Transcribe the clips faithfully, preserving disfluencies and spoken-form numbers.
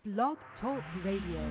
Blog Talk Radio.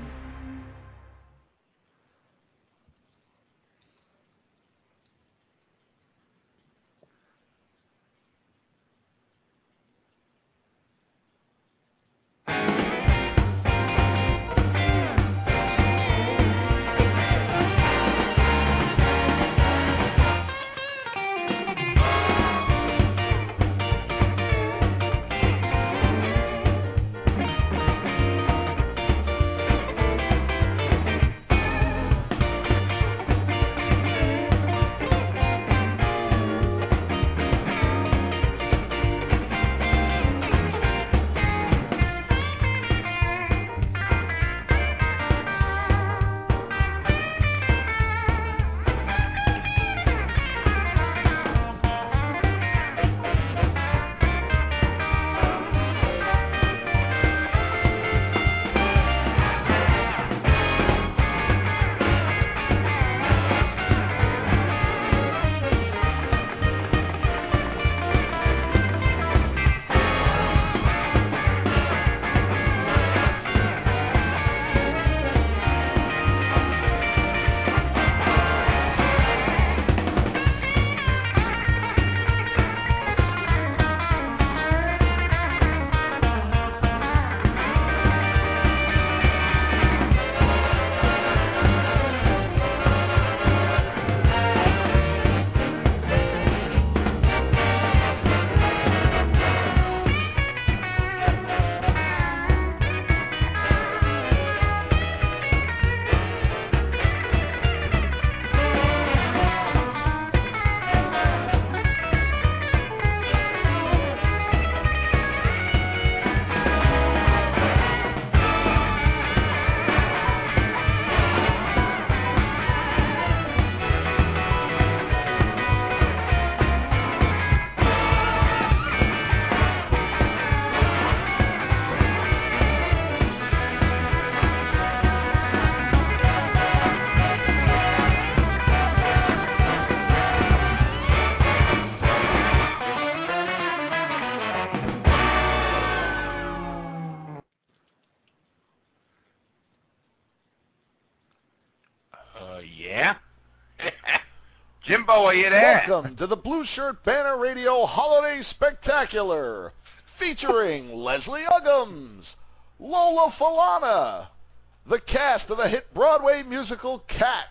Jimbo, are you there? Welcome to the Blue Shirt Banner Radio Holiday Spectacular, featuring Leslie Uggams, Lola Falana, the cast of the hit Broadway musical Cats,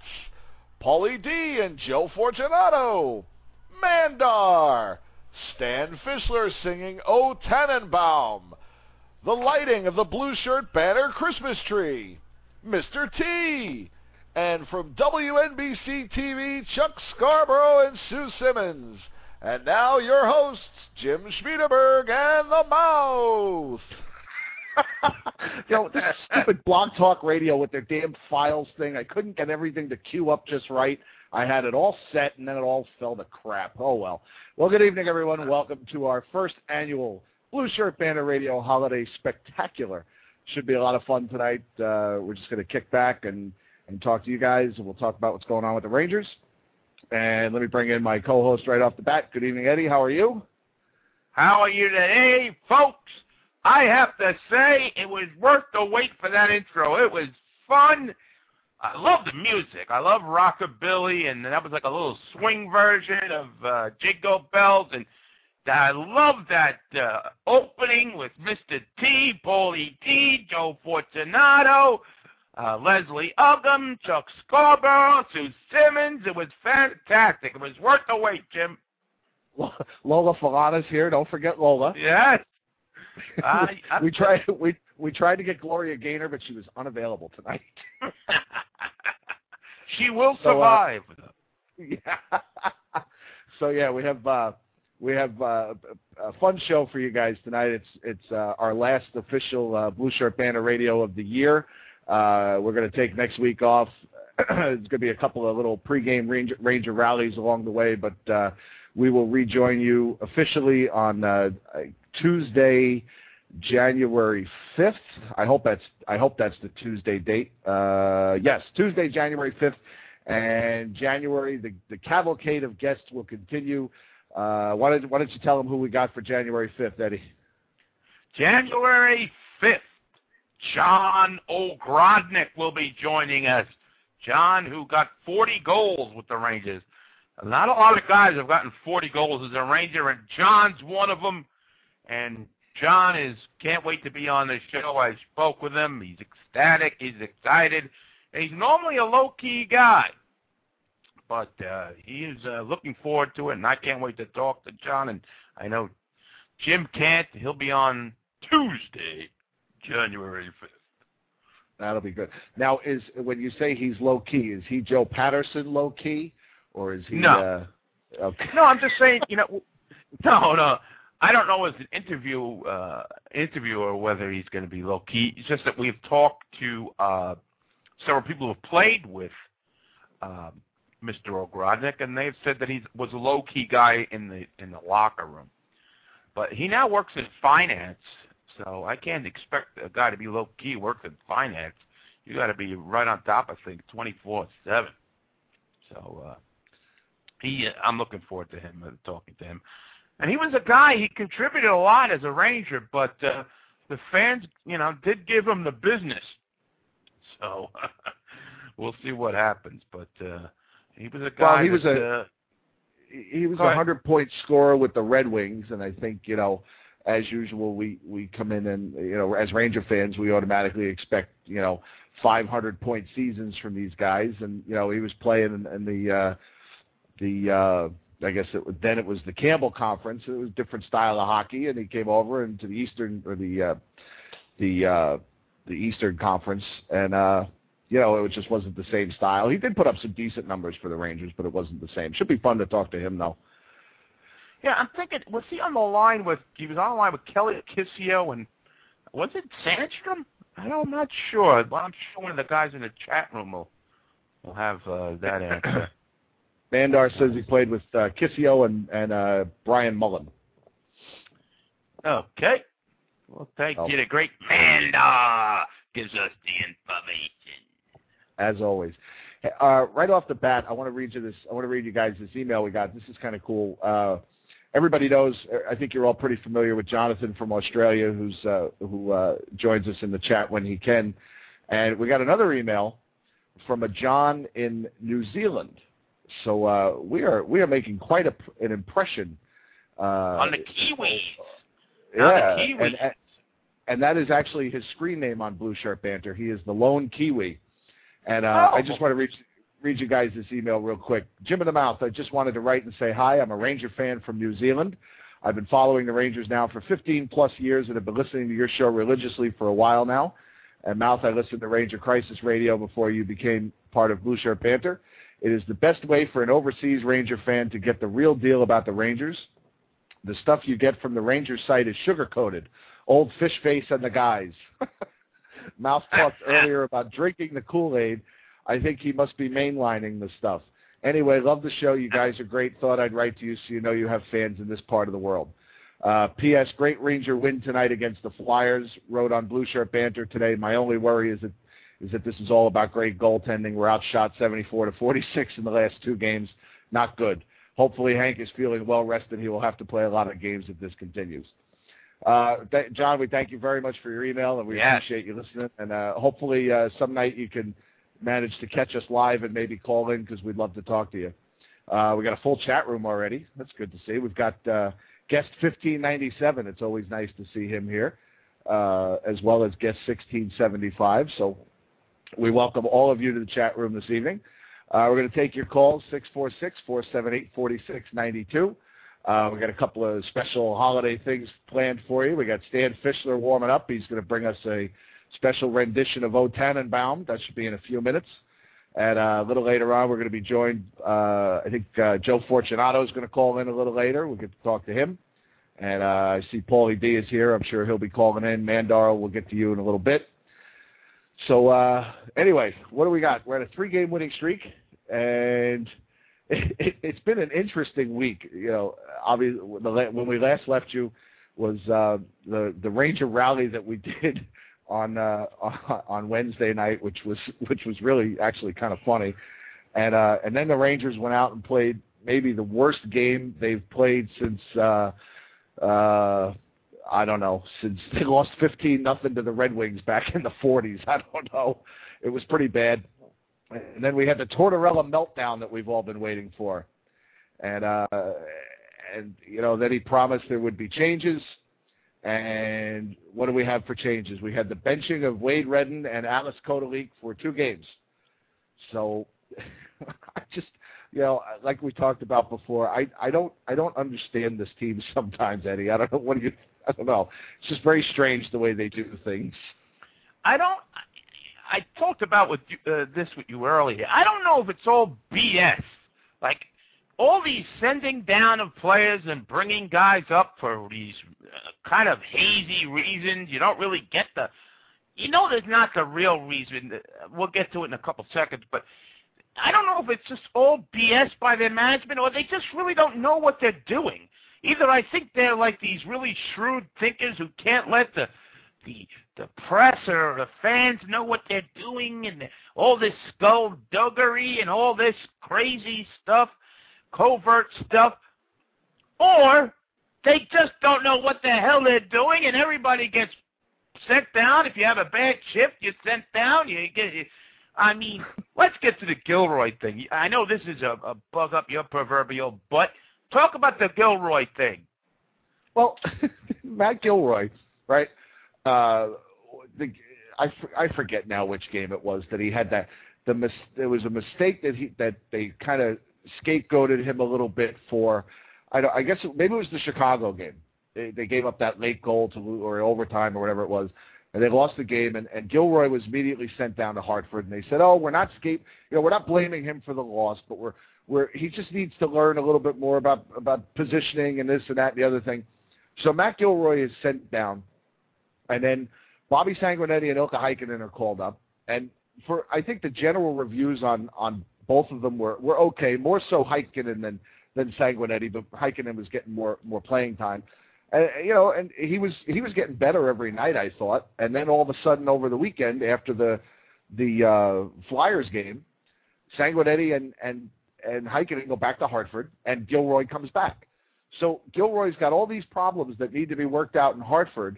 Pauly D and Joe Fortunato, Mandar, Stan Fischler singing O Tannenbaum, the lighting of the Blue Shirt Banner Christmas tree, Mister T, and from W N B C T V, Chuck Scarborough and Sue Simmons. And now your hosts, Jim Schmiedeberg and the Mouth. You know, this stupid Blog Talk Radio with their damn files thing, I couldn't get everything to queue up just right. I had it all set, and then it all fell to crap. Oh, well. Well, good evening, everyone. Welcome to our first annual Blue Shirt Banner Radio Holiday Spectacular. Should be a lot of fun tonight. Uh, we're just going to kick back and and talk to you guys, and we'll talk about what's going on with the Rangers. And let me bring in my co-host right off the bat. Good evening, Eddie. How are you? How are you today, folks? I have to say it was worth the wait for that intro. It was fun. I love the music. I love rockabilly, and that was like a little swing version of uh, Jingle Bells. And I love that uh, opening with Mister T, Pauly D, Joe Fortunato, Uh, Leslie Uggam, Chuck Scarborough, Sue Simmons. It was fantastic. It was worth the wait, Jim. Lola Falana's here. Don't forget Lola. Yes. Uh, we tried. We we tried to get Gloria Gaynor, but she was unavailable tonight. She will so, survive. Uh, yeah. So yeah, we have uh, we have uh, a fun show for you guys tonight. It's it's uh, our last official uh, Blue Shirt Banner Radio of the year. Uh, we're going to take next week off. There's going to be a couple of little pregame Ranger, Ranger rallies along the way, but uh, we will rejoin you officially on uh, Tuesday, January fifth. I hope that's I hope that's the Tuesday date. Uh, yes, Tuesday, January fifth, and January the the cavalcade of guests will continue. Uh, why don't why don't you tell them who we got for January fifth, Eddie? January fifth. John Ogrodnik will be joining us. John, who got forty goals with the Rangers. Not a lot of guys have gotten forty goals as a Ranger, and John's one of them. And John is can't wait to be on the show. I spoke with him. He's ecstatic. He's excited. And he's normally a low-key guy. But uh, he is uh, looking forward to it, and I can't wait to talk to John. And I know Jim can't. He'll be on Tuesday, January fifth. That'll be good. Now, is when you say he's low-key, is he Joe Patterson low-key? Or is he... No. Uh, okay. No, I'm just saying, you know, no, no. I don't know as an interview, uh, interviewer whether he's going to be low-key. It's just that we've talked to uh, several people who have played with um, Mister Ogrodnik, and they've said that he was a low-key guy in the in the locker room. But he now works in finance, so I can't expect a guy to be low-key who works in finance. You got to be right on top of things twenty-four seven. So uh, he, I'm looking forward to him, uh, talking to him. And he was a guy, he contributed a lot as a Ranger, but uh, the fans, you know, did give him the business. So we'll see what happens. But uh, he was a guy well, he was that, a, uh, he was a hundred-point scorer with the Red Wings, and I think, you know, as usual, we, we come in and, you know, as Ranger fans, we automatically expect, you know, five hundred point seasons from these guys. And, you know, he was playing in, in the, uh, the uh, I guess it was, then it was the Campbell Conference. It was a different style of hockey, and he came over into the Eastern, or the, uh, the, uh, the Eastern Conference, and, uh, you know, it just wasn't the same style. He did put up some decent numbers for the Rangers, but it wasn't the same. Should be fun to talk to him, though. Yeah, I'm thinking, was he on the line with, he was on the line with Kelly Kissio, and was it Sandstrom? I don't, I'm not sure, but I'm sure one of the guys in the chat room will, will have uh, that answer. Mandar says he played with uh, Kissio and, and uh, Brian Mullen. Okay. Well, thank oh. you. The great Mandar gives us the information. As always. Uh, right off the bat, I want to read you this. I want to read you guys this email we got. This is kind of cool. Uh, everybody knows. I think you're all pretty familiar with Jonathan from Australia, who's uh, who uh, joins us in the chat when he can. And we got another email from a John in New Zealand. So uh, we are we are making quite a, an impression uh, on the Kiwis. Yeah, on the Kiwis. And, and that is actually his screen name on Blue Shirt Banter. He is the Lone Kiwi. And uh, oh. I just want to read, read you guys this email real quick. Jim in the Mouth, I just wanted to write and say hi. I'm a Ranger fan from New Zealand. I've been following the Rangers now for fifteen plus years and have been listening to your show religiously for a while now. And Mouth, I listened to Ranger Crisis Radio before you became part of Blue Shirt Banter. It is the best way for an overseas Ranger fan to get the real deal about the Rangers. The stuff you get from the Rangers site is sugar-coated. Old fish face and the guys. Mouth talked earlier about drinking the Kool-Aid. I think he must be mainlining the stuff. Anyway, love the show. You guys are great. Thought I'd write to you so you know you have fans in this part of the world. Uh, P S. Great Ranger win tonight against the Flyers. Wrote on Blue Shirt Banter today. My only worry is that is that this is all about great goaltending. We're outshot seventy-four to forty-six in the last two games. Not good. Hopefully Hank is feeling well rested. He will have to play a lot of games if this continues. Uh, th- John, we thank you very much for your email, and we yes. appreciate you listening. And uh, hopefully uh, some night you can manage to catch us live and maybe call in because we'd love to talk to you. Uh, we got a full chat room already. That's good to see. We've got uh, guest fifteen ninety-seven. It's always nice to see him here, uh, as well as guest sixteen seventy-five. So we welcome all of you to the chat room this evening. Uh, we're going to take your calls, six four six, four seven eight, four six nine two. Uh, we got a couple of special holiday things planned for you. We got Stan Fischler warming up. He's going to bring us a special rendition of O Tannenbaum. That should be in a few minutes. And uh, a little later on, we're going to be joined, uh, I think uh, Joe Fortunato is going to call in a little later. We'll get to talk to him. And uh, I see Paulie D is here. I'm sure he'll be calling in. Mandar, we'll get to you in a little bit. So uh, anyway, what do we got? We're at a three-game winning streak, and it, it, it's been an interesting week. You know, obviously, when we last left you was uh, the the Ranger rally that we did on uh, on Wednesday night, which was which was really actually kind of funny, and uh, and then the Rangers went out and played maybe the worst game they've played since uh, uh, I don't know, since they lost fifteen nothing to the Red Wings back in the forties. I don't know. It was pretty bad. And then we had the Tortorella meltdown that we've all been waiting for. And, uh, and you know, then he promised there would be changes. And what do we have for changes? We had the benching of Wade Redden and Alice Kodalik for two games. So I just, you know, like we talked about before, I, I don't I don't understand this team sometimes, Eddie. I don't know. What do you? I don't know. It's just very strange the way they do things. I don't. I talked about with you, uh, this with you earlier. I don't know if it's all B S. Like all these sending down of players and bringing guys up for these uh, kind of hazy reasons. You don't really get the. You know, there's not the real reason. We'll get to it in a couple seconds, but I don't know if it's just all B S by their management or they just really don't know what they're doing. Either I think they're like these really shrewd thinkers who can't let the the the press or the fans know what they're doing and all this skullduggery and all this crazy stuff, covert stuff, or they just don't know what the hell they're doing and everybody gets sent down. If you have a bad shift, you're sent down. You get. I mean, let's get to the Gilroy thing. I know this is a, a bug up your proverbial butt. Talk about the Gilroy thing. Well, Matt Gilroy, right? Uh, the, I, I forget now which game it was that he had that. The mis, There was a mistake that he that they kind of scapegoated him a little bit for. I, don't, I guess it, maybe it was the Chicago game. They, they gave up that late goal to or overtime or whatever it was, and they lost the game. And, and Gilroy was immediately sent down to Hartford, and they said, "Oh, we're not scape, you know, we're not blaming him for the loss, but we're we're he just needs to learn a little bit more about about positioning and this and that and the other thing." So Matt Gilroy is sent down, and then Bobby Sanguinetti and Ilkka Heikkinen are called up. And for I think the general reviews on on both of them were were okay, more so Heikkinen than than Sanguinetti, but Heikkinen was getting more more playing time. And, you know, and he was he was getting better every night, I thought. And then all of a sudden, over the weekend, after the the uh, Flyers game, Sanguinetti and and and Heikkinen go back to Hartford, and Gilroy comes back. So Gilroy's got all these problems that need to be worked out in Hartford.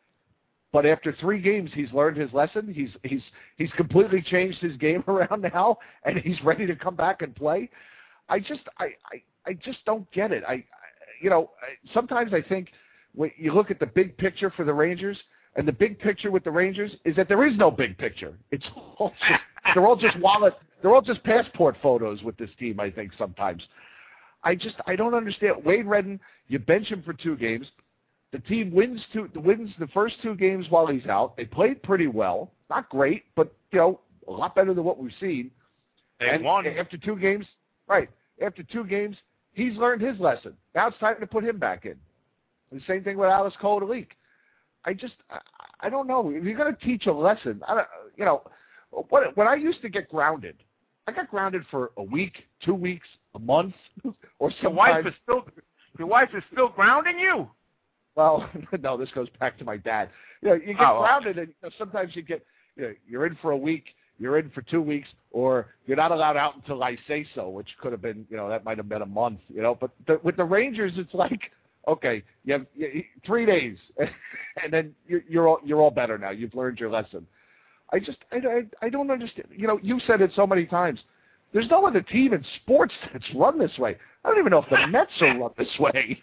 But after three games, he's learned his lesson. He's he's he's completely changed his game around now, and he's ready to come back and play. I just I I, I just don't get it. I. You know, sometimes I think when you look at the big picture for the Rangers, and the big picture with the Rangers is that there is no big picture. It's all just, they're all just wallet, they're all just passport photos with this team. I think sometimes, I just I don't understand. Wade Redden, you bench him for two games, the team wins two wins the first two games while he's out. They played pretty well, not great, but you know a lot better than what we've seen. They and won after two games, right? After two games. He's learned his lesson. Now it's time to put him back in. The same thing with Alice Kodalik. I just, I, I don't know. If you're going to teach a lesson, I don't, you know, what, when I used to get grounded, I got grounded for a week, two weeks, a month, or sometimes. Your wife is still, your wife is still grounding you? Well, no, this goes back to my dad. You know, you get oh, grounded, and you know, sometimes you get, you know, you're in for a week. You're in for two weeks, or you're not allowed out until I say so, which could have been, you know, that might have been a month, you know. But the, with the Rangers, it's like, okay, you have you, three days, and then you're you're all, you're all better now. You've learned your lesson. I just, I, I, I don't understand. You know, you've said it so many times. There's no other team in sports that's run this way. I don't even know if the Mets are run this way.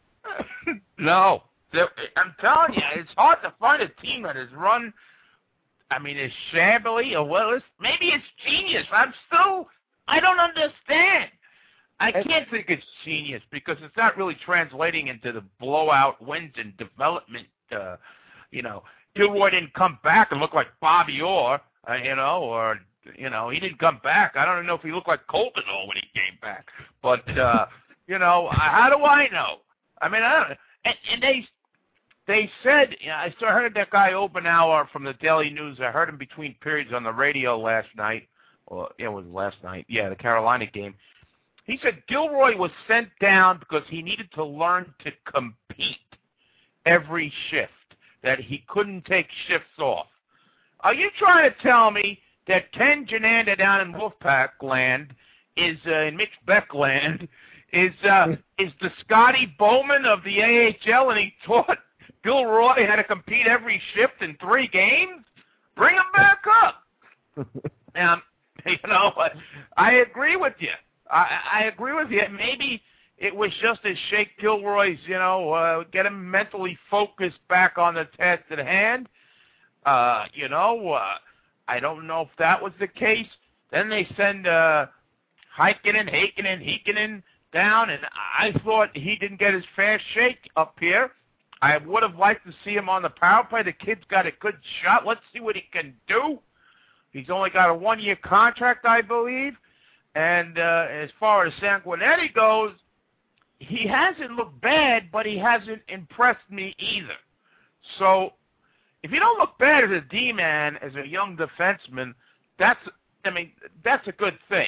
No, I'm telling you, it's hard to find a team that is run. I mean, it's shambly, or well, it's, maybe it's genius. I'm still, I don't understand. I can't think it's genius because it's not really translating into the blowout wins and development. Uh, you know, Gilroy didn't come back and look like Bobby Orr, uh, you know, or, you know, he didn't come back. I don't even know if he looked like Colton Orr when he came back. But, uh, you know, how do I know? I mean, I don't and, and they They said, you know, I still heard that guy Obenauer from the Daily News. I heard him between periods on the radio last night. Or it was last night. Yeah, the Carolina game. He said Gilroy was sent down because he needed to learn to compete every shift, that he couldn't take shifts off. Are you trying to tell me that Ken Jananda down in Wolfpack land is, uh, in Mitch Beck land, is, uh, is the Scotty Bowman of the A H L, and he taught Gilroy had to compete every shift in three games? Bring him back up. um, you know, I agree with you. I, I agree with you. Maybe it was just to shake Gilroy's, you know, uh, get him mentally focused back on the task at hand. Uh, you know, uh, I don't know if that was the case. Then they send uh, Heikkinen, Heikkinen, Heikkinen down, and I thought he didn't get his fair shake up here. I would have liked to see him on the power play. The kid's got a good shot. Let's see what he can do. He's only got a one-year contract, I believe. And uh, as far as Sanguinetti goes, he hasn't looked bad, but he hasn't impressed me either. So if you don't look bad as a D-man, as a young defenseman, that's, I mean, that's a good thing.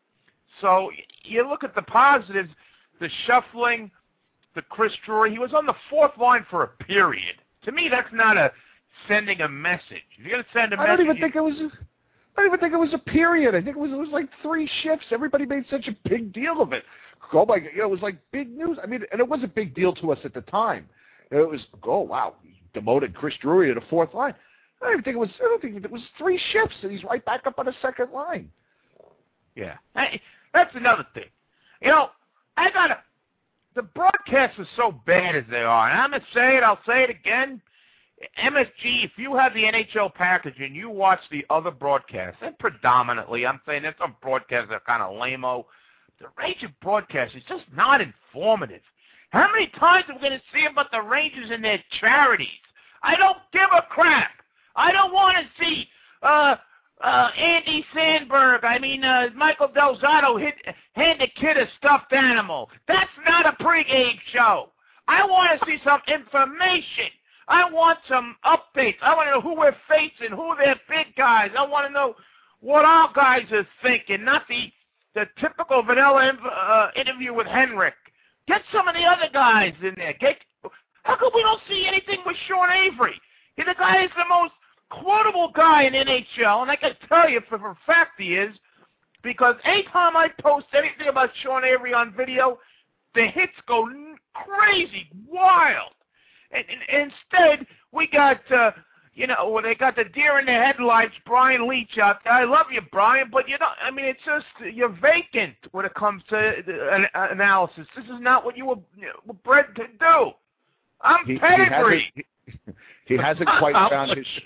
So you look at the positives, the shuffling, the Chris Drury. He was on the fourth line for a period. To me, that's not a sending a message. If you're going to send a I message, don't even think it was. A, I don't even think it was a period. I think it was. It was like three shifts. Everybody made such a big deal of it. Oh my God! You know, it was like big news. I mean, and it was a big deal to us at the time. It was, oh wow, he demoted Chris Drury to the fourth line. I don't even think it was. I don't think it was three shifts, and he's right back up on the second line. Yeah, hey, that's another thing. You know, I gotta. The broadcasts are so bad as they are, and I'm going to say it, I'll say it again. M S G, if you have the N H L package and you watch the other broadcasts, and predominantly, I'm saying there's some broadcasts that are kind of lame-o, the Ranger broadcast is just not informative. How many times are we going to see about the Rangers and their charities? I don't give a crap. I don't want to see uh, uh, Andy Sandberg, I mean, uh, Michael Del Zotto hit, hand a kid a stuffed animal. That's not a pregame show. I want to see some information. I want some updates. I want to know who we're facing, who their big guys. I want to know what our guys are thinking, not the, the typical vanilla uh, interview with Henrik. Get some of the other guys in there. Get, how come we don't see anything with Sean Avery? He, the guy is the most quotable guy in N H L, and I can tell you for a fact he is, because anytime I post anything about Sean Avery on video, the hits go crazy, wild. And, and instead, we got, uh, you know, well, they got the deer in the headlights, Brian Leach out there. I love you, Brian, but you know, I mean, it's just, you're vacant when it comes to an analysis. This is not what you were, you know, bred to do. I'm he, pedigree. He hasn't, he hasn't quite found his...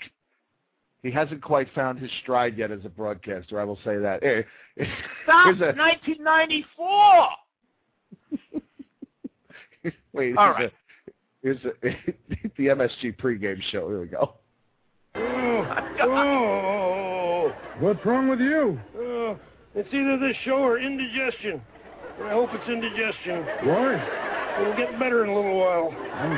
He hasn't quite found his stride yet as a broadcaster, I will say that. Stop a, nineteen ninety-four! Wait, all right. Here's, a, here's a, the M S G pregame show. Here we go. Oh, oh. What's wrong with you? Uh, it's either this show or indigestion. I hope it's indigestion. Why? It'll get better in a little while.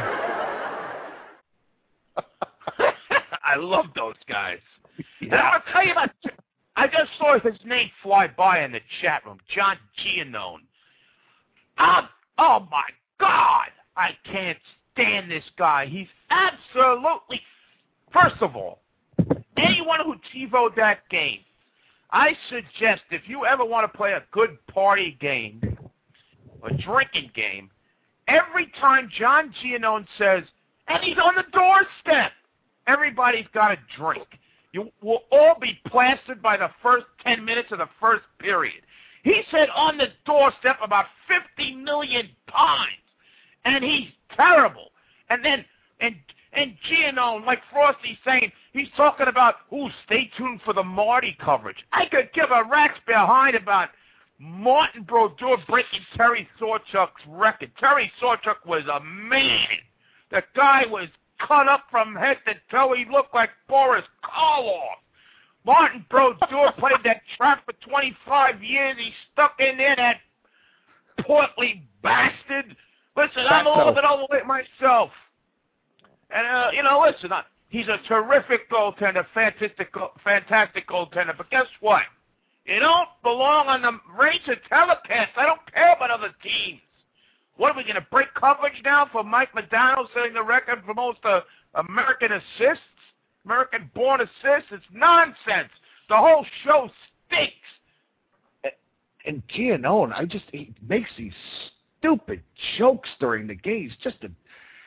I love those guys. Yeah. And I'm going to tell you about, I just saw his name fly by in the chat room, John Giannone. Um, oh, my God. I can't stand this guy. He's absolutely, first of all, anyone who TiVoed that game, I suggest if you ever want to play a good party game, a drinking game, every time John Giannone says, and he's on the doorstep, everybody's got a drink. You will all be plastered by the first ten minutes of the first period. He said on the doorstep about fifty million times, and he's terrible. And then, and and Giannone, like Frosty saying, he's talking about, ooh, stay tuned for the Marty coverage. I could give a rat's behind about Martin Brodeur breaking Terry Sawchuk's record. Terry Sawchuk was a man. The guy was cut up from head to toe. He looked like Boris Karloff. Martin Brodeur played that trap for twenty-five years. He stuck in there, that portly bastard. Listen, I'm a little bit overweight myself. And, uh, you know, listen, I, he's a terrific goaltender, fantastic, fantastic goaltender. But guess what? You don't belong on the Ranger telecast. I don't care about other teams. What, are we going to break coverage now for Mike Modano setting the record for most uh, American assists, American-born assists? It's nonsense. The whole show stinks. And Giannone, I just, he makes these stupid jokes during the games. Just a,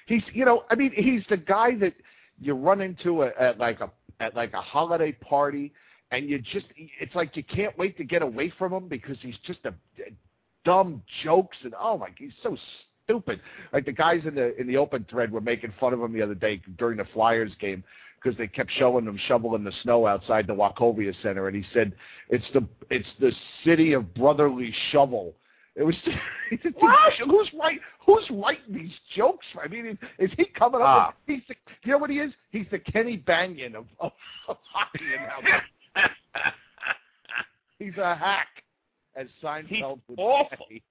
He's, you know, I mean, he's the guy that you run into a, at like a at like a holiday party, and you just, it's like you can't wait to get away from him because he's just a, a dumb jokes and oh my, he's so stupid. Like the guys in the in the open thread were making fun of him the other day during the Flyers game because they kept showing him shoveling the snow outside the Wachovia Center, and he said it's the it's the city of brotherly shovel. It was who's right? Who's writing these jokes? I mean, is he coming up? Ah. With, he's the, you know what he is? He's the Kenny Banyan of, of, of hockey now. He's a hack, as Seinfeld He's would awful. say.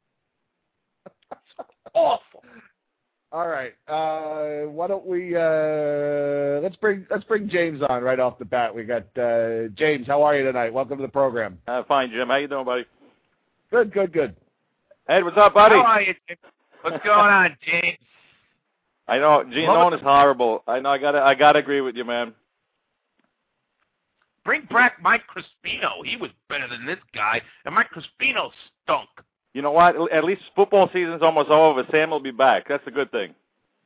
Awful. All right. Uh, why don't we uh, let's bring let's bring James on right off the bat. We got uh, James. How are you tonight? Welcome to the program. Uh, fine, Jim. How you doing, buddy? Good, good, good. Ed, what's up, buddy? How are you, Jim? What's going on, James? I know Gene Well, Owen is horrible. I know. I gotta. I gotta agree with you, man. Bring back Mike Crispino. He was better than this guy, and Mike Crispino stunk. You know what? At least football season's almost over. Sam will be back. That's a good thing.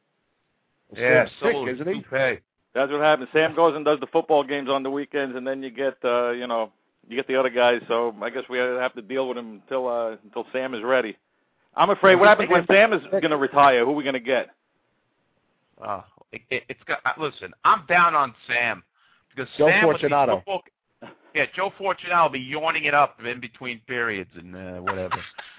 Yeah, sick, so isn't he? Toupee. That's what happens. Sam goes and does the football games on the weekends, and then you get, uh, you know, you get the other guys. So I guess we have to deal with him until uh, until Sam is ready. I'm afraid. What happens when Sam is going to retire? Who are we going to get? Oh, it, it, it's got. Uh, listen, I'm down on Sam because Joe Sam with these Fortunato. football, yeah, Joe Fortunato will be yawning it up in between periods and uh, whatever.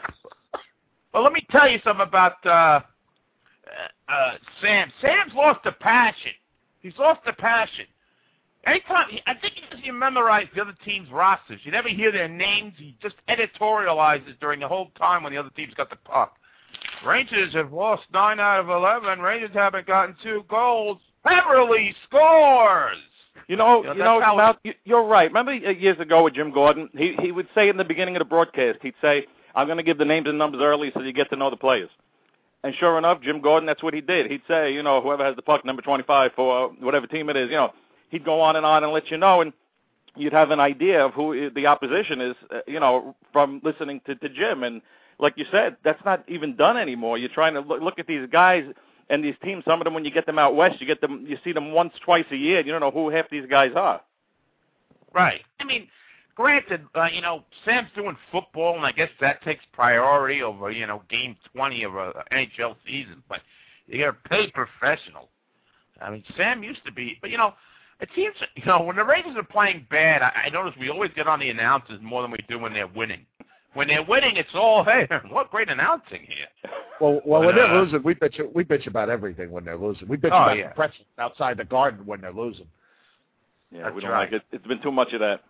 But let me tell you something about uh, uh, Sam. Sam's lost the passion. He's lost the passion. Anytime, I think he doesn't even memorize the other team's rosters. You never hear their names. He just editorializes during the whole time when the other team's got the puck. Rangers have lost nine out of eleven. Rangers haven't gotten two goals. Beverly scores. You know, You know, you know, that's how Mal, you- you're right. Remember years ago with Jim Gordon, he he would say in the beginning of the broadcast, he'd say, "I'm going to give the names and numbers early so you get to know the players." And sure enough, Jim Gordon, that's what he did. He'd say, you know, whoever has the puck, number twenty-five for whatever team it is, you know, he'd go on and on and let you know, and you'd have an idea of who the opposition is, uh, you know, from listening to, to Jim. And like you said, that's not even done anymore. You're trying to look, look at these guys and these teams. Some of them, when you get them out west, you get them, you see them once, twice a year. You don't know who half these guys are. Right. I mean, granted, uh, you know, Sam's doing football, and I guess that takes priority over, you know, game twenty of a N H L season. But you're a paid professional. I mean, Sam used to be, but, you know, it seems, you know, when the Rangers are playing bad, I, I notice we always get on the announcers more than we do when they're winning. When they're winning, it's all, hey, what great announcing here. Well, well, But, when they're uh, losing, we bitch. We bitch about everything when they're losing. We bitch Oh, about yeah. the pretzels outside the garden when they're losing. Yeah, That's we don't right. like it. It's been too much of that.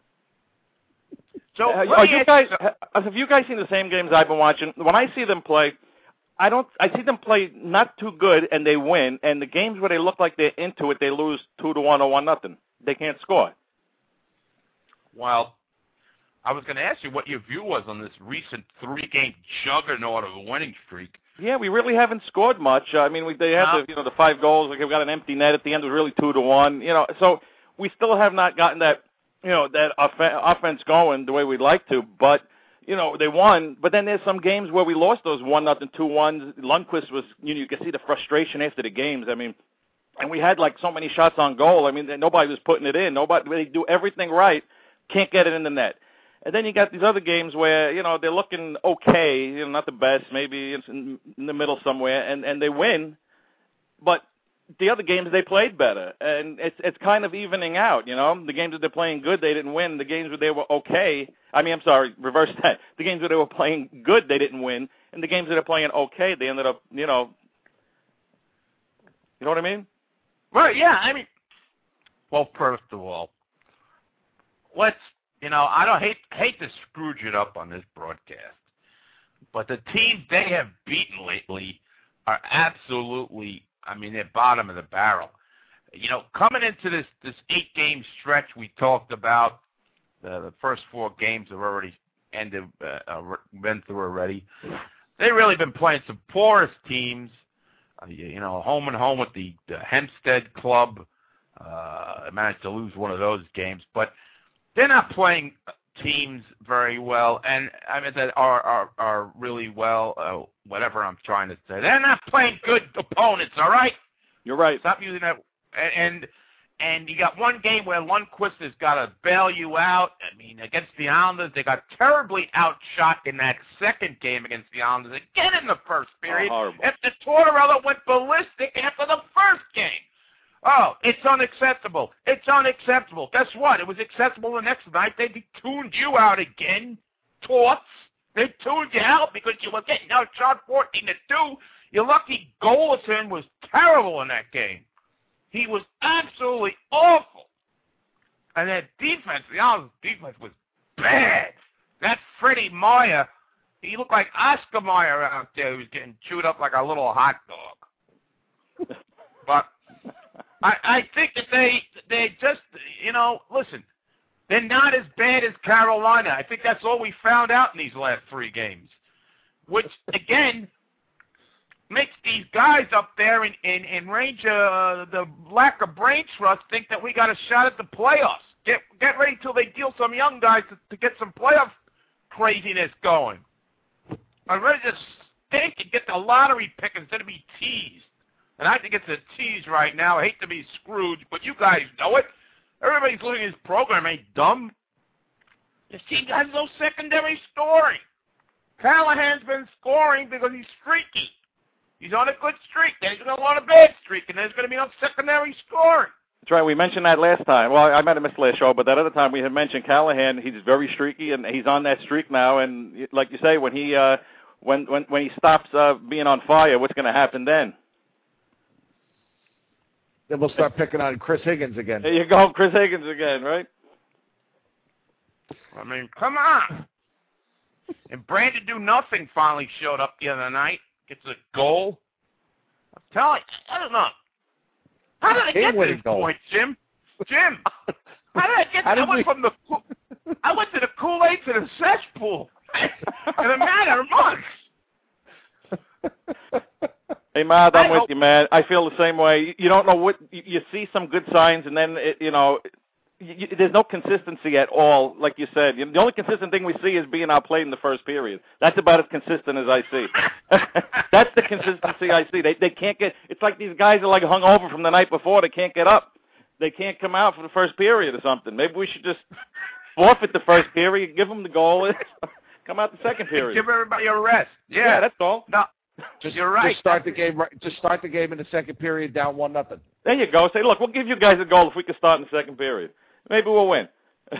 So, Uh, let are me you ask guys? you- ha- Have you guys seen the same games I've been watching? When I see them play, I don't. I see them play not too good, and they win. And the games where they look like they're into it, they lose two to one or one nothing. They can't score. Well, I was going to ask you what your view was on this recent three-game juggernaut of a winning streak. Yeah, we really haven't scored much. Uh, I mean, we, they had No. the, you know, the five goals. Like we got an empty net at the end. It was really two to one. You know, so we still have not gotten that, you know, that off- offense going the way we'd like to. But you know, they won. But then there's some games where we lost those one nothing, two ones. Lundqvist was, you know, you could see the frustration after the games. I mean, and we had like so many shots on goal. I mean, nobody was putting it in. Nobody, they do everything right, can't get it in the net. And then you got these other games where, you know, they're looking okay, you know, not the best, maybe it's in, in the middle somewhere, and, and they win. But the other games, they played better. And it's it's kind of evening out, you know. The games that they're playing good, they didn't win. The games where they were okay, I mean, I'm sorry, reverse that. The games where they were playing good, they didn't win. And the games that they're playing okay, they ended up, you know, you know what I mean? Right, yeah, I mean, well, first of all, let's, you know, I don't hate hate to Scrooge it up on this broadcast, but the teams they have beaten lately are absolutely, I mean, they're bottom of the barrel. You know, coming into this, this eight-game stretch we talked about, uh, the first four games have already ended, uh, uh, been through already. They've really been playing some porous teams. Uh, you, you know, home and home with the, the Hempstead Club. Uh, I managed to lose one of those games, but they're not playing teams very well, and I mean that are are, are really well. Uh, whatever I'm trying to say, they're not playing good opponents. All right, You're right. Stop using that. And, and and you got one game where Lundqvist has got to bail you out. I mean, against the Islanders, they got terribly outshot in that second game against the Islanders, again in the first period. Oh, horrible. After Tortorella went ballistic after the first game. Oh, it's unacceptable. It's unacceptable. Guess what? It was acceptable the next night. They tuned you out again, Torts. They tuned you out because you were getting outshot fourteen to two. Your lucky Golerson was terrible in that game. He was absolutely awful. And that defense, the Islanders' defense was bad. That Freddie Meyer, he looked like Oscar Meyer out there. He was getting chewed up like a little hot dog. But I, I think that they they just, you know, listen, they're not as bad as Carolina. I think that's all we found out in these last three games, which, again, makes these guys up there in, in, in range of uh, the lack of brain trust think that we got a shot at the playoffs. Get get ready till they deal some young guys to, to get some playoff craziness going. I'm ready to stink and get the lottery pick instead of be teased. And I think it's a tease right now. I hate to be Scrooge, but you guys know it. Everybody's looking at his program ain't dumb. This team has no secondary scoring. Callahan's been scoring because he's streaky. He's on a good streak. Then he's going to on a bad streak, and there's going to be no secondary scoring. That's right. We mentioned that last time. Well, I might have missed last show, but that other time we had mentioned Callahan. He's very streaky, and he's on that streak now. And like you say, when he uh, when when when he stops uh, being on fire, what's going to happen then? Then we'll start picking on Chris Higgins again. There you go, Chris Higgins again, right? I mean, come on. And Brandon Do Nothing finally showed up the other night. Gets a goal. I'm telling you, I don't know. How did I get to this goal. point, Jim? Jim, how did I get to I went we... from the I went to the Kool-Aid to the cesspool in a matter of months. Hey, Mad, I'm I with hope... you, man. I feel the same way. You don't know what you, you see some good signs, and then it, you know you, you, there's no consistency at all. Like you said, you know, the only consistent thing we see is being outplayed in the first period. That's about as consistent as I see. That's the consistency I see. They they can't get. It's like these guys are like hung over from the night before. They can't get up. They can't come out for the first period or something. Maybe we should just forfeit the first period, give them the goal, come out the second period. Give everybody a rest. Yeah, yeah that's all. No. Just, You're right. Just start the game. Just start the game in the second period, down one nothing. There you go. Say, look, we'll give you guys a goal if we can start in the second period. Maybe we'll win.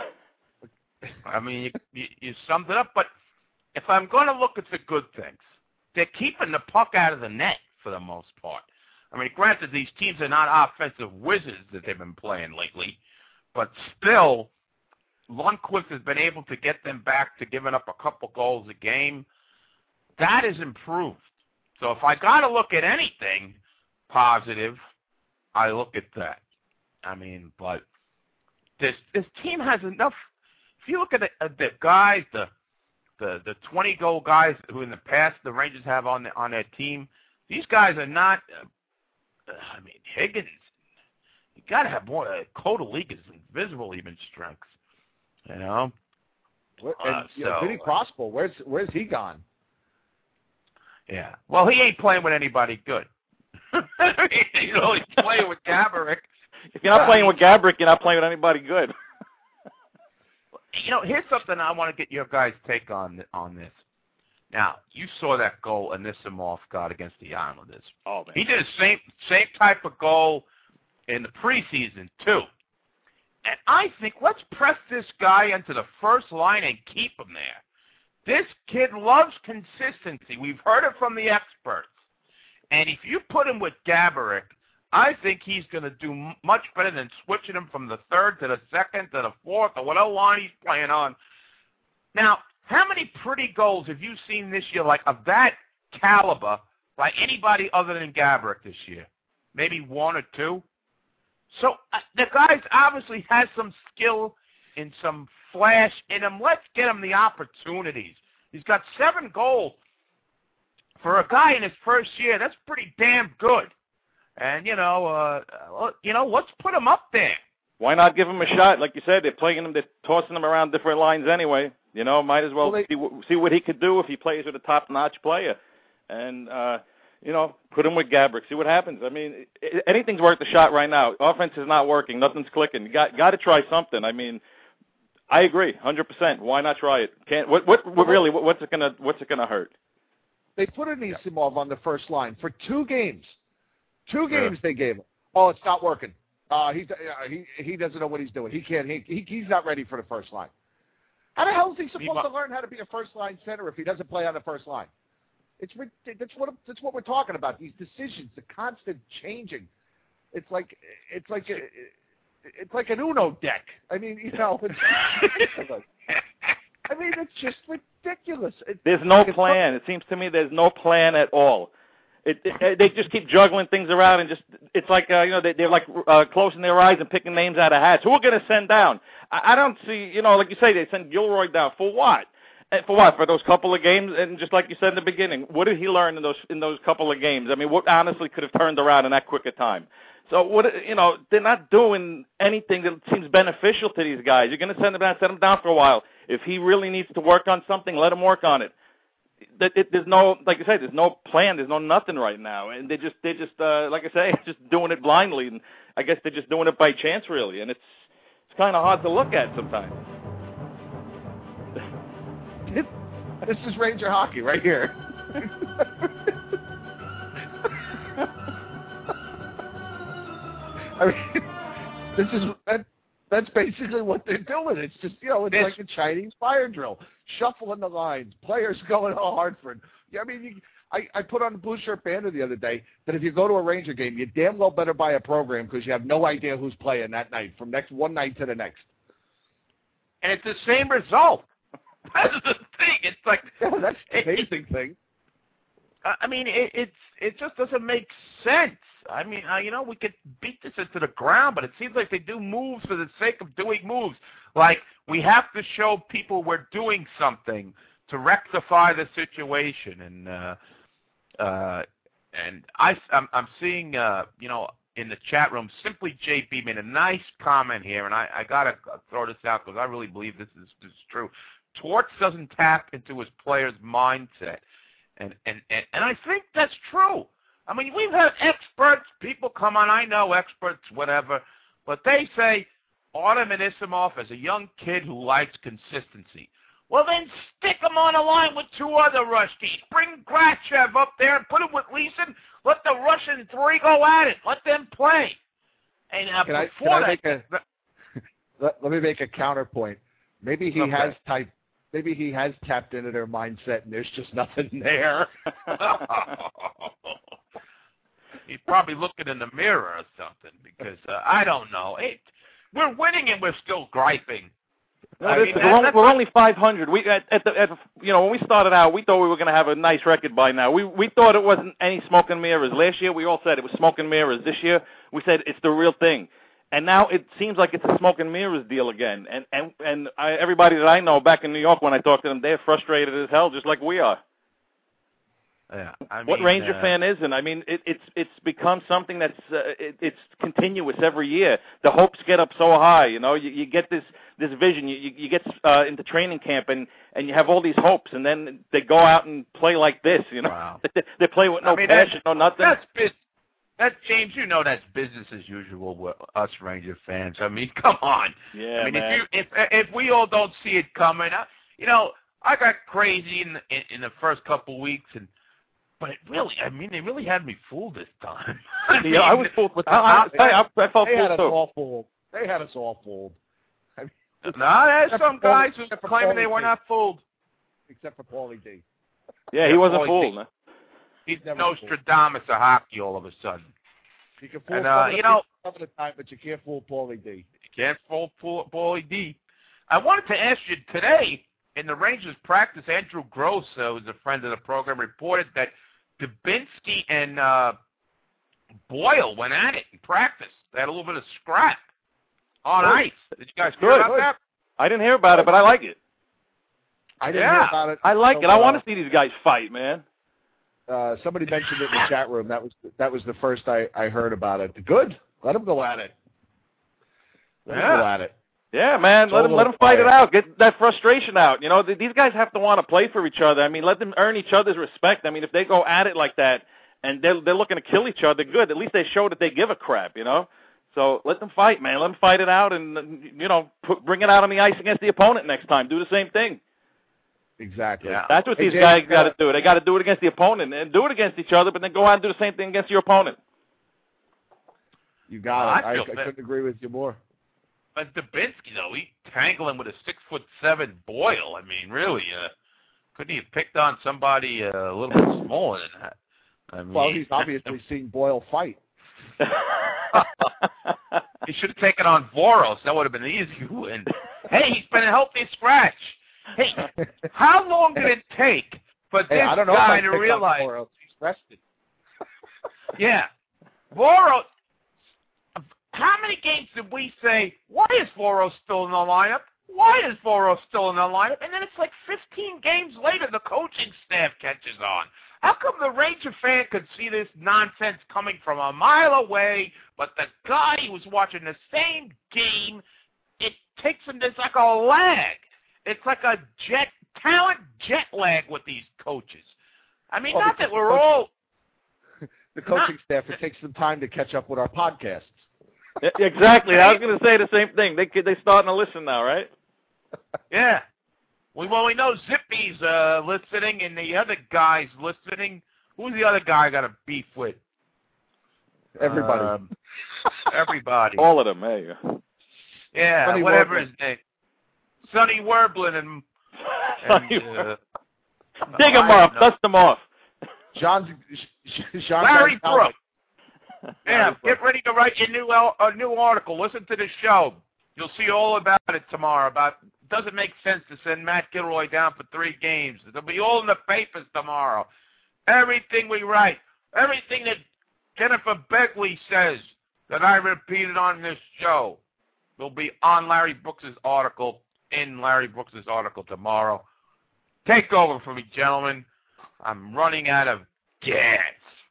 I mean, you, you, you summed it up. But if I'm going to look at the good things, they're keeping the puck out of the net for the most part. I mean, granted, these teams are not offensive wizards that they've been playing lately, but still, Lundqvist has been able to get them back to giving up a couple goals a game. That is improved. So if I got to look at anything positive, I look at that. I mean, but this this team has enough. If you look at the, uh, the guys, the the the twenty goal guys who in the past the Rangers have on the, on their team, these guys are not. Uh, I mean, Higgins. You got to have more. Uh, Coda League is invisible even strengths. You know. What, and, uh, you so, know, Vinny Crossbow, where's where's he gone? Yeah. Well, he ain't playing with anybody good. You know, he's playing with Gaborik. If you're not playing with Gaborik, you're not playing with anybody good. You know, here's something I want to get your guys' take on on this. Now, you saw that goal Anisimov got against the Islanders. Oh, man. He did the same same type of goal in the preseason, too. And I think let's press this guy into the first line and keep him there. This kid loves consistency. We've heard it from the experts. And if you put him with Gaborik, I think he's going to do m- much better than switching him from the third to the second to the fourth or whatever line he's playing on. Now, how many pretty goals have you seen this year, like of that caliber, by anybody other than Gaborik this year? Maybe one or two? So uh, the guy obviously has some skill and some flash in him. Let's get him the opportunities. He's got seven goals. For a guy in his first year, that's pretty damn good. And, you know, uh, you know, let's put him up there. Why not give him a shot? Like you said, they're playing him, they're tossing him around different lines anyway. You know, might as well, well they, see, see what he could do if he plays with a top-notch player. And, uh, You know, put him with Gabrick. See what happens. I mean, anything's worth a shot right now. Offense is not working. Nothing's clicking. You got got to try something. I mean, I agree, one hundred percent. Why not try it? Can't. What? What? what really? What, what's it gonna? What's it gonna hurt? They put Anisimov on the first line for two games. Two games yeah. they gave him. Oh, it's not working. Uh, he, uh, he he doesn't know what he's doing. He can't. He, he he's not ready for the first line. How the hell is he supposed he to learn how to be a first line center if he doesn't play on the first line? It's that's what that's what we're talking about. These decisions, the constant changing. It's like it's like a, it's like an Uno deck. I mean, you know, it's ridiculous. I mean, it's just ridiculous. It, there's no plan. It seems to me there's no plan at all. It, it, they just keep juggling things around and just it's like uh, you know they, they're like uh, closing their eyes and picking names out of hats. Who are going to send down? I, I don't see. You know, like you say, they send Gilroy down for what? For what? For those couple of games, and just like you said in the beginning, what did he learn in those in those couple of games? I mean, what honestly could have turned around in that quick a time? So what? You know, they're not doing anything that seems beneficial to these guys. You're going to send them down, set them down for a while. If he really needs to work on something, let him work on it. That it, there's no, like I say, there's no plan. There's no nothing right now, and they just they just uh, like I say, just doing it blindly, and I guess they're just doing it by chance, really, and it's it's kind of hard to look at sometimes. This is Ranger hockey right here. I mean, this is that, that's basically what they're doing. It's just, you know, it's this, like a Chinese fire drill, shuffling the lines, players going all Hartford. I mean, you, I, I put on the Blue Shirt Banner the other day that if you go to a Ranger game, you damn well better buy a program because you have no idea who's playing that night from next one night to the next. And it's the same result. That's the thing. It's like yeah, that's the it, amazing it, thing. I mean, it, it's it just doesn't make sense. I mean, uh, you know, we could beat this into the ground, but it seems like they do moves for the sake of doing moves. Like we have to show people we're doing something to rectify the situation, and uh, uh, and I I'm, I'm seeing uh, you know. in the chat room, Simply J P made a nice comment here, and I, I got to throw this out because I really believe this is, this is true. Torts doesn't tap into his player's mindset, and, and, and, and I think that's true. I mean, we've had experts, people come on, I know experts, whatever, but they say Artem Anisimov is a young kid who likes consistency. Well, then stick him on a line with two other Ruskies. Bring Grachev up there and put him with Leeson. Let the Russian three go at it. Let them play. And uh, can I, before can I that, make a, let, let me make a counterpoint. Maybe he okay. has typed. Maybe he has tapped into their mindset, and there's just nothing there. He's probably looking in the mirror or something because uh, I don't know. It, we're winning and we're still griping. No, I mean, we're, only, we're only five hundred. We at, at the at, you know when we started out, we thought we were going to have a nice record by now. We we thought it wasn't any smoke and mirrors. Last year, we all said it was smoke and mirrors. This year, we said it's the real thing. And now it seems like it's a smoke and mirrors deal again. And and and I, everybody that I know back in New York, when I talk to them, they're frustrated as hell, just like we are. Yeah, I mean, what Ranger uh, fan isn't? I mean, it, it's it's become something that's uh, it, it's continuous every year. The hopes get up so high, you know. You, you get this this vision. You you, you get uh, into training camp and, and you have all these hopes, and then they go out and play like this, you know. Wow. they, they play with no I mean, passion, no nothing. That's business. That's James. You know that's business as usual with us Ranger fans. I mean, come on. Yeah, I mean, man. if you if if we all don't see it coming, I, you know, I got crazy in, in in the first couple of weeks and. But it really, I mean, they really had me fooled this time. I mean, yeah, I was fooled with. I, I, I, I felt they fooled had us too. all fooled. They had us all fooled. I mean, no, there's some guys who except for claiming they Paulie were D. not fooled. Except for Paulie D. Yeah, he Yeah, wasn't Paulie fooled. D. Man. He's Never Nostradamus of hockey all of a sudden. You can fool And, uh, some you of know, some of the time, but you can't fool Paulie D. You can't fool Paulie D. I wanted to ask you today, in the Rangers practice, Andrew Gross, uh, who's a friend of the program, reported that Dubinsky and uh, Boyle went at it in practice. They had a little bit of scrap on Good. ice. Did you guys hear Good. about that? I didn't hear about it, but I like it. I didn't Yeah. hear about it. I like so, it. I uh, want to see these guys fight, man. Uh, somebody mentioned it in the chat room. That was that was the first I, I heard about it. Good. Let them go at it. Let Yeah. them go at it. Yeah, man. Let them let them fight it out. Get that frustration out. You know, th- these guys have to want to play for each other. I mean, let them earn each other's respect. I mean, if they go at it like that, and they're they're looking to kill each other. Good. At least they show that they give a crap, you know. So let them fight, man. Let them fight it out, and you know, put, bring it out on the ice against the opponent next time. Do the same thing. Exactly. Yeah. That's what Hey, these James, guys got to uh, do. They got to do it against the opponent and do it against each other, but then go out and do the same thing against your opponent. You got Well, it. I I, feel I bad. couldn't agree with you more. But Dubinsky, though, he tangling with a six foot seven Boyle. I mean, really, uh, couldn't he have picked on somebody uh, a little bit smaller than that? I mean, Well, he's obviously seen Boyle fight. he should have taken on Voros. That would have been an easy win. Hey, he's been a healthy scratch. Hey, how long did it take for Hey, this I don't know guy if I to picked realize? on Boyle. He's rested. Yeah, Voros. How many games did we say, why is Voros still in the lineup? Why is Voros still in the lineup? And then it's like fifteen games later, the coaching staff catches on. How come the Ranger fan could see this nonsense coming from a mile away, but the guy who was watching the same game, it takes him, there's like a lag. It's like a jet, talent jet lag with these coaches. I mean, Well, not that because we're the coach- all... The coaching Not- staff, it takes some time to catch up with our podcasts. Yeah, exactly. I was going to say the same thing. They they starting to listen now, right? Yeah. We, well, we know Zippy's uh, listening, and the other guy's listening. Who's the other guy I got a beef with? Everybody. Um, everybody. All of them. Hey. Yeah, Sonny whatever Werblin. his name. Sonny Werblin and, Sonny and uh, Dig them I off. don't know. Dust them off. John, John Larry Gonzalez. Brooks. Yeah, Larry Brooks. get ready to write your new el- a new article. Listen to the show. You'll see all about it tomorrow. About doesn't make sense to send Matt Gilroy down for three games. It'll be all in the papers tomorrow. Everything we write, everything that Jennifer Begley says that I repeated on this show will be on Larry Brooks' article, in Larry Brooks' article tomorrow. Take over for me, gentlemen. I'm running out of gas.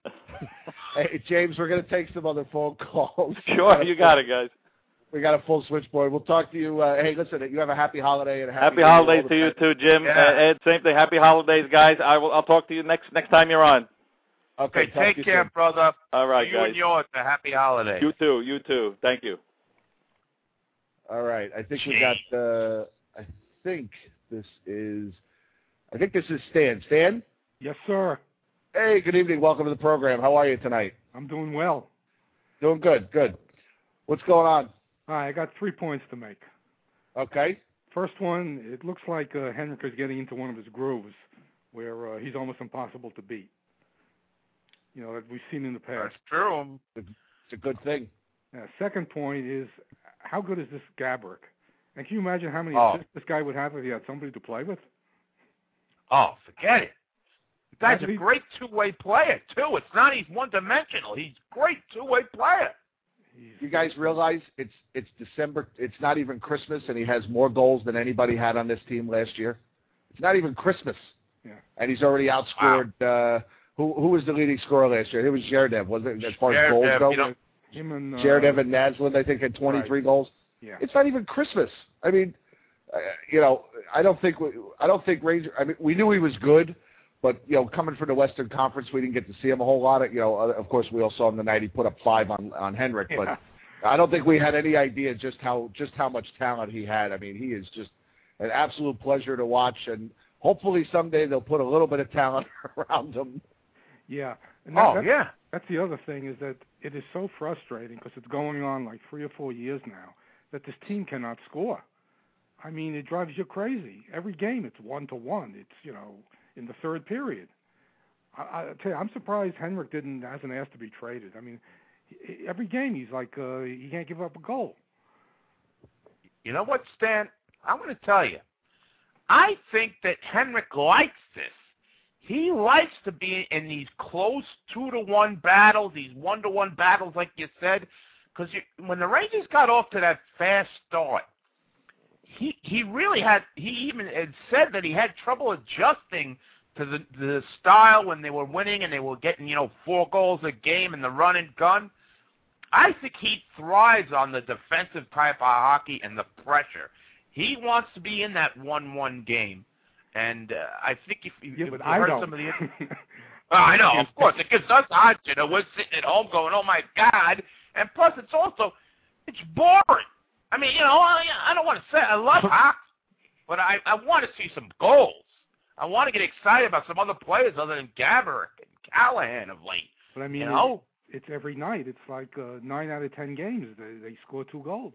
Hey, James, we're going to take some other phone calls. Sure, you got it, guys. We got a full switchboard. We'll talk to you. Uh, hey, listen, you have a happy holiday and a happy, Happy New Year, holidays all to the you best. too, Jim. Yeah. Uh, Ed, same thing. Happy holidays, guys. I will. I'll talk to you next next time you're on. Okay, Okay, talk to take you care, soon. brother. All right, you guys. and yours. A happy holiday. You too. You too. Thank you. All right, I think we got. Uh, I think this is. I think this is Stan. Stan. Yes, sir. Hey, good evening. Welcome to the program. How are you tonight? I'm doing well. Doing good. Good. What's going on? All right, I got three points to make. Okay. First one, it looks like uh, Henrik is getting into one of his grooves where uh, he's almost impossible to beat. You know, that we've seen in the past. That's true. It's a good thing. Uh, second point is, how good is this Gabrick? And can you imagine how many Oh. assists this guy would have if he had somebody to play with? Oh, forget it. The guy's a Actually- great two-way player, too. It's not he's one-dimensional. He's a great two-way player. He's, You guys realize it's it's December. It's not even Christmas, and he has more goals than anybody had on this team last year. It's not even Christmas, yeah. and he's already outscored. Uh, who who was the leading scorer last year? It was Jaredev, wasn't it? As far as Jared goals Dev, go, you know, Him and uh, Jaredev and Naslund, I think, had twenty-three Right. goals. yeah. It's not even Christmas. I mean, uh, you know, I don't think we, I don't think Ranger. I mean, we knew he was good, but you know, coming from the Western Conference, we didn't get to see him a whole lot. Of, you know, uh, of course, we all saw him the night he put up five on on Henrik, Yeah. but I don't think we had any idea just how just how much talent he had. I mean, he is just an absolute pleasure to watch, and hopefully someday they'll put a little bit of talent around him. Yeah. And that, Oh, that's, yeah. that's the other thing is that it is so frustrating because it's going on like three or four years now that this team cannot score. I mean, it drives you crazy. Every game it's one to one. It's, you know, in the third period. I, I tell you, I'm surprised Henrik didn't hasn't asked to be traded. I mean, he- every game he's like uh, he can't give up a goal. You know what, Stan? I'm going to tell you. I think that Henrik likes this. He likes to be in these close two-to-one battles, these one-to-one battles, like you said, because when the Rangers got off to that fast start, he he really had, he even had said that he had trouble adjusting to the, the style when they were winning and they were getting, you know, four goals a game in the run and gun. I think he thrives on the defensive type of hockey and the pressure. He wants to be in that one-one game. And uh, I think if you, Yeah, if but you I heard don't. some of the Oh, I know, of course. It gives us odds, you know. We're sitting at home going, oh, my God. And plus, it's also, it's boring. I mean, you know, I, I don't want to say I love hockey, but I, I want to see some goals. I want to get excited about some other players other than Gaborik and Callahan of late. But, I mean, you know? it, it's every night. It's like uh, nine out of ten games, they, they score two goals.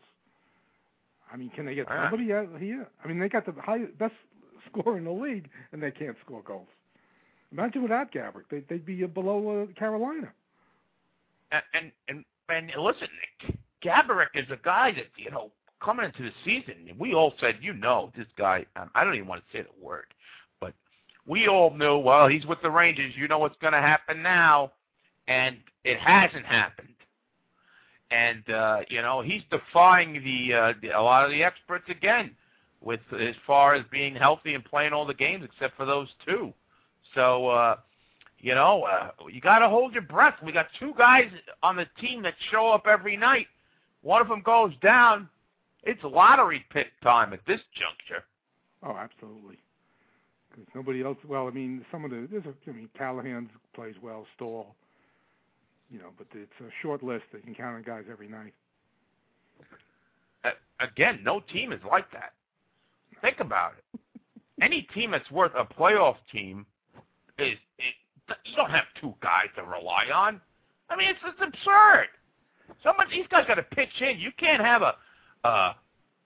I mean, can they get Uh. somebody out here? I mean, they got the high, best scorer in the league, and they can't score goals. Imagine without Gaborik. They, they'd be below uh, Carolina. And, and, and, and listen, Gaborik is a guy that, you know, coming into the season, we all said, you know, this guy, um, I don't even want to say the word, but we all knew, well, he's with the Rangers. You know what's going to happen now. And it hasn't happened. And, uh, you know, he's defying the, uh, the a lot of the experts again with as far as being healthy and playing all the games except for those two. So, uh, you know, uh, you got to hold your breath. We got two guys on the team that show up every night. One of them goes down. It's lottery pick time at this juncture. Oh, absolutely. Because nobody else. Well, I mean, some of the. There's a, I mean, Callahan plays well, Stahl. You know, but it's a short list. They can count on guys every night. Uh, again, no team is like that. Think about it. Any team that's worth a playoff team is it, you don't have two guys to rely on. I mean, it's it's absurd. Someone these guys got to pitch in. You can't have a, uh,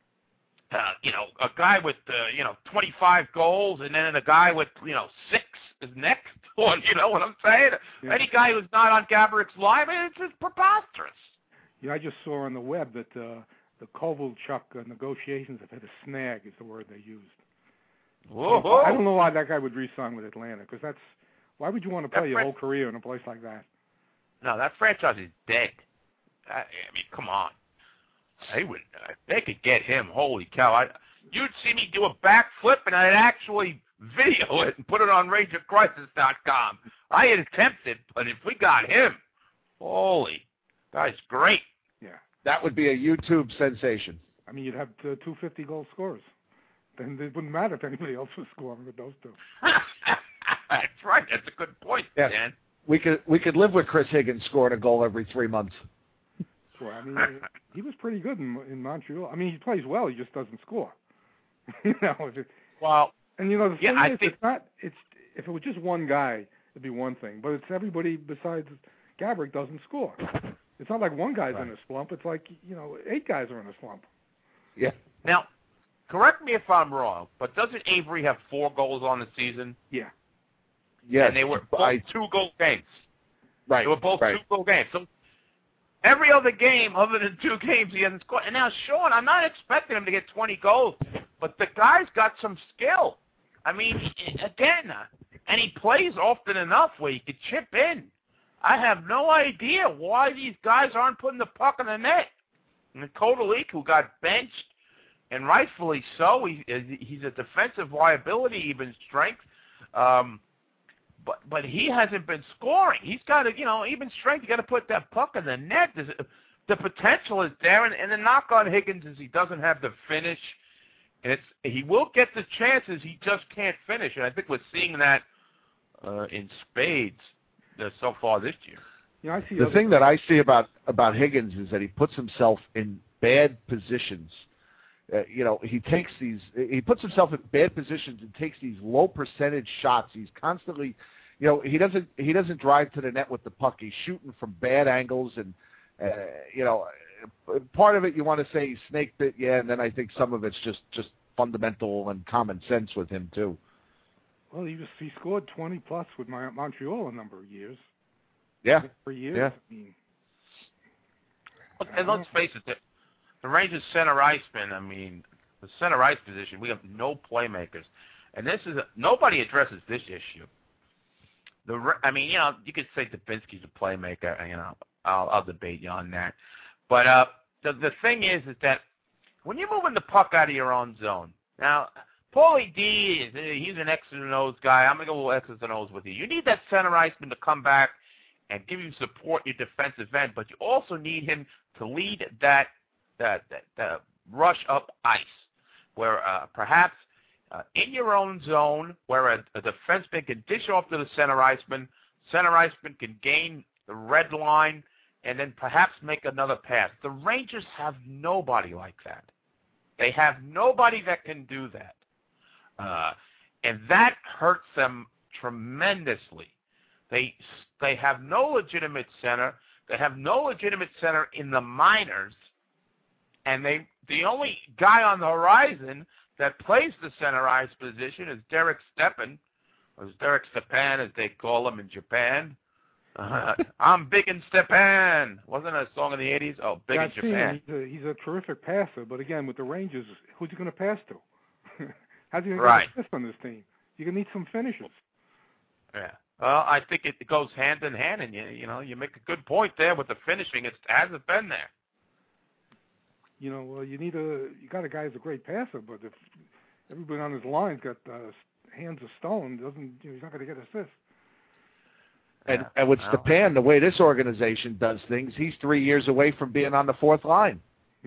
uh, you know, a guy with uh, you know twenty-five goals and then a guy with you know six is next one. You know what I'm saying? Yeah. Any guy who's not on Gaborik's line, I mean, it's just preposterous. Yeah, I just saw on the web that uh, the Kovalchuk uh, negotiations have hit a snag. Is the word they used. Whoa, so, whoa. I don't know why that guy would re-sign with Atlanta, because that's why would you want to play that your fr- whole career in a place like that? No, that franchise is dead. I, I mean, come on. They would, uh, they could get him. Holy cow! I, you'd see me do a backflip, and I'd actually video it and put it on Ranger Crisis dot com. I had attempted, but if we got him, holy, guy's great. Yeah, that would be a YouTube sensation. I mean, you'd have uh, two fifty goal scorers. Then it wouldn't matter if anybody else was scoring with those two. That's right. That's a good point, yeah. Dan. We could we could live with Chris Higgins scoring a goal every three months. Well, I mean, he was pretty good in, in Montreal. I mean, he plays well. He just doesn't score. you know. It, well, and you know the thing yeah, I is, think it's not. It's if it was just one guy, it'd be one thing. But it's everybody besides Gaborik doesn't score. It's not like one guy's right. in a slump. It's like you know, eight guys are in a slump. Yeah. Now, correct me if I'm wrong, but doesn't Avery have four goals on the season? Yeah. Yeah. And they were both I, two goal games. Right. They were both right. two goal games. So every other game other than two games he hasn't scored. And now Sean, I'm not expecting him to get twenty goals, but the guy's got some skill. I mean, again, and he plays often enough where he could chip in. I have no idea why these guys aren't putting the puck in the net. And Kodalik, who got benched, and rightfully so, he, he's a defensive liability, even strength. Um, but but he hasn't been scoring. He's got to, you know, even strength, you got to put that puck in the net. There's, the potential is there, and, and the knock on Higgins is he doesn't have the finish. And it's he will get the chances, he just can't finish. And I think we're seeing that uh, in spades uh, so far this year. Yeah, I see the thing that I see about, about Higgins is that he puts himself in bad positions. Uh, you know, he takes these, he puts himself in bad positions and takes these low percentage shots. He's constantly, you know, he doesn't, he doesn't drive to the net with the puck. He's shooting from bad angles, and, uh, you know, part of it you want to say he snake bit, yeah, and then I think some of it's just, just fundamental and common sense with him too. Well, he was, he scored twenty plus with my Montreal a number of years. Yeah. For years. Yeah. I mean, Look, and let's face it, the, the Rangers center iceman, I mean, the center ice position, we have no playmakers. And this is, a, nobody addresses this issue. The, I mean, you know, you could say Dubinsky's a playmaker, you know, I'll, I'll debate you on that. But uh, the, the thing is, is that when you're moving the puck out of your own zone, now, Paulie D, is, he's an X's and O's guy. I'm going to go a little X's and O's with you. You need that center iceman to come back and give you support your defensive end, but you also need him to lead that that, that, that rush up ice, where uh, perhaps uh, in your own zone, where a, a defenseman can dish off to the center iceman, center iceman can gain the red line and then perhaps make another pass. The Rangers have nobody like that. They have nobody that can do that. Uh, and that hurts them tremendously. They they have no legitimate center. They have no legitimate center in the minors. And they the only guy on the horizon that plays the center ice position is Derek Stepan, or Derek Stepan as they call him in Japan. Uh, I'm Big in Stepan. Wasn't it a song in the eighties? Oh, Big yeah, in Japan. He's a, he's a terrific passer, but again, with the Rangers, who's he going to pass to? How's he going right. to get assist on this team? You're going to need some finishers. Yeah. Well, I think it goes hand in hand, and you you know you make a good point there with the finishing. It hasn't been there. You know, well, you need a you got a guy who's a great passer, but if everybody on his line's got uh, hands of stone, doesn't you know, he's not going to get assists. And, Yeah. and with Well. Stepan, the way this organization does things, he's three years away from being on the fourth line.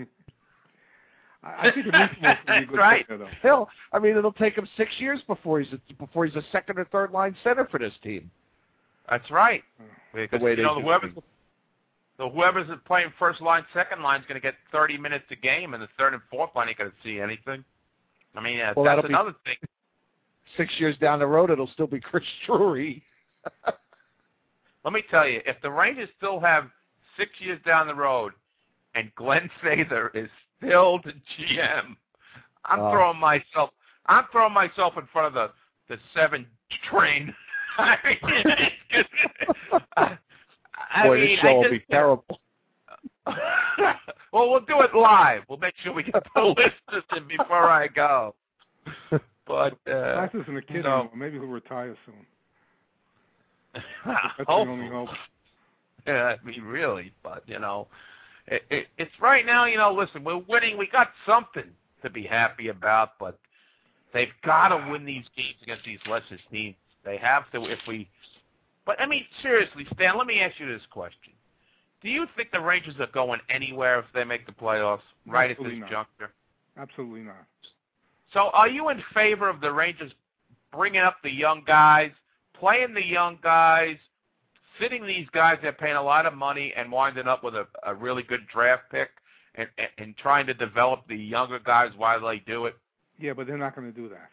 I, I think it needs more to be a good right. player, though. Hell, I mean, it'll take him six years before he's a, before he's a second or third line center for this team. That's right. Because, The way you they know, do whoever's, things. so whoever's playing first line, second line is going to get thirty minutes a game, and the third and fourth line ain't going to see anything. I mean, uh, Well, that's that'll be- another thing. Six years down the road, it'll still be Chris Drury. Let me tell you, if the Rangers still have six years down the road and Glenn Sather is still the G M, I'm Oh. throwing myself I'm throwing myself in front of the, the seven train. I mean, I, I Boy, mean, this show I will just, be terrible. well, we'll do it live. We'll make sure we get the listeners in before I go. But uh, Class isn't a kid no. anymore. Maybe he'll retire soon. That's the Hopefully. only hope. Yeah, I mean, really, but, you know, it, it, it's right now, you know, listen, we're winning. We got something to be happy about, but they've got to win these games against these lesser teams. They have to if we – but, I mean, seriously, Stan, let me ask you this question. Do you think the Rangers are going anywhere if they make the playoffs right Absolutely at this not. juncture? Absolutely not. So are you in favor of the Rangers bringing up the young guys, playing the young guys, sitting these guys they're paying a lot of money and winding up with a, a really good draft pick and, and, and trying to develop the younger guys while they do it? Yeah, but they're not going to do that.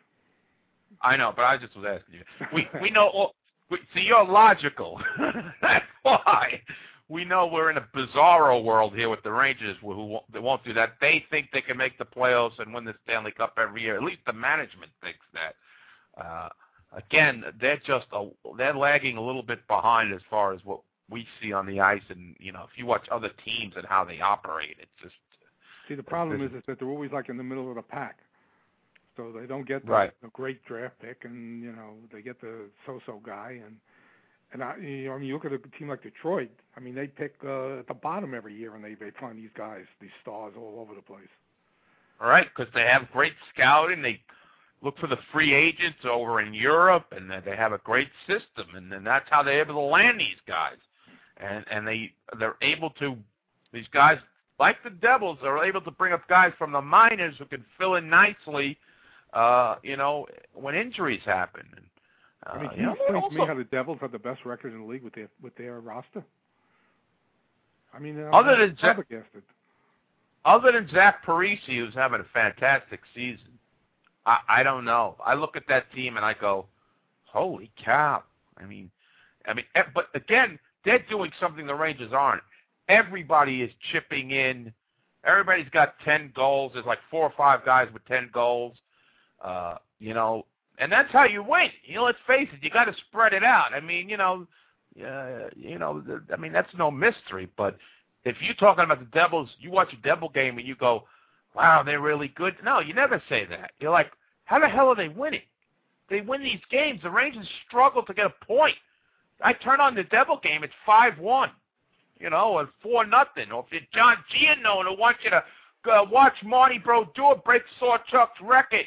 I know, but I just was asking you. We we know. All, we, see, you're logical. That's why. We know we're in a bizarro world here with the Rangers who won't, they won't do that. They think they can make the playoffs and win the Stanley Cup every year. At least the management thinks that. Uh, again, they're just a, they're lagging a little bit behind as far as what we see on the ice. And you know, if you watch other teams and how they operate, it's just. See, the problem is, is that they're always like in the middle of the pack. So they don't get the, Right. the great draft pick, and you know they get the so-so guy, and and I, you know, I mean, you look at a team like Detroit. I mean, they pick uh, at the bottom every year, and they they find these guys, these stars all over the place. All right, because they have great scouting. They look for the free agents over in Europe, and they have a great system, and then that's how they're able to land these guys. And and they they're able to these guys like the Devils are able to bring up guys from the minors who can fill in nicely. Uh, you know, when injuries happen. And, uh, I mean, can you you know, explain to me also- how the Devils have the best record in the league with their with their roster? I mean, I'm Other than Jack- flabbergasted. Other than Zach Parise, who's having a fantastic season, I, I don't know. I look at that team and I go, holy cow. I mean, I mean, eh, but again, they're doing something the Rangers aren't. Everybody is chipping in. Everybody's got ten goals. There's like four or five guys with ten goals. Uh, you know, and that's how you win. You know, let's face it, you got to spread it out. I mean, you know, uh, you know, the, I mean, that's no mystery. But if you're talking about the Devils, you watch a Devil game and you go, wow, they're really good. No, you never say that. You're like, how the hell are they winning? They win these games. The Rangers struggle to get a point. I turn on the Devil game, it's five one, you know, or four nothing. Or if you're John Giannone who wants you to uh, watch Marty Brodeur break Sawchuck's record.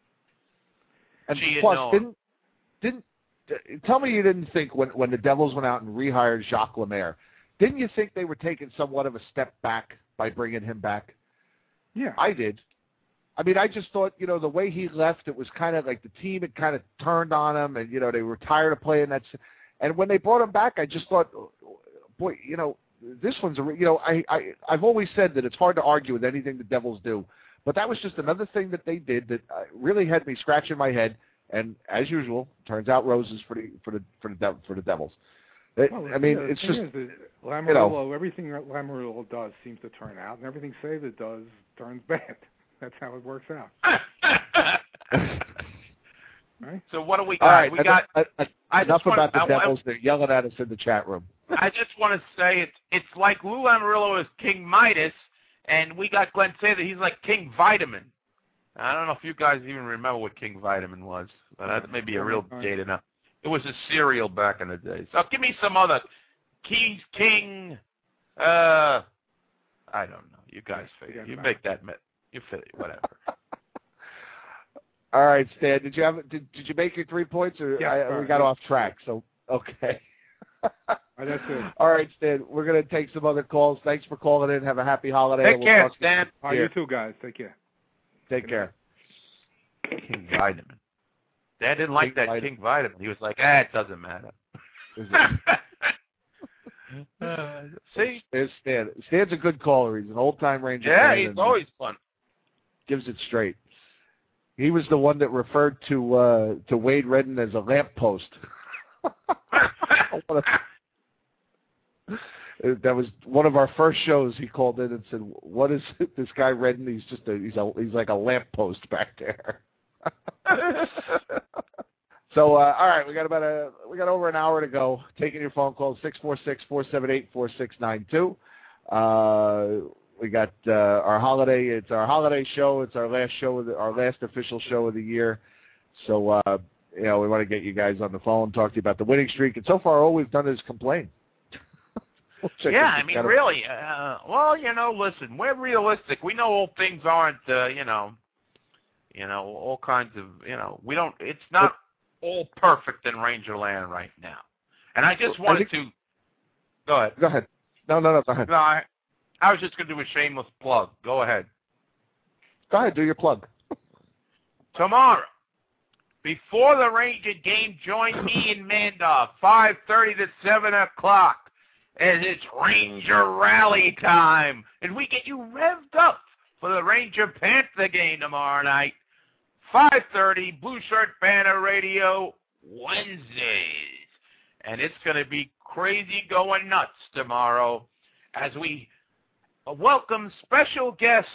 And Gee, plus, no. didn't didn't uh, tell me you didn't think when when the Devils went out and rehired Jacques Lemaire, didn't you think they were taking somewhat of a step back by bringing him back? Yeah. I did. I mean, I just thought, you know, the way he left, it was kind of like the team had kind of turned on him, and you know they were tired of playing that. And when they brought him back, I just thought, boy, you know, this one's a, you know, I, I I've always said that it's hard to argue with anything the Devils do, but that was just another thing that they did that really had me scratching my head. And as usual, turns out roses for the for the for the Dev- for the Devils. It, well, I mean, yeah, it's just Lamoriello. You know, everything that Lamoriello does seems to turn out, and everything Sava does turns bad. That's how it works out. Right? So what do we got? All right, we got. I, I, I, enough wanna, about the I, Devils. They're yelling at us in the chat room. I just want to say it's it's like Lou Lamoriello is King Midas, and we got Glenn Sather. He's like King Vitamin. I don't know if you guys even remember what King Vitamin was, but that may be a real data now. It was a cereal back in the day. So give me some other King King. Uh, I don't know. You guys figure. You make that. You fit it. Whatever. All right, Stan. Did you have? Did, did you make your three points, or yeah, I, we got off track? So okay. That's it. All right, Stan. We're gonna take some other calls. Thanks for calling in. Have a happy holiday. Take we'll care, Stan. All right, you too, guys. Take care. Take Good care. King Vitamin. Dad didn't like King that Vitamin. King Vitamin. He was like, ah, it doesn't matter. uh, see? There's Stan. Stan's a good caller. He's an old-time Ranger Yeah, fan he's and always fun. gives it straight. He was the one that referred to uh, to Wade Redden as a lamppost. That was one of our first shows. He called in and said, "What is this guy Redden? He's just a he's a he's like a lamppost back there." So, uh, all right, we got about a we got over an hour to go. Taking your phone calls six four six, four seven eight, four six nine two. Uh, we got uh, our holiday. It's our holiday show. It's our last show, of the, our last official show of the year. So, uh, you know, we want to get you guys on the phone, talk to you about the winning streak. And so far, all we've done is complain. Yeah, I mean, kind of really. Uh, well, you know, listen, we're realistic. We know all things aren't, uh, you know, you know, all kinds of, you know, we don't. It's not all perfect in Rangerland right now. And I just wanted I think, to go ahead. Go ahead. No, no, no. Go ahead. No, I, I was just going to do a shameless plug. Go ahead. Go ahead. Do your plug. Tomorrow, before the Ranger game, join me in Mandar, five thirty to seven o'clock, as it's Ranger Rally time. And we get you revved up for the Ranger Panther game tomorrow night, five thirty, Blue Shirt Banner Radio, Wednesdays. And it's going to be crazy going nuts tomorrow as we welcome special guest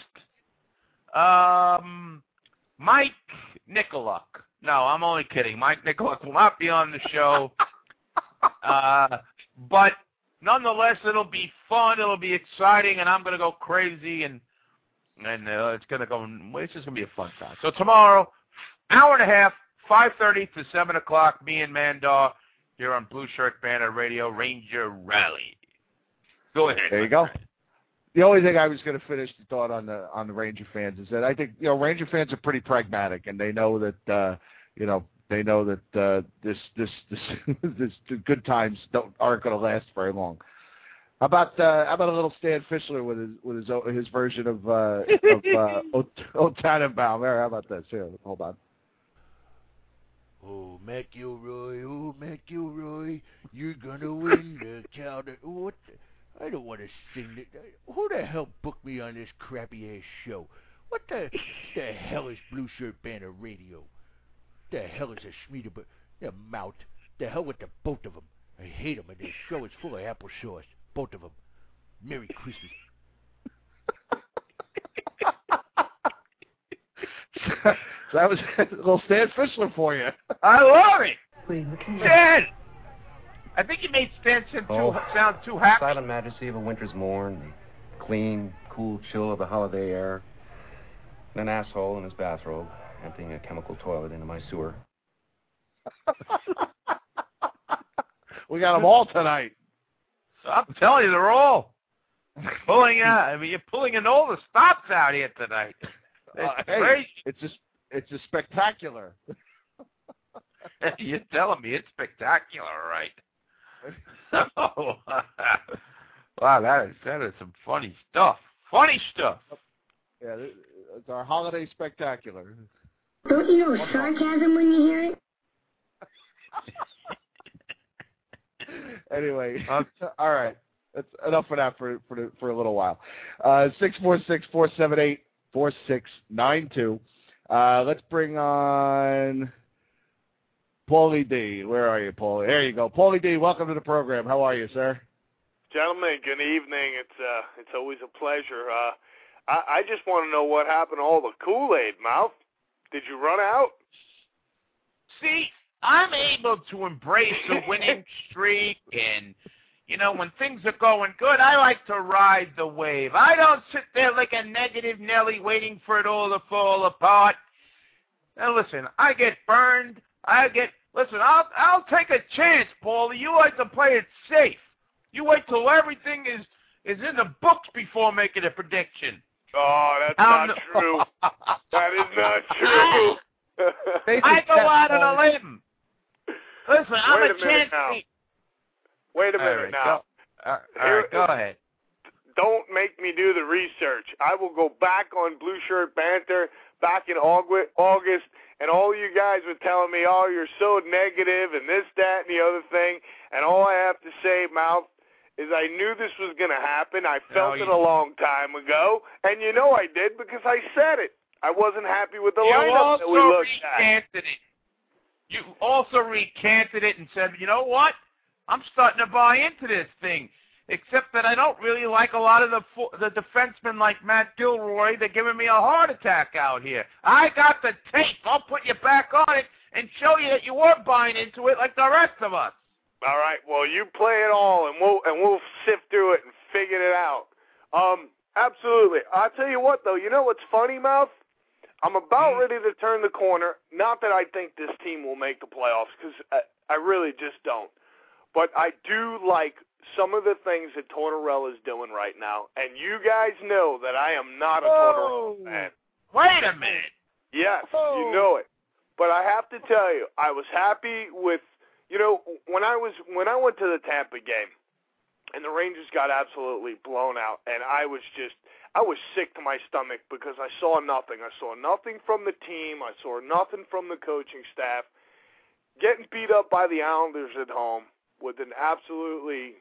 um, Mike Nicoluk. No, I'm only kidding. Mike Nicoluk will not be on the show. uh, but nonetheless, it'll be fun. It'll be exciting, and I'm going to go crazy, and and uh, it's going to go. It's just going to be a fun time. So tomorrow, hour and a half, five thirty to seven o'clock, me and Mandar here on Blue Shirt Banner Radio, Ranger Rally. Go ahead. There you go. The only thing I was going to finish the thought on the on the Ranger fans is that I think you know Ranger fans are pretty pragmatic, and they know that uh, you know they know that uh, this this this this good times don't aren't going to last very long. How about uh, how about a little Stan Fischler with his with his his version of uh, of uh, O Tannenbaum? How about this? Here, hold on. Oh, McElroy, oh, McElroy, you're gonna win the counter. What? The? I don't want to sing it. Who the hell booked me on this crappy-ass show? What the, the hell is Blue Shirt Banner Radio? The hell is a Schmieder, but the mouth. The hell with the both of them. I hate them, and this show is full of applesauce. Both of them. Merry Christmas. So that was a little Stan Fischler for you. I love it. Stan! I think you made Stan sound too, oh, sound too happy. Silent majesty of a winter's morn, the clean, cool chill of the holiday air, and an asshole in his bathrobe emptying a chemical toilet into my sewer. We got them all tonight. I'm telling you, they're all pulling out. I mean, you're pulling in all the stops out here tonight. It's uh, hey, crazy. It's just, it's just spectacular. You're telling me it's spectacular, right? Oh, wow, that is that is some funny stuff. Funny stuff. Yeah, it's our holiday spectacular. Don't you know sarcasm when you hear it? Anyway, all right. That's enough for that for for, the, for a little while. Uh, six four six, four seven eight, four six nine two. Uh, let's bring on Paulie D. Where are you, Paulie? There you go. Paulie D, welcome to the program. How are you, sir? Gentlemen, good evening. It's uh, it's always a pleasure. Uh, I, I just want to know what happened to all the Kool-Aid, Mouth. Did you run out? See, I'm able to embrace a winning streak, and, you know, when things are going good, I like to ride the wave. I don't sit there like a negative Nelly waiting for it all to fall apart. Now, listen, I get burned. I get, listen, I'll, I'll take a chance, Paulie. You like to play it safe. You wait till everything is, is in the books before making a prediction. Oh, that's I'm not the, true. That is not true. I go out on a limb. Listen, I'm Wait a, a minute chance. now. Wait a minute all right, now. Go, all right, Here, go ahead. Don't make me do the research. I will go back on Blue Shirt Banter back in August, and all you guys were telling me, oh, you're so negative and this, that, and the other thing. And all I have to say, Mouth, is I knew this was going to happen. I felt no, it a long time ago. And you know I did because I said it. I wasn't happy with the you lineup that we looked recanted at. It. You also recanted it and said, you know what? I'm starting to buy into this thing. Except that I don't really like a lot of the the defensemen like Matt Gilroy. They're giving me a heart attack out here. I got the tape. I'll put you back on it and show you that you were buying into it like the rest of us. All right. Well, you play it all, and we'll and we'll sift through it and figure it out. Um, absolutely. I'll tell you what, though. You know what's funny, Mouth? I'm about ready to turn the corner. Not that I think this team will make the playoffs, because I, I really just don't. But I do like some of the things that Tortorella's doing right now. And you guys know that I am not a oh, Tortorella fan. Wait a minute. Yes, oh. you know it. But I have to tell you, I was happy with, you know, when I was when I went to the Tampa game, and the Rangers got absolutely blown out, and I was just, I was sick to my stomach because I saw nothing. I saw nothing from the team. I saw nothing from the coaching staff. Getting beat up by the Islanders at home with an absolutely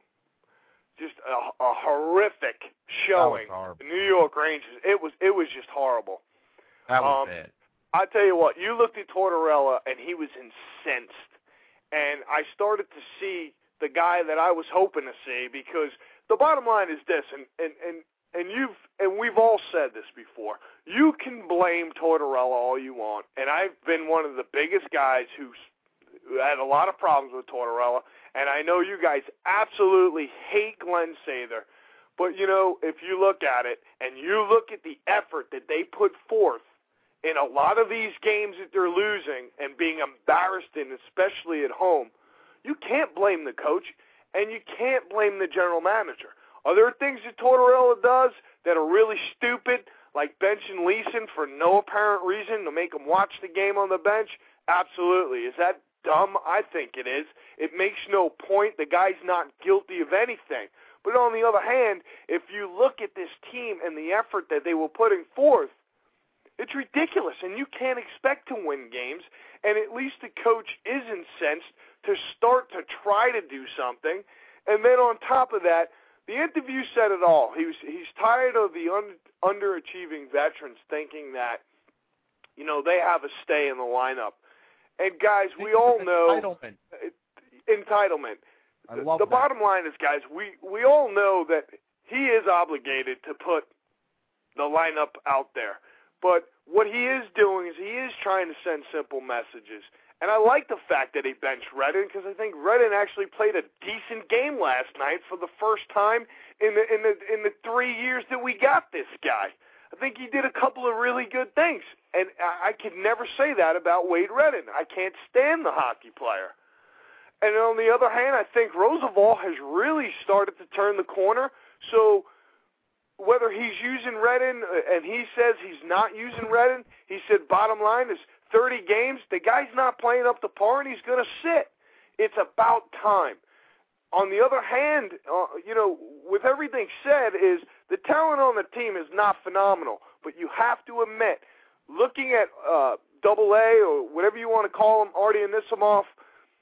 just a, a horrific showing. The New York Rangers, it was it was just horrible. That was um, bad. I tell you what, you looked at Tortorella, and he was incensed. And I started to see the guy that I was hoping to see, because the bottom line is this, and, and, and, and you've and we've all said this before. You can blame Tortorella all you want, and I've been one of the biggest guys who's who had a lot of problems with Tortorella, and I know you guys absolutely hate Glenn Sather. But, you know, if you look at it, and you look at the effort that they put forth in a lot of these games that they're losing and being embarrassed in, especially at home, you can't blame the coach, and you can't blame the general manager. Are there things that Tortorella does that are really stupid, like benching Leeson for no apparent reason to make him watch the game on the bench? Absolutely. Is that dumb? I think it is. It makes no point. The guy's not guilty of anything. But on the other hand, if you look at this team and the effort that they were putting forth, it's ridiculous, and you can't expect to win games. And at least the coach is incensed to start to try to do something. And then on top of that, the interview said it all. He was, he's tired of the un, underachieving veterans thinking that, you know, they have a stay in the lineup. And, guys, we all know entitlement. Entitlement. I love the that. bottom line is, guys, we, we all know that he is obligated to put the lineup out there. But what he is doing is he is trying to send simple messages. And I like the fact that he benched Redden, because I think Redden actually played a decent game last night for the first time in the in the in the three years that we got this guy. I think he did a couple of really good things, and I, I could never say that about Wade Redden. I can't stand the hockey player. And on the other hand, I think Roosevelt has really started to turn the corner. So whether he's using Redden, and he says he's not using Redden, he said bottom line is thirty games, the guy's not playing up to par, and he's going to sit. It's about time. On the other hand, uh, you know, with everything said, is the talent on the team is not phenomenal. But you have to admit, looking at uh, Double A or whatever you want to call him, Artie Anisimov,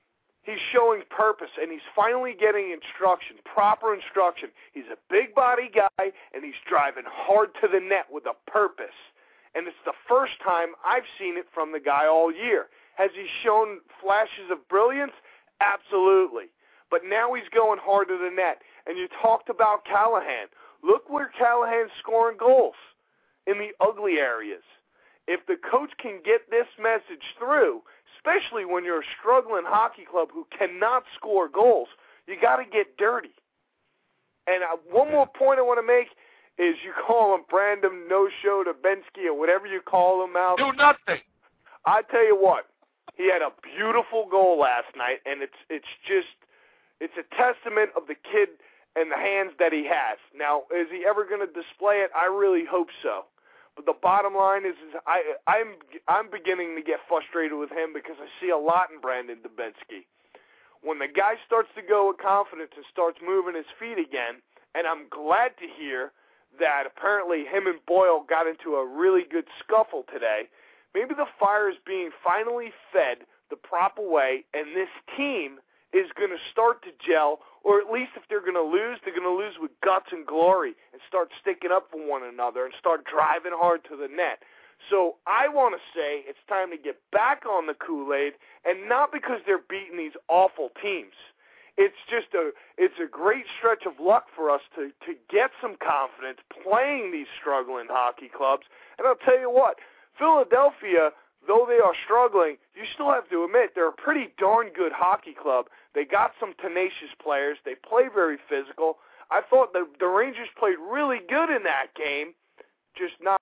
he's showing purpose, and he's finally getting instruction, proper instruction. He's a big body guy, and he's driving hard to the net with a purpose. And it's the first time I've seen it from the guy all year. Has he shown flashes of brilliance? Absolutely. But now he's going hard to the net. And you talked about Callahan. Look where Callahan's scoring goals, in the ugly areas. If the coach can get this message through, especially when you're a struggling hockey club who cannot score goals, you got to get dirty. And uh, one more point I want to make is you call him Brandon No-Show Dubinsky or whatever you call him out. Do nothing. I tell you what, he had a beautiful goal last night, and it's it's just it's a testament of the kid and the hands that he has. Now, is he ever going to display it? I really hope so. But the bottom line is, is I, I'm I'm beginning to get frustrated with him because I see a lot in Brandon Dubinsky. When the guy starts to go with confidence and starts moving his feet again, and I'm glad to hear that apparently him and Boyle got into a really good scuffle today, maybe the fire is being finally fed the proper way, and this team is going to start to gel, or at least if they're going to lose, they're going to lose with guts and glory and start sticking up for one another and start driving hard to the net. So I want to say it's time to get back on the Kool-Aid, and not because they're beating these awful teams. It's just a it's a great stretch of luck for us to, to get some confidence playing these struggling hockey clubs. And I'll tell you what, Philadelphia, though they are struggling, you still have to admit they're a pretty darn good hockey club. They got some tenacious players. They play very physical. I thought the, the Rangers played really good in that game, just not.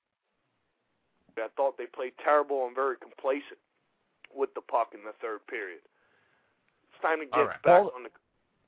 I thought they played terrible and very complacent with the puck in the third period. It's time to get right. back Paul, on the.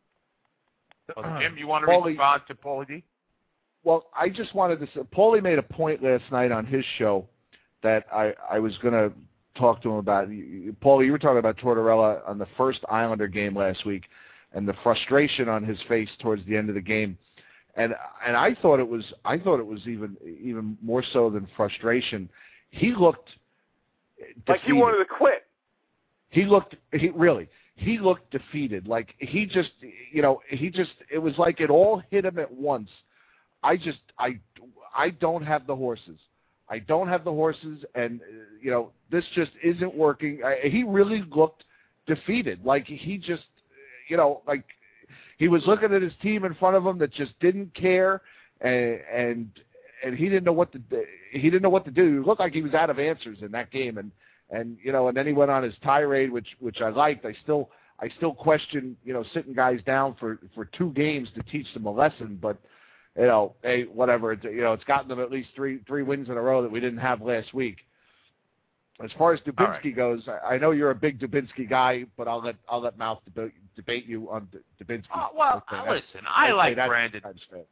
Well, Jim, you want to Paulie, respond to Paulie D? Well, I just wanted to say, Paulie made a point last night on his show that I, I was going to talk to him about. Paulie, you were talking about Tortorella on the first Islander game last week and the frustration on his face towards the end of the game. And and I thought it was I thought it was even even more so than frustration. He looked defeated. Like he wanted to quit. He looked he really he looked defeated. Like he just you know, he just it was like it all hit him at once. I just I I don't have the horses. I don't have the horses, and, you know, this just isn't working. I, he really looked defeated. Like, he just, you know, like, he was looking at his team in front of him that just didn't care, and and, and he didn't know what to he didn't know what to do. It looked like he was out of answers in that game, and, and you know, and then he went on his tirade, which which I liked. I still I still question, you know, sitting guys down for, for two games to teach them a lesson, but, you know, hey, whatever. It's, you know, it's gotten them at least three three wins in a row that we didn't have last week. As far as Dubinsky right. goes, I, I know you're a big Dubinsky guy, but I'll let I'll let Mouth debate, debate you on D- Dubinsky. Oh, well, okay, listen, I like Brandon.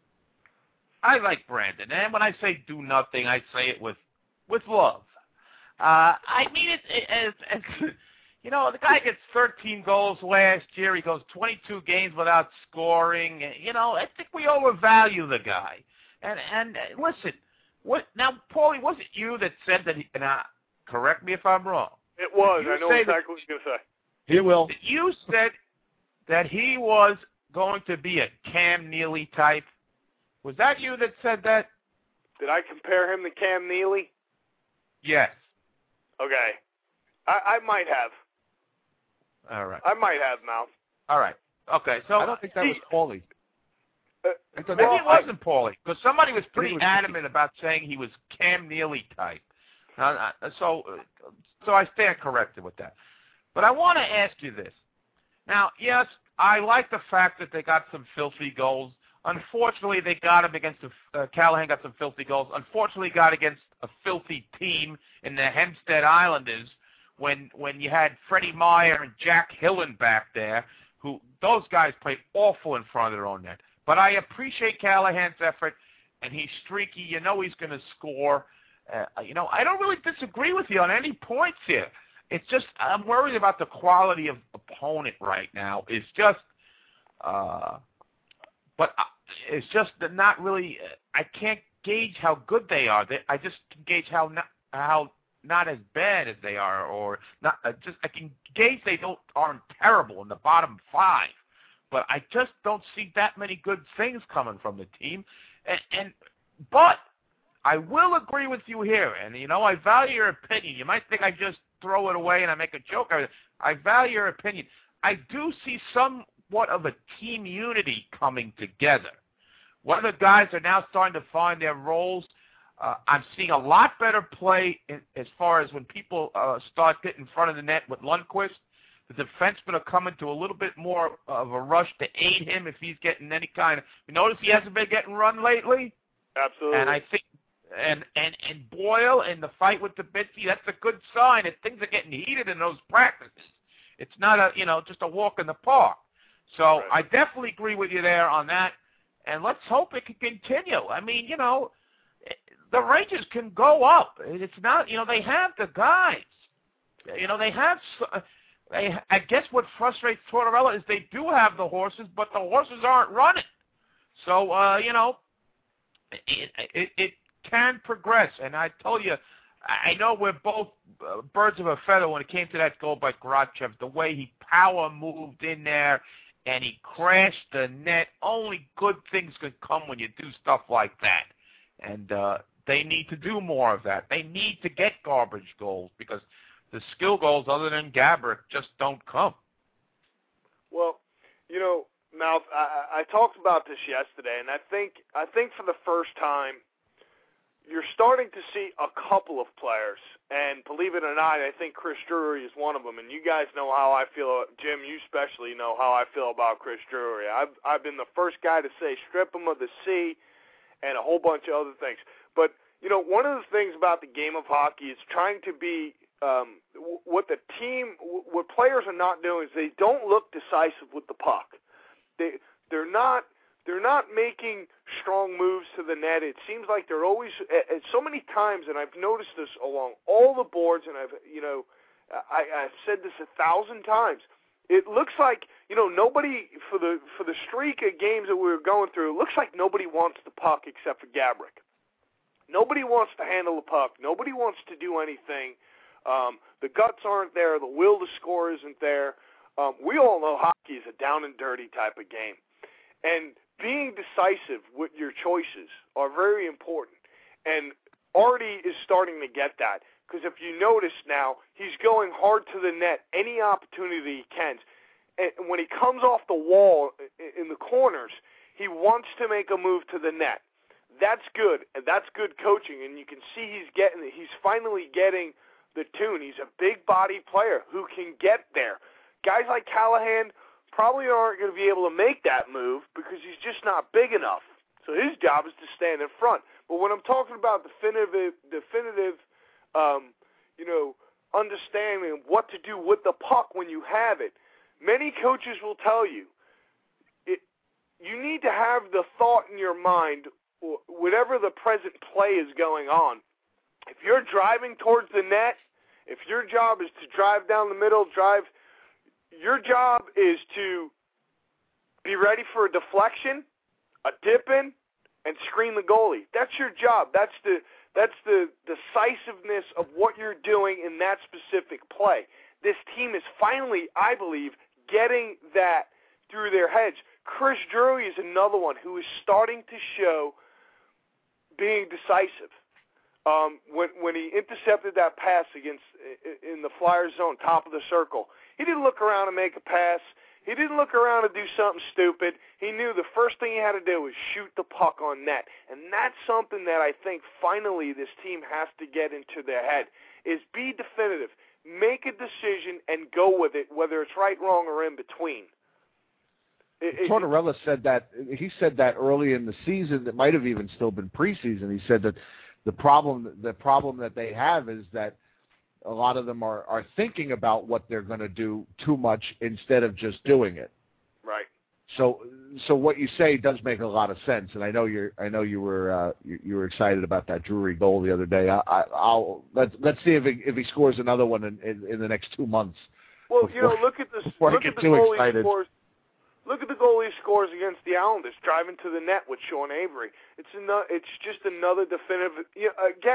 I like Brandon, and when I say do nothing, I say it with with love. Uh, I mean, it, it, it, it, you know, the guy gets thirteen goals last year. He goes twenty-two games without scoring. You know, I think we overvalue the guy. And and uh, listen, what now, Paulie? Was it you that said that? He, now, correct me if I'm wrong. It was. I know exactly that, what you're going to say. He will. You said that he was going to be a Cam Neely type. Was that you that said that? Did I compare him to Cam Neely? Yes. Okay. I, I might have. All right. I might have, Mal. All right. Okay. So I don't think that was Paulie. Uh, Maybe well, it wasn't Paulie, because somebody was pretty was adamant about saying he was Cam Neely type. Uh, so, so I stand corrected with that. But I want to ask you this. Now, yes, I like the fact that they got some filthy goals. Unfortunately, they got him against a, uh, Callahan got some filthy goals. Unfortunately, got against a filthy team in the Hempstead Islanders when when you had Freddie Meyer and Jack Hillen back there, who those guys played awful in front of their own net. But I appreciate Callahan's effort, and he's streaky. You know he's going to score. Uh, you know, I don't really disagree with you on any points here. It's just I'm worried about the quality of opponent right now. It's just, uh, but it's just not really. I can't gauge how good they are. They, I just can gauge how not, how not as bad as they are, or not. Uh, just I can gauge they don't aren't terrible in the bottom five, but I just don't see that many good things coming from the team. And, and but I will agree with you here, and you know I value your opinion. You might think I just throw it away and I make a joke. I, I value your opinion. I do see somewhat of a team unity coming together. One of the guys are now starting to find their roles. Uh, I'm seeing a lot better play in, as far as when people uh, start getting in front of the net with Lundqvist. The defensemen are coming to a little bit more of a rush to aid him if he's getting any kind of. You notice he hasn't been getting run lately. Absolutely. And I think, and and and Boyle in the fight with Dubinsky, that's a good sign that things are getting heated in those practices. It's not a you know just a walk in the park. So right. I definitely agree with you there on that. And let's hope it can continue. I mean, you know. The Rangers can go up. It's not, you know, they have the guys. You know, they have. They, I guess what frustrates Tortorella is they do have the horses, but the horses aren't running. So, uh, you know, it, it, it can progress. And I told you, I know we're both uh, birds of a feather when it came to that goal by Grachev. The way he power moved in there and he crashed the net. Only good things can come when you do stuff like that. And uh, they need to do more of that. They need to get garbage goals because the skill goals other than Gaborik just don't come. Well, you know, Mouth, I, I talked about this yesterday, and I think I think for the first time you're starting to see a couple of players, and believe it or not, I think Chris Drury is one of them. And you guys know how I feel, Jim, you especially know how I feel about Chris Drury. I've I've been the first guy to say strip him of the C and a whole bunch of other things. But, you know, one of the things about the game of hockey is trying to be um, – what the team – what players are not doing is they don't look decisive with the puck. They, they're not they're not making strong moves to the net. It seems like they're always – at so many times, and I've noticed this along all the boards, and I've, you know, I, I've said this a thousand times. It looks like, you know, nobody for the for the streak of games that we were going through, it looks like nobody wants the puck except for Gaborik. Nobody wants to handle the puck. Nobody wants to do anything. Um, the guts aren't there. The will to score isn't there. Um, we all know hockey is a down and dirty type of game. And being decisive with your choices are very important. And Artie is starting to get that. Because if you notice now, he's going hard to the net any opportunity he can. And when he comes off the wall in the corners, he wants to make a move to the net. That's good, and that's good coaching. And you can see he's getting, he's finally getting the tune. He's a big body player who can get there. Guys like Callahan probably aren't going to be able to make that move because he's just not big enough. So his job is to stand in front. But when I'm talking about definitive, definitive. Um, you know, understanding what to do with the puck when you have it. Many coaches will tell you, it, you need to have the thought in your mind, whatever the present play is going on. If you're driving towards the net, if your job is to drive down the middle, drive, your job is to be ready for a deflection, a dip-in, and screen the goalie. That's your job. That's the That's the decisiveness of what you're doing in that specific play. This team is finally, I believe, getting that through their heads. Chris Drury is another one who is starting to show being decisive. Um, when when he intercepted that pass against in the Flyers zone, top of the circle, he didn't look around and make a pass. He didn't look around and do something stupid. He knew the first thing he had to do was shoot the puck on net. And that's something that I think finally this team has to get into their head, is be definitive. Make a decision and go with it, whether it's right, wrong, or in between. It, Tortorella it, said that he said that early in the season. That might have even still been preseason. He said that the problem the problem that they have is that a lot of them are, are thinking about what they're going to do too much instead of just doing it. Right. So, so what you say does make a lot of sense, and I know you're. I know you were. Uh, you, you were excited about that Drury goal the other day. I, I, I'll let's let's see if he, if he scores another one in, in, in the next two months. Well, before, you know, look at the before look I get at the too goal excited. he scores. Look at the goal he scores against the Islanders, driving to the net with Sean Avery. It's another. It's just another definitive. You know, again,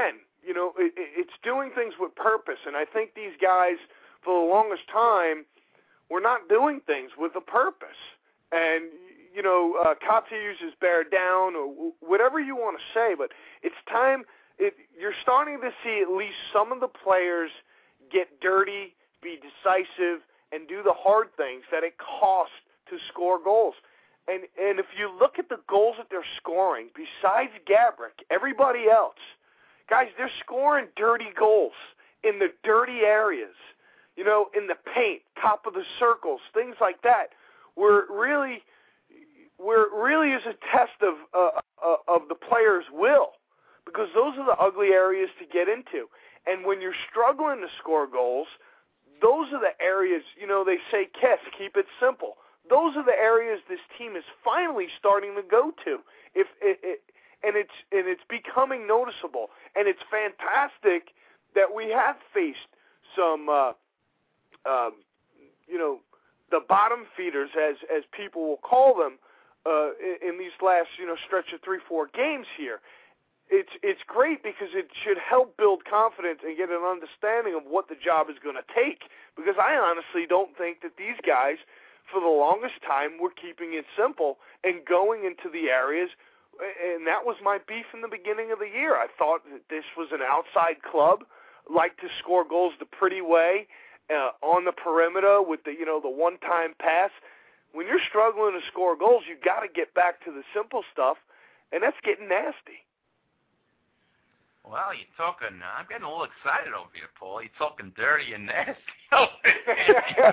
you know, it, it's doing things with purpose. And I think these guys, for the longest time, were not doing things with a purpose. And, you know, uh, Katya uses bear down or whatever you want to say, but it's time. It, you're starting to see at least some of the players get dirty, be decisive, and do the hard things that it costs to score goals. And and if you look at the goals that they're scoring, besides Gabrick, everybody else, guys, they're scoring dirty goals in the dirty areas, you know, in the paint, top of the circles, things like that, where it really, where it really is a test of uh, uh, of the player's will, because those are the ugly areas to get into. And when you're struggling to score goals, those are the areas, you know, they say, Kiss, keep it simple. Those are the areas this team is finally starting to go to. If it, it, and it's and it's becoming noticeable, and it's fantastic that we have faced some, uh, uh, you know, the bottom feeders, as as people will call them, uh, in, in these last, you know, stretch of three, four games here. It's it's great because it should help build confidence and get an understanding of what the job is going to take. Because I honestly don't think that these guys, for the longest time, were keeping it simple and going into the areas. And that was my beef in the beginning of the year. I thought that this was an outside club, liked to score goals the pretty way, uh, on the perimeter with the, you know, the one-time pass. When you're struggling to score goals, you got to get back to the simple stuff, and that's getting nasty. Well, you're talking, uh, I'm getting a little excited over here, Paul. You're talking dirty and nasty over here.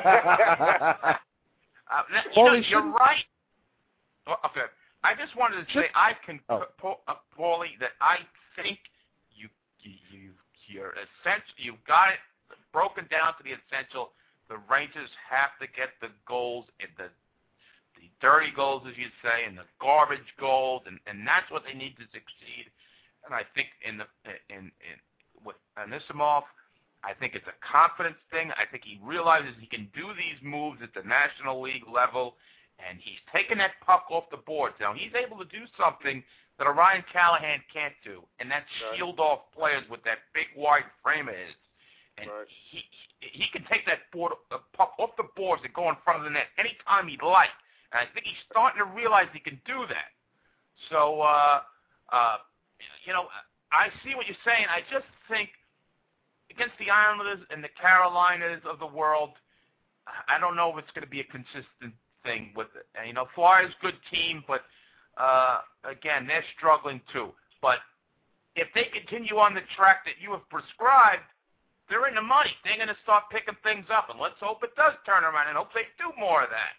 uh, you know, you're right. Oh, okay. I just wanted to say, I can, oh. uh, Paulie, that I think you, you, you, you're essential, you've got it broken down to the essential. The Rangers have to get the goals, in the the dirty goals, as you say, and the garbage goals, and, and that's what they need to succeed. And I think in the in in with Anisimov, I think it's a confidence thing. I think he realizes he can do these moves at the National League level, and he's taken that puck off the boards. Now he's able to do something that a Ryan Callahan can't do, and that's right. Shield off players with that big wide frame of his. And right. he he can take that board, uh, puck off the boards and go in front of the net anytime he'd like. And I think he's starting to realize he can do that. So. uh uh You know, I see what you're saying. I just think against the Islanders and the Carolinas of the world, I don't know if it's going to be a consistent thing with it. And, you know, Florida's a good team, but, uh, again, they're struggling too. But if they continue on the track that you have prescribed, they're in the money. They're going to start picking things up, and let's hope it does turn around and hope they do more of that.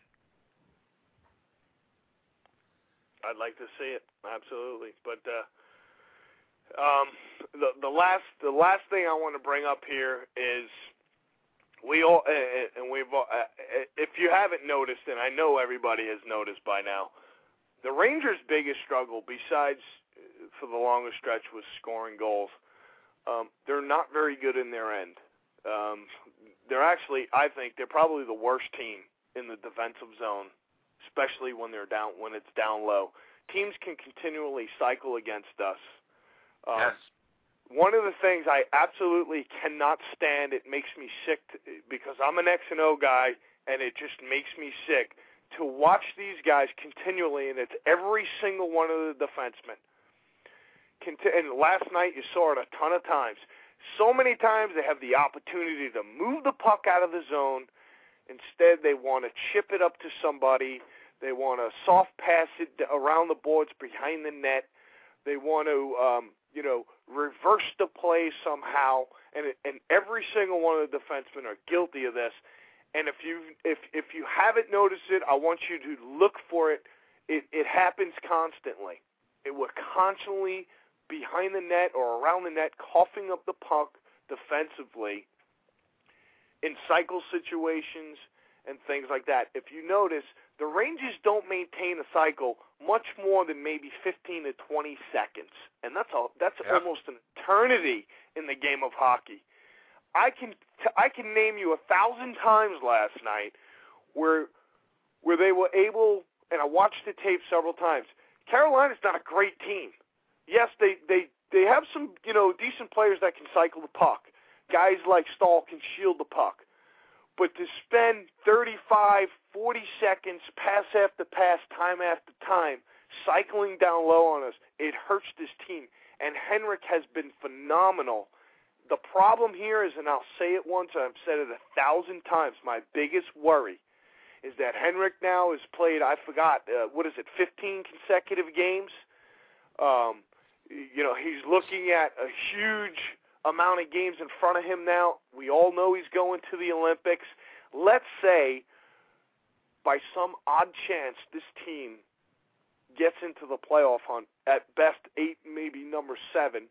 I'd like to see it, absolutely. But, uh, Um, the the last the last thing I want to bring up here is we all and we've all, if you haven't noticed, and I know everybody has noticed by now, the Rangers' biggest struggle, besides for the longest stretch, was scoring goals. Um, they're not very good in their end. Um, they're actually, I think, they're probably the worst team in the defensive zone, especially when they're down when it's down low. Teams can continually cycle against us. Um, yes. One of the things I absolutely cannot stand, it makes me sick to, because I'm an X and O guy, and it just makes me sick to watch these guys continually, and it's every single one of the defensemen. Conti- and last night you saw it a ton of times. So many times they have the opportunity to move the puck out of the zone. Instead, they want to chip it up to somebody. They want to soft pass it around the boards behind the net. They want to, um, you know, reverse the play somehow, and and every single one of the defensemen are guilty of this. And if you if if you haven't noticed it, I want you to look for it. It it happens constantly. It we're constantly behind the net or around the net, coughing up the puck defensively in cycle situations and things like that. If you notice, the Rangers don't maintain a cycle much more than maybe fifteen to twenty seconds, and that's a, that's yeah. almost an eternity in the game of hockey. I can t- I can name you a thousand times last night where where they were able, and I watched the tape several times. Carolina's not a great team. Yes, they they they have some, you know, decent players that can cycle the puck. Guys like Stahl can shield the puck. But to spend thirty-five, forty seconds, pass after pass, time after time, cycling down low on us, it hurts this team. And Henrik has been phenomenal. The problem here is, and I'll say it once, I've said it a thousand times, my biggest worry is that Henrik now has played, I forgot, uh, what is it, fifteen consecutive games? Um, you know, he's looking at a huge amount of games in front of him now. We all know he's going to the Olympics. Let's say, by some odd chance, this team gets into the playoff hunt, at best eight, maybe number seven.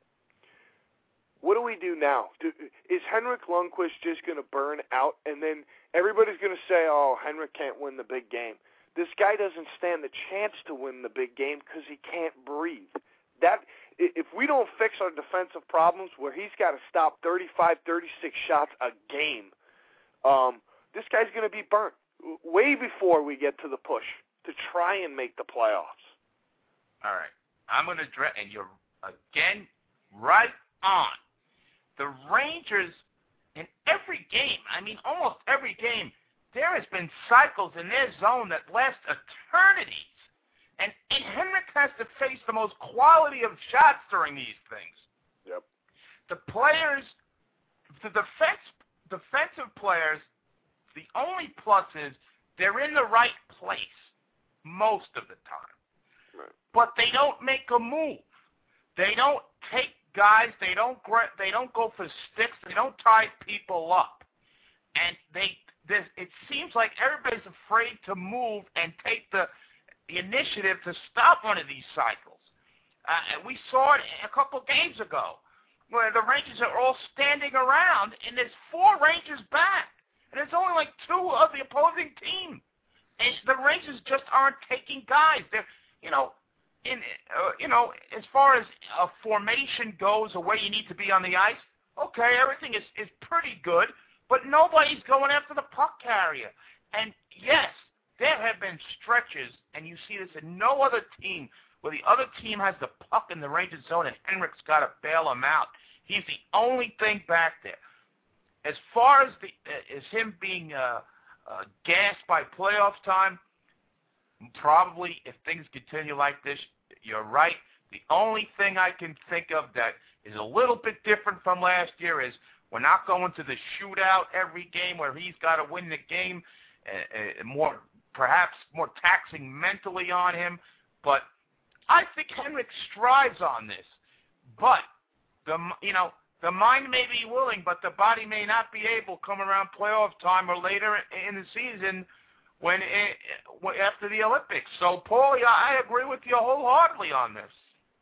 What do we do now? Do, is Henrik Lundqvist just going to burn out, and then everybody's going to say, oh, Henrik can't win the big game? This guy doesn't stand the chance to win the big game because he can't breathe. That if we don't fix our defensive problems where he's got to stop thirty-five, thirty-six shots a game, um, this guy's going to be burnt way before we get to the push to try and make the playoffs. All right. I'm going to address, and you're, again, right on. The Rangers, in every game, I mean almost every game, there has been cycles in their zone that last eternities. And, and Henrik has to face the most quality of shots during these things. Yep. The players, the defense, defensive players, the only plus is they're in the right place most of the time. Right. But they don't make a move. They don't take guys. They don't. They don't go for sticks. They don't tie people up. And they. This. It seems like everybody's afraid to move and take the. the initiative to stop one of these cycles. Uh, we saw it a couple games ago where the Rangers are all standing around and there's four Rangers back. And there's only like two of the opposing team. And the Rangers just aren't taking guys. They're, you know, in, uh, you know, as far as a formation goes or where you need to be on the ice, okay, everything is, is pretty good, but nobody's going after the puck carrier. And yes, there have been stretches, and you see this in no other team, where the other team has the puck in the Rangers zone and Henrik's got to bail him out. He's the only thing back there. As far as the uh, as him being uh, uh, gassed by playoff time, probably if things continue like this, you're right. The only thing I can think of that is a little bit different from last year is we're not going to the shootout every game where he's got to win the game. Uh, uh, more. Perhaps more taxing mentally on him, but I think Henrik strives on this. But the you know the mind may be willing, but the body may not be able. Come around playoff time or later in the season, when it, after the Olympics. So, Paulie, I agree with you wholeheartedly on this.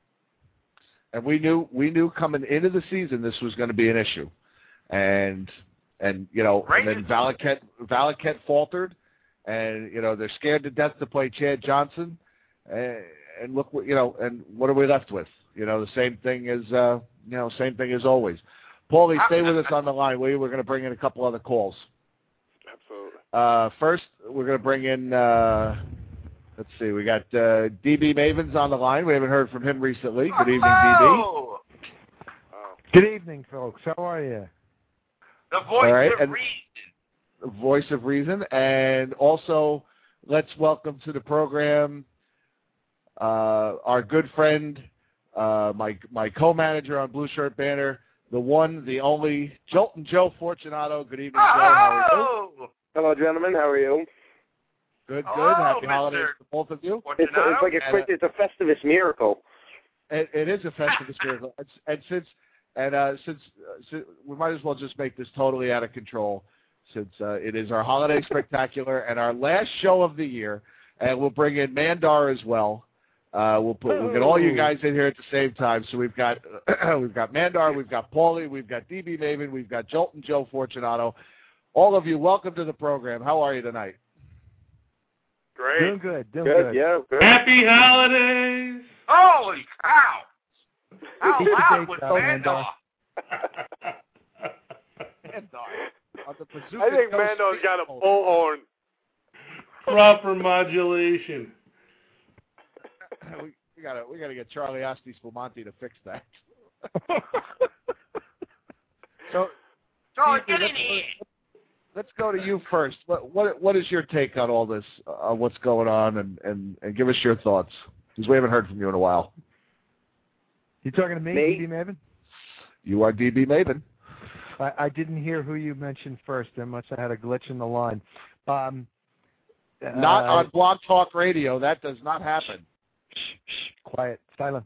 And we knew we knew coming into the season this was going to be an issue, and and you know and then Valaket Valaket faltered. And, you know, they're scared to death to play Chad Johnson. And, and look, what you know, and what are we left with? You know, the same thing as, uh, you know, same thing as always. Paulie, stay with us on the line, will you? We're going to bring in a couple other calls. Absolutely. Uh, first, we're going to bring in, uh, let's see, we got uh, D B Mavens on the line. We haven't heard from him recently. Good evening, Hello. D B. Good evening, folks. How are you? The voice All right, of and, reason. Voice of reason, and also let's welcome to the program uh, our good friend, uh, my my co-manager on Blue Shirt Banner, the one, the only, Jolton Joe Fortunato. Good evening, oh! Joe. How are you? Hello, gentlemen. How are you? Good, good. Hello, Happy Mister holidays to both of you. It's, it's like a quick, it's a Festivus miracle. It, it is a Festivus miracle, and, and since and uh, since, uh, since we might as well just make this totally out of control. Since uh, it is our holiday spectacular and our last show of the year, and we'll bring in Mandar as well. Uh, we'll put we'll get all you guys in here at the same time. So we've got we've got Mandar, we've got Paulie, we've got D B Maven, we've got Jolton Joe Fortunato. All of you, welcome to the program. How are you tonight? Great. Doing good. Doing good. good. Yeah. Good. Happy holidays. Holy cow! How loud was Mandar? Mandar. I think Mando's got a bullhorn. Proper modulation. We gotta we gotta get Charlie Asti Spumante to fix that. so, Charlie, Stevie, get in here. Let's go to you first. What what what is your take on all this? Uh, what's going on, and, and, and give us your thoughts, because we haven't heard from you in a while. You talking to me, Me? D B Maven? You are D B Maven. I, I didn't hear who you mentioned first. There must have had a glitch in the line. Um, Not uh, on Blog Talk Radio. That does not happen. Shh, shh, quiet, silence.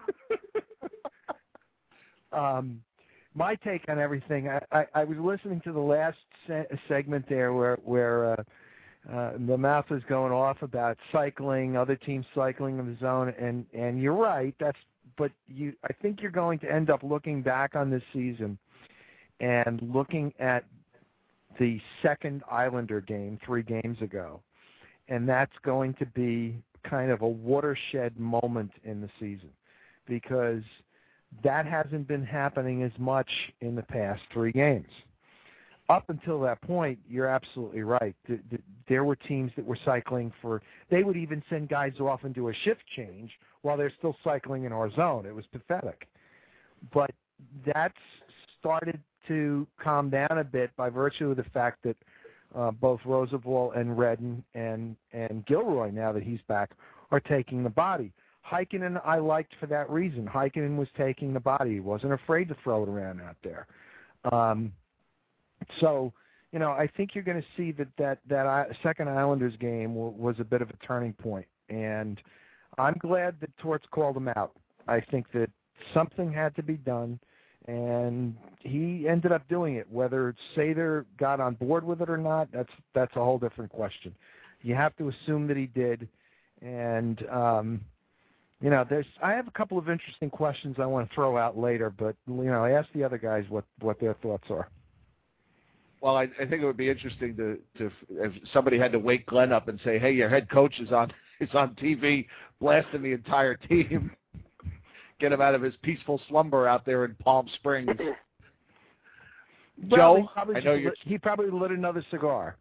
um, my take on everything. I, I, I was listening to the last se- segment there, where where uh, uh, the mouth was going off about cycling, other teams cycling in the zone, and and you're right. That's but you. I think you're going to end up looking back on this season and looking at the second Islander game three games ago, and that's going to be kind of a watershed moment in the season, because that hasn't been happening as much in the past three games. Up until that point, you're absolutely right. There were teams that were cycling for – they would even send guys off and do a shift change while they're still cycling in our zone. It was pathetic. But that's started to calm down a bit by virtue of the fact that uh, both Roosevelt and Redden and, and Gilroy, now that he's back, are taking the body. Heikkinen I liked for that reason. Heikkinen was taking the body. He wasn't afraid to throw it around out there. Um, so, you know, I think you're going to see that that, that second Islanders game w- was a bit of a turning point. And I'm glad that Torts called him out. I think that something had to be done, and he ended up doing it. Whether Sather got on board with it or not, that's that's a whole different question. You have to assume that he did. And, um, you know, there's I have a couple of interesting questions I want to throw out later, but, you know, I ask the other guys what, what their thoughts are. Well, I, I think it would be interesting to, to if somebody had to wake Glenn up and say, hey, your head coach is on is on T V blasting the entire team. Get him out of his peaceful slumber out there in Palm Springs. Well, Joe, he probably, I know you're... lit, he probably lit another cigar.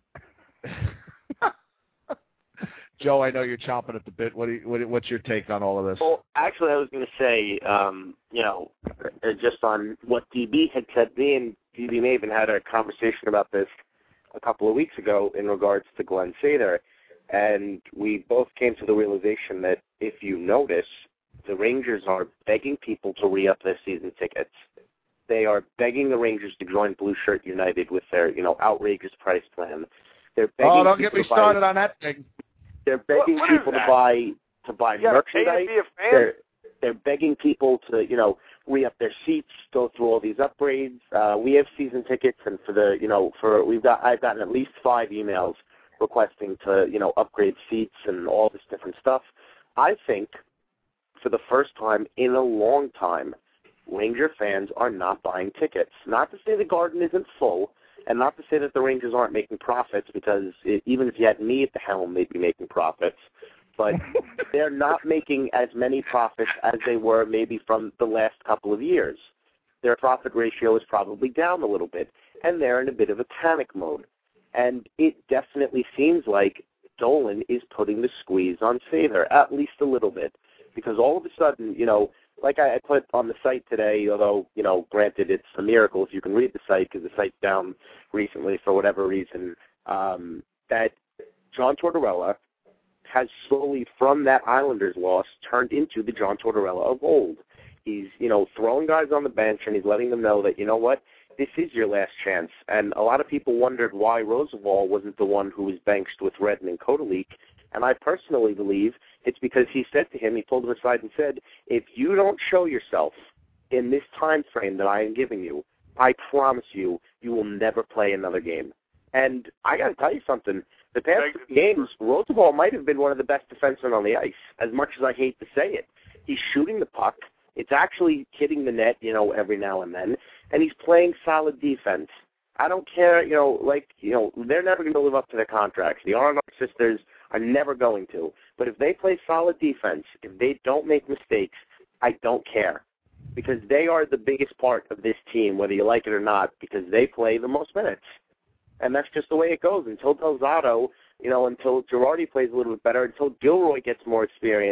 Joe, I know you're chomping at the bit. What, do you, what what's your take on all of this? Well, actually, I was going to say, um, you know, just on what D B had said. Me and D B Maven had a conversation about this a couple of weeks ago in regards to Glenn Sather, and we both came to the realization that if you notice, the Rangers are begging people to re-up their season tickets. They are begging the Rangers to join Blue Shirt United with their, you know, outrageous price plan. They're begging oh, don't get me to buy, started on that thing. They're begging what, what people to buy to buy you merchandise. Be a fan? They're they're begging people to, you know, re-up their seats, go through all these upgrades. Uh, we have season tickets, and for the, you know, for we've got I've gotten at least five emails requesting to, you know, upgrade seats and all this different stuff. I think, for the first time in a long time, Ranger fans are not buying tickets. Not to say the Garden isn't full, and not to say that the Rangers aren't making profits, because it, even if you had me at the helm, they'd be making profits. But they're not making as many profits as they were maybe from the last couple of years. Their profit ratio is probably down a little bit, and they're in a bit of a panic mode. And it definitely seems like Dolan is putting the squeeze on Sather, at least a little bit. Because all of a sudden, you know, like I put on the site today, although, you know, granted it's a miracle if you can read the site because the site's down recently for whatever reason, um, that John Tortorella has slowly, from that Islanders loss, turned into the John Tortorella of old. He's, you know, throwing guys on the bench, and he's letting them know that, you know what, this is your last chance. And a lot of people wondered why Roosevelt wasn't the one who was benched with Redden and Kotelik. And I personally believe it's because he said to him, he pulled him aside and said, if you don't show yourself in this time frame that I am giving you, I promise you, you will never play another game. And I got to tell you something. The past two games, Roosevelt might have been one of the best defensemen on the ice, as much as I hate to say it. He's shooting the puck. It's actually hitting the net, you know, every now and then. And he's playing solid defense. I don't care, you know, like, you know, they're never going to live up to their contracts. The Arnott sisters are never going to. But if they play solid defense, if they don't make mistakes, I don't care. Because they are the biggest part of this team, whether you like it or not, because they play the most minutes. And that's just the way it goes. Until Delzato, you know, until Girardi plays a little bit better, until Gilroy gets more experience,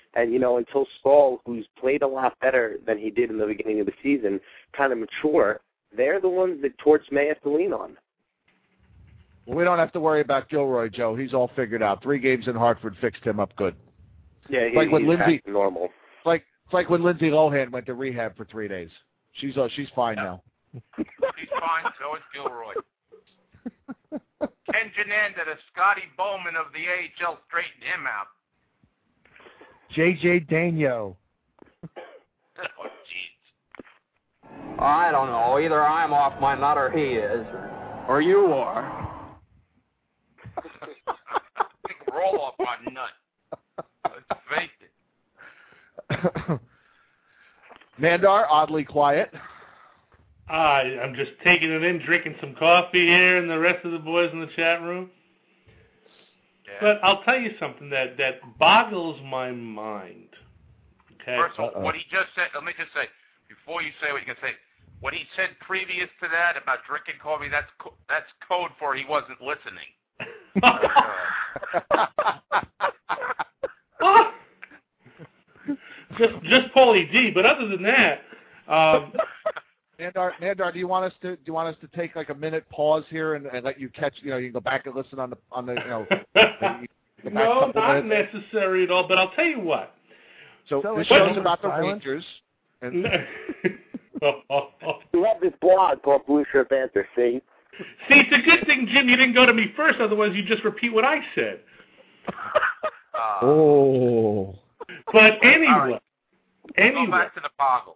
And, you know, until Stahl, who's played a lot better than he did in the beginning of the season, kind of mature, they're the ones that Torts may have to lean on. Well, we don't have to worry about Gilroy, Joe. He's all figured out. Three games in Hartford fixed him up good. Yeah, it's he, like when he's Lindsay, back to normal. It's like, it's like when Lindsay Lohan went to rehab for three days. She's uh, she's fine now. He's fine, so is Gilroy. Ken Jananda, the Scotty Bowman of the A H L, straightened him out. J J Daigneault. Oh, jeez. I don't know. Either I'm off my nut or he is. Or you are. I think we're all off our nut. Let's face it. Mandar, oddly quiet. I, I'm just taking it in, drinking some coffee here, and the rest of the boys in the chat room. Yeah. But I'll tell you something that, that boggles my mind. Okay. First of all, Uh-oh. what he just said, let me just say, before you say what you can say, what he said previous to that about drinking coffee, that's co- that's code for he wasn't listening. just just Paulie D, but other than that, um, Mandar, Mandar, do you want us to do you want us to take like a minute pause here and, and let you catch? You know, you can go back and listen on the on the you know. the no, not minutes. necessary at all. But I'll tell you what. So, so this show's about the Rangers. And You have this blog called Blue Shirt Banter, see? See, it's a good thing, Jim, you didn't go to me first. Otherwise, you just repeat what I said. Uh, oh. But anyway, right. anyway. Go back to the boggle.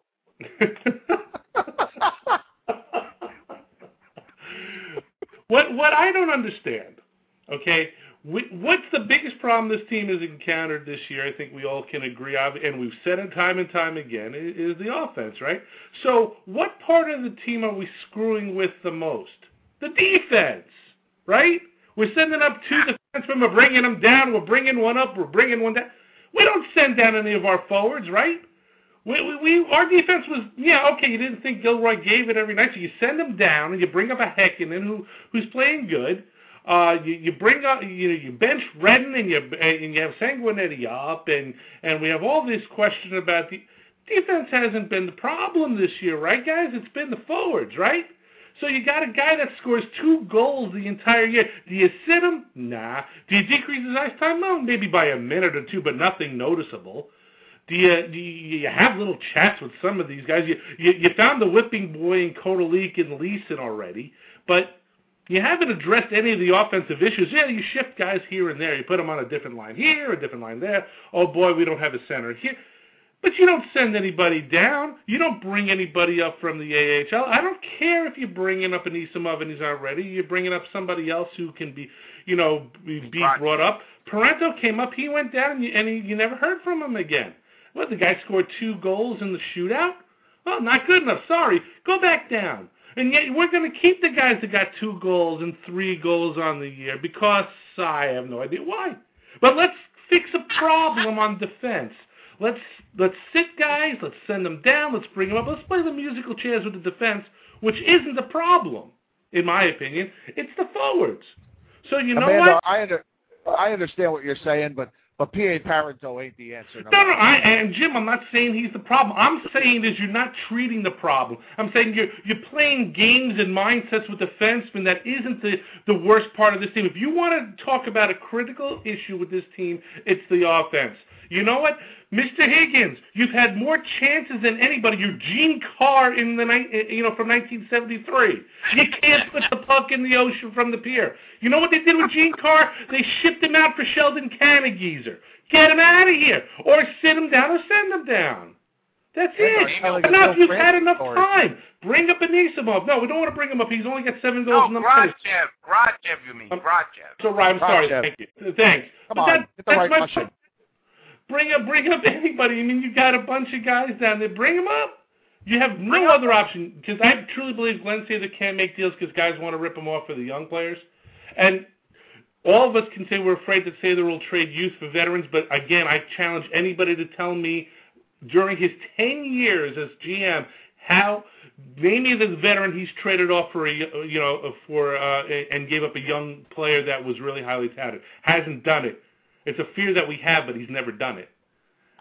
what what I don't understand, okay, we, what's the biggest problem this team has encountered this year? I think we all can agree on, and we've said it time and time again, is, is the offense, right? So what part of the team are we screwing with the most? The defense, right? We're sending up two defensemen, we're bringing them down, we're bringing one up, we're bringing one down. We don't send down any of our forwards, right? We, we, we our defense was, yeah, okay, you didn't think Gilroy gave it every night, so you send him down and you bring up a Heikkinen who who's playing good. Uh, you, you bring up, you know, you bench Redden and you and you have Sanguinetti up, and and we have all this question about the defense hasn't been the problem this year, right, guys? It's been the forwards, right? So you got a guy that scores two goals the entire year. Do you sit him? Nah. Do you decrease his ice time? No, maybe by a minute or two, but nothing noticeable. Do you, do you, you have little chats with some of these guys? You you, you found the whipping boy in Kotelik and Leeson already, but you haven't addressed any of the offensive issues. Yeah, you shift guys here and there. You put them on a different line here, a different line there. Oh, boy, we don't have a center here. But you don't send anybody down. You don't bring anybody up from the A H L. I don't care if you're bringing up Anisimov and he's not ready. You're bringing up somebody else who can be, you know, be, be brought up. Parento came up. He went down, and, you, and he, you never heard from him again. What, the guy scored two goals in the shootout? Oh, not good enough. Sorry. Go back down. And yet we're going to keep the guys that got two goals and three goals on the year because I have no idea why. But let's fix a problem on defense. Let's let's sit guys. Let's send them down. Let's bring them up. Let's play the musical chairs with the defense, which isn't the problem, in my opinion. It's the forwards. So you know Amanda, what? I, under, I understand what you're saying, but but P A Parento ain't the answer. No, no, I, and Jim, I'm not saying he's the problem. I'm saying is you're not treating the problem. I'm saying you're you're playing games and mindsets with defensemen that isn't the, the worst part of this team. If you want to talk about a critical issue with this team, it's the offense. You know what? Mister Higgins, you've had more chances than anybody. You're Gene Carr in the night, you know, from nineteen seventy-three. You can't put the puck in the ocean from the pier. You know what they did with Gene Carr? They shipped him out for Sheldon Cannageezer. Get him out of here, or sit him down, or send him down. That's it. Like enough. You've had enough time. Bring up Anisimov. No, we don't want to bring him up. He's only got seven goals. No, in Grachev. Grachev, you mean. Um, Grachev. So, right, I'm sorry. Grachev. Thank you. Thanks. Come but on, that, get the that's right my question. point. Bring up, bring up anybody. I mean, you got a bunch of guys down there. Bring them up. You have no bring other up. option because I truly believe Glenn Sather can't make deals because guys want to rip them off for the young players. And all of us can say we're afraid that Sather will trade youth for veterans. But again, I challenge anybody to tell me during his ten years as G M how name me the veteran he's traded off for a you know for uh, and gave up a young player that was really highly touted. Hasn't done it. It's a fear that we have, but he's never done it.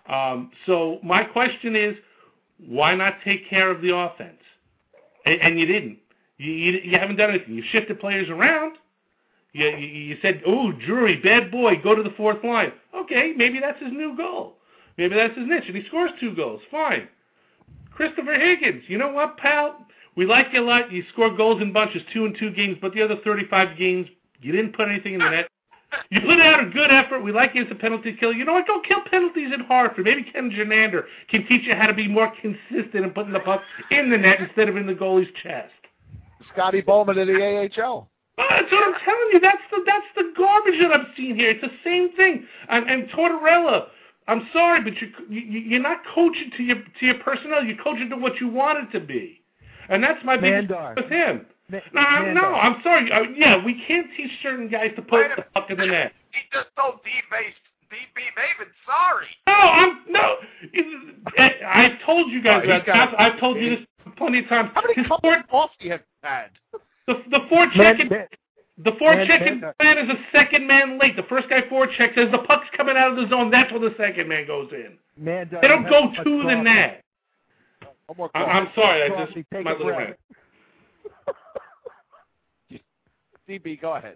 Um, so my question is, why not take care of the offense? And, and you didn't. You, you, you haven't done anything. You shifted players around. You, you, you said, oh, Drury, bad boy, go to the fourth line. Okay, maybe that's his new goal. Maybe that's his niche, and he scores two goals. Fine. Christopher Higgins, you know what, pal? We like you a lot. You score goals in bunches, two and two games, but the other thirty-five games, you didn't put anything in the net. You put out a good effort. We like you as a penalty killer. You know what? Go kill penalties in Hartford. Maybe Ken Gernander can teach you how to be more consistent in putting the puck in the net instead of in the goalie's chest. Scotty Bowman in the A H L. Oh, that's what I'm telling you. That's the that's the garbage that I'm seeing here. It's the same thing. And, and Tortorella, I'm sorry, but you, you you're not coaching to your to your personnel. You're coaching to what you want it to be, and that's my biggest Mandar. with him. Ma- no, I'm, no, I'm sorry. Uh, yeah, we can't teach certain guys to put the puck in the net. He just told D B D B Maven sorry. No, I'm no. It, I've told you guys Oh, that. got- I've told you this plenty of times. How many His calls four- off he have had? The the four Man- checking man- the four man- checking man- man is a second man late. The first guy four checks as the puck's coming out of the zone. That's when the second man goes in. Mandar, They don't have go much to the coffee. net. One more I, call. I'm sorry. I Coffee, just take my a little breath. rant. D B, go ahead.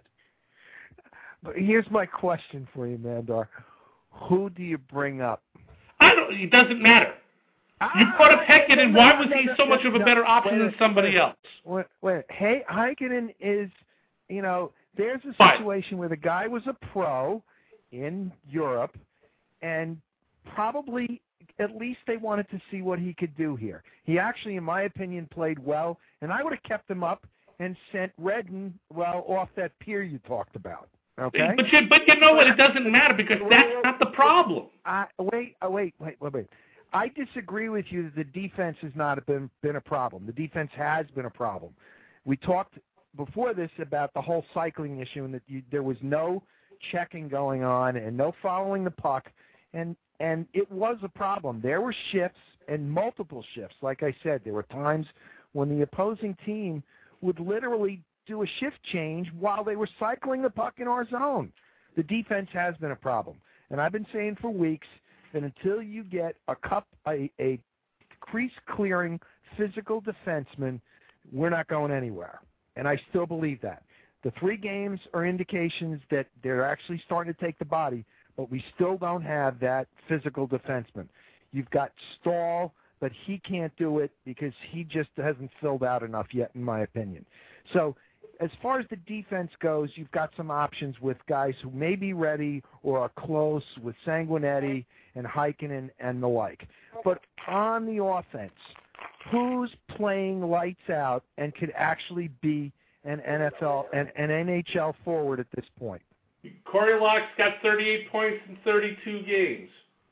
But here's my question for you, Mandar. Who do you bring up? I don't. It doesn't matter. You brought up Heikkinen. Why was he so much of a better option than somebody else? Wait, wait. Hey, Heikkinen is, you know, there's a Fine. situation where the guy was a pro in Europe, and probably at least they wanted to see what he could do here. He actually, in my opinion, played well, and I would have kept him up and sent Redden, well, off that pier you talked about. Okay? But you, but you know what? It doesn't matter because that's not the problem. I, wait, uh, wait, wait, wait, wait. I disagree with you that the defense has not been been a problem. The defense has been a problem. We talked before this about the whole cycling issue and that you, there was no checking going on and no following the puck, and and it was a problem. There were shifts and multiple shifts. Like I said, there were times when the opposing team would literally do a shift change while they were cycling the puck in our zone. The defense has been a problem, and I've been saying for weeks that until you get a cup a, a crease clearing physical defenseman, we're not going anywhere. And I still believe that. The three games are indications that they're actually starting to take the body, but we still don't have that physical defenseman. You've got Stahl, but he can't do it because he just hasn't filled out enough yet, in my opinion. So as far as the defense goes, you've got some options with guys who may be ready or are close with Sanguinetti and Heikkinen and the like. But on the offense, who's playing lights out and could actually be an N F L and an N H L forward at this point? Corey Locke's got thirty-eight points in thirty-two games.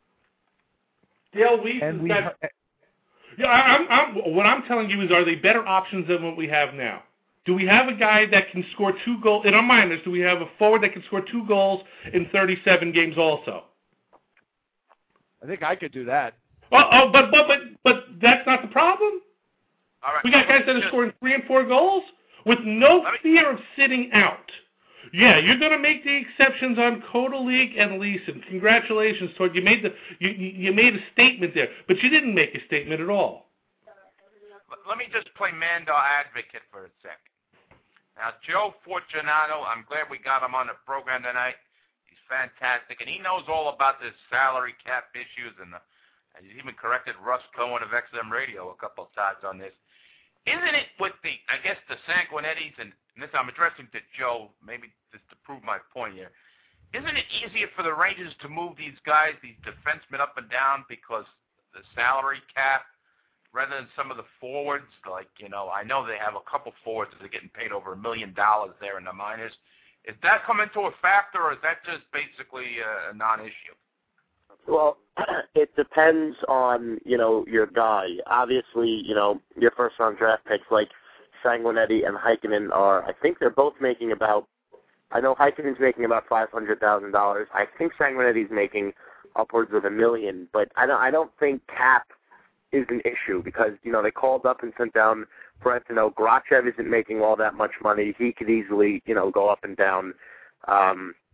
Dale Weiss has we got. ha- Yeah, I, I'm, I'm, what I'm telling you is, are they better options than what we have now? Do we have a guy that can score two goals in our minors? Do we have a forward that can score two goals in thirty-seven games also? I think I could do that. Oh, oh but but but but that's not the problem. All right. We got guys that are scoring three and four goals with no fear of sitting out. Yeah, you're going to make the exceptions on Kodalig and Leeson. Congratulations, Todd. You made the you you made a statement there, but you didn't make a statement at all. Let me just play Mandar advocate for a second. Now, Joe Fortunato, I'm glad we got him on the program tonight. He's fantastic, and he knows all about this salary cap issues, and, the, and he's even corrected Russ Cohen of X M Radio a couple of times on this. Isn't it with the, I guess, the Sanguinettis, and, and this I'm addressing to Joe, maybe just to prove my point here, isn't it easier for the Rangers to move these guys, these defensemen up and down because the salary cap, rather than some of the forwards? Like, you know, I know they have a couple forwards that are getting paid over a million dollars there in the minors. Is that coming to a factor, or is that just basically a, a non-issue? Well, it depends on, you know, your guy. Obviously, you know, your first-round draft picks like Sanguinetti and Heikkinen are, I think they're both making about, I know Heikkinen's making about five hundred thousand dollars. I think Sanguinetti's making upwards of a million, but I don't, I don't think cap is an issue because, you know, they called up and sent down Brentano. Grachev isn't making all that much money. He could easily, you know, go up and down. Um,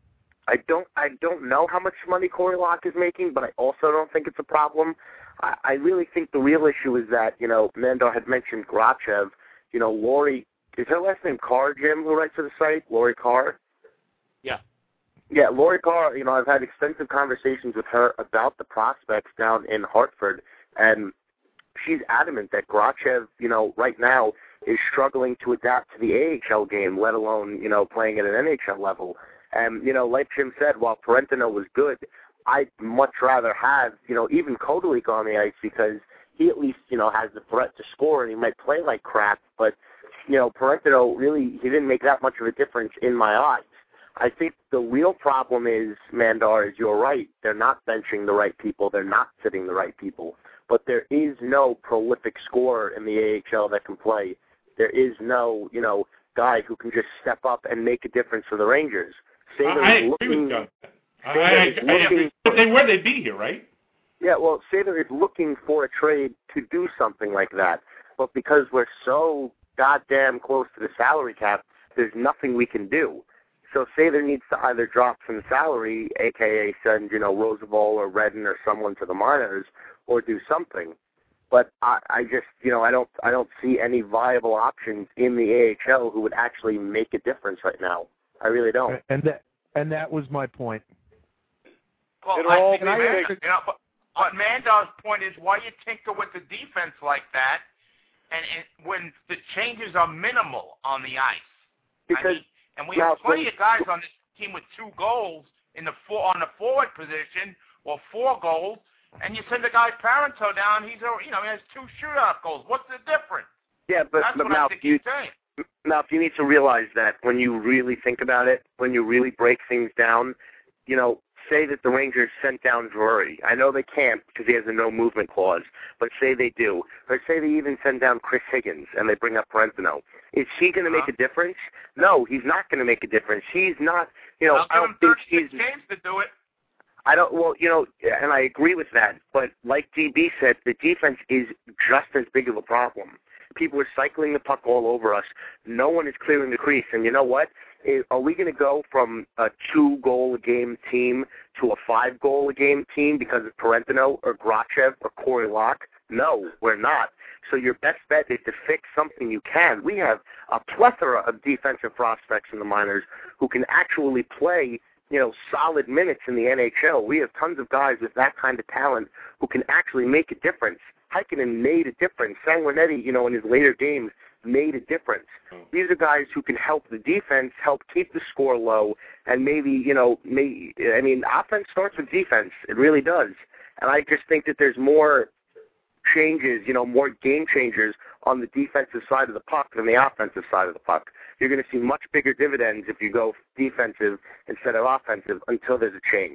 I don't I don't know how much money Corey Locke is making, but I also don't think it's a problem. I, I really think the real issue is that, you know, Mandar had mentioned Grachev. You know, Lori, is her last name Carr, Jim, who writes for the site? Lori Carr? Yeah. Yeah, Lori Carr, you know, I've had extensive conversations with her about the prospects down in Hartford, and she's adamant that Grachev, you know, right now is struggling to adapt to the A H L game, let alone, you know, playing at an N H L level. And, you know, like Jim said, while Parentino was good, I'd much rather have, you know, even Kodalik on the ice because he at least, you know, has the threat to score and he might play like crap, but, you know, Parentino really, he didn't make that much of a difference in my eyes. I think the real problem is, Mandar, is you're right. They're not benching the right people. They're not sitting the right people. But there is no prolific scorer in the A H L that can play. There is no, you know, guy who can just step up and make a difference for the Rangers. Sather I is agree looking, with you. I, Sather I, is I, looking, but they where they be here, right? Yeah, well, Sather is looking for a trade to do something like that. But because we're so goddamn close to the salary cap, there's nothing we can do. So Sather needs to either drop some salary, a k a send, you know, Roosevelt or Redden or someone to the minors, or do something. But I, I just, you know, I don't, I don't see any viable options in the A H L who would actually make a difference right now. I really don't. And that, and that was my point. Well, It I all think, makes- Mandar, you know, but, but Mandar's point is why you tinker with the defense like that, and, and when the changes are minimal on the ice. Because I mean, and we now, have plenty so, of guys on this team with two goals in the four, on the forward position, or four goals, and you send the guy Parento down. He's a, you know, he has two shootout goals. What's the difference? Yeah, but, That's but what now I think you, he's saying. now you need to realize that when you really think about it, when you really break things down, you know, say that the Rangers sent down Drury. I know they can't because he has a no movement clause, but say they do. Or say they even send down Chris Higgins and they bring up Parentino. Is he going to uh-huh. make a difference? No, he's not going to make a difference. He's not, you know, I'll I give don't him think thirty-six he's. games to do it. I don't, well, you know, and I agree with that, but like D B said, the defense is just as big of a problem. People are cycling the puck all over us. No one is clearing the crease, and you know what? Are we going to go from a two-goal-a-game team to a five-goal-a-game team because of Parentino or Grachev or Corey Locke? No, we're not. So your best bet is to fix something you can. We have a plethora of defensive prospects in the minors who can actually play, you know, solid minutes in the N H L. We have tons of guys with that kind of talent who can actually make a difference. Heikkinen made a difference. Sanguinetti, you know, in his later games, made a difference. These are guys who can help the defense, help keep the score low, and maybe, you know, may, I mean, offense starts with defense. It really does. And I just think that there's more changes, you know, more game changers on the defensive side of the puck than the offensive side of the puck. You're going to see much bigger dividends if you go defensive instead of offensive until there's a change.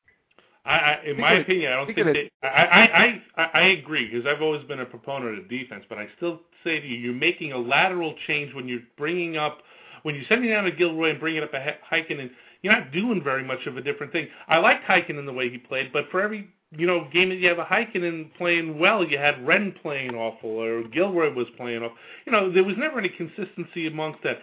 I, I, in my opinion, I don't think they, I, I, I, I agree because I've always been a proponent of defense, but I still say to you, you're making a lateral change when you're bringing up, when you're sending down a Gilroy and bringing up a Heikkinen, you're not doing very much of a different thing. I liked Heikkinen the way he played, but for every, you know, game that you have a Heikkinen playing well, you had Wren playing awful or Gilroy was playing off. You know, there was never any consistency amongst that.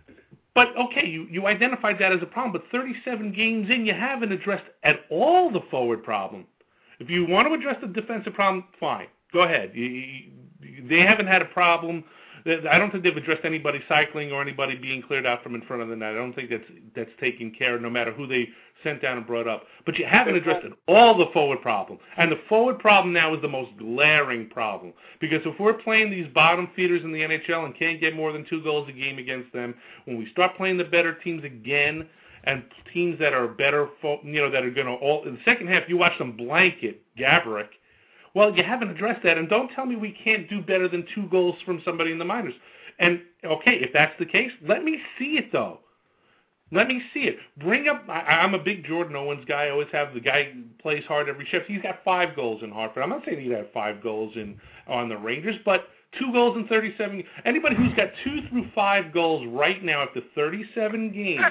But, okay, you, you identified that as a problem, but thirty-seven games in, you haven't addressed at all the forward problem. If you want to address the defensive problem, fine. Go ahead. You, you, they haven't had a problem. I don't think they've addressed anybody cycling or anybody being cleared out from in front of the net. I don't think that's that's taken care of no matter who they sent down and brought up. But you haven't addressed it, all the forward problem. And the forward problem now is the most glaring problem. Because if we're playing these bottom feeders in the N H L and can't get more than two goals a game against them, when we start playing the better teams again and teams that are better, you know, that are going to all in the second half, you watch them blanket Gaborik. Well, you haven't addressed that, and don't tell me we can't do better than two goals from somebody in the minors. And, okay, if that's the case, let me see it, though. Let me see it. Bring up, I, I'm a big Jordan Owens guy. I always have the guy who plays hard every shift. He's got five goals in Hartford. I'm not saying he'd have five goals in on the Rangers, but two goals in thirty-seven. Anybody who's got two through five goals right now after thirty-seven games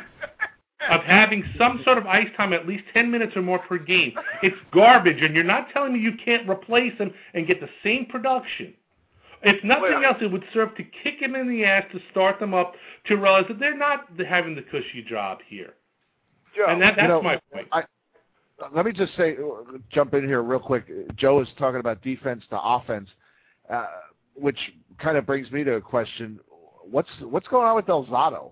of having some sort of ice time, at least ten minutes or more per game, it's garbage, and you're not telling me you can't replace them and get the same production. If nothing well, else, it would serve to kick them in the ass to start them up to realize that they're not having the cushy job here. Joe. And that, that's you know, my point. I, let me just say, jump in here real quick. Joe is talking about defense to offense, uh, which kind of brings me to a question. What's what's going on with Delzato?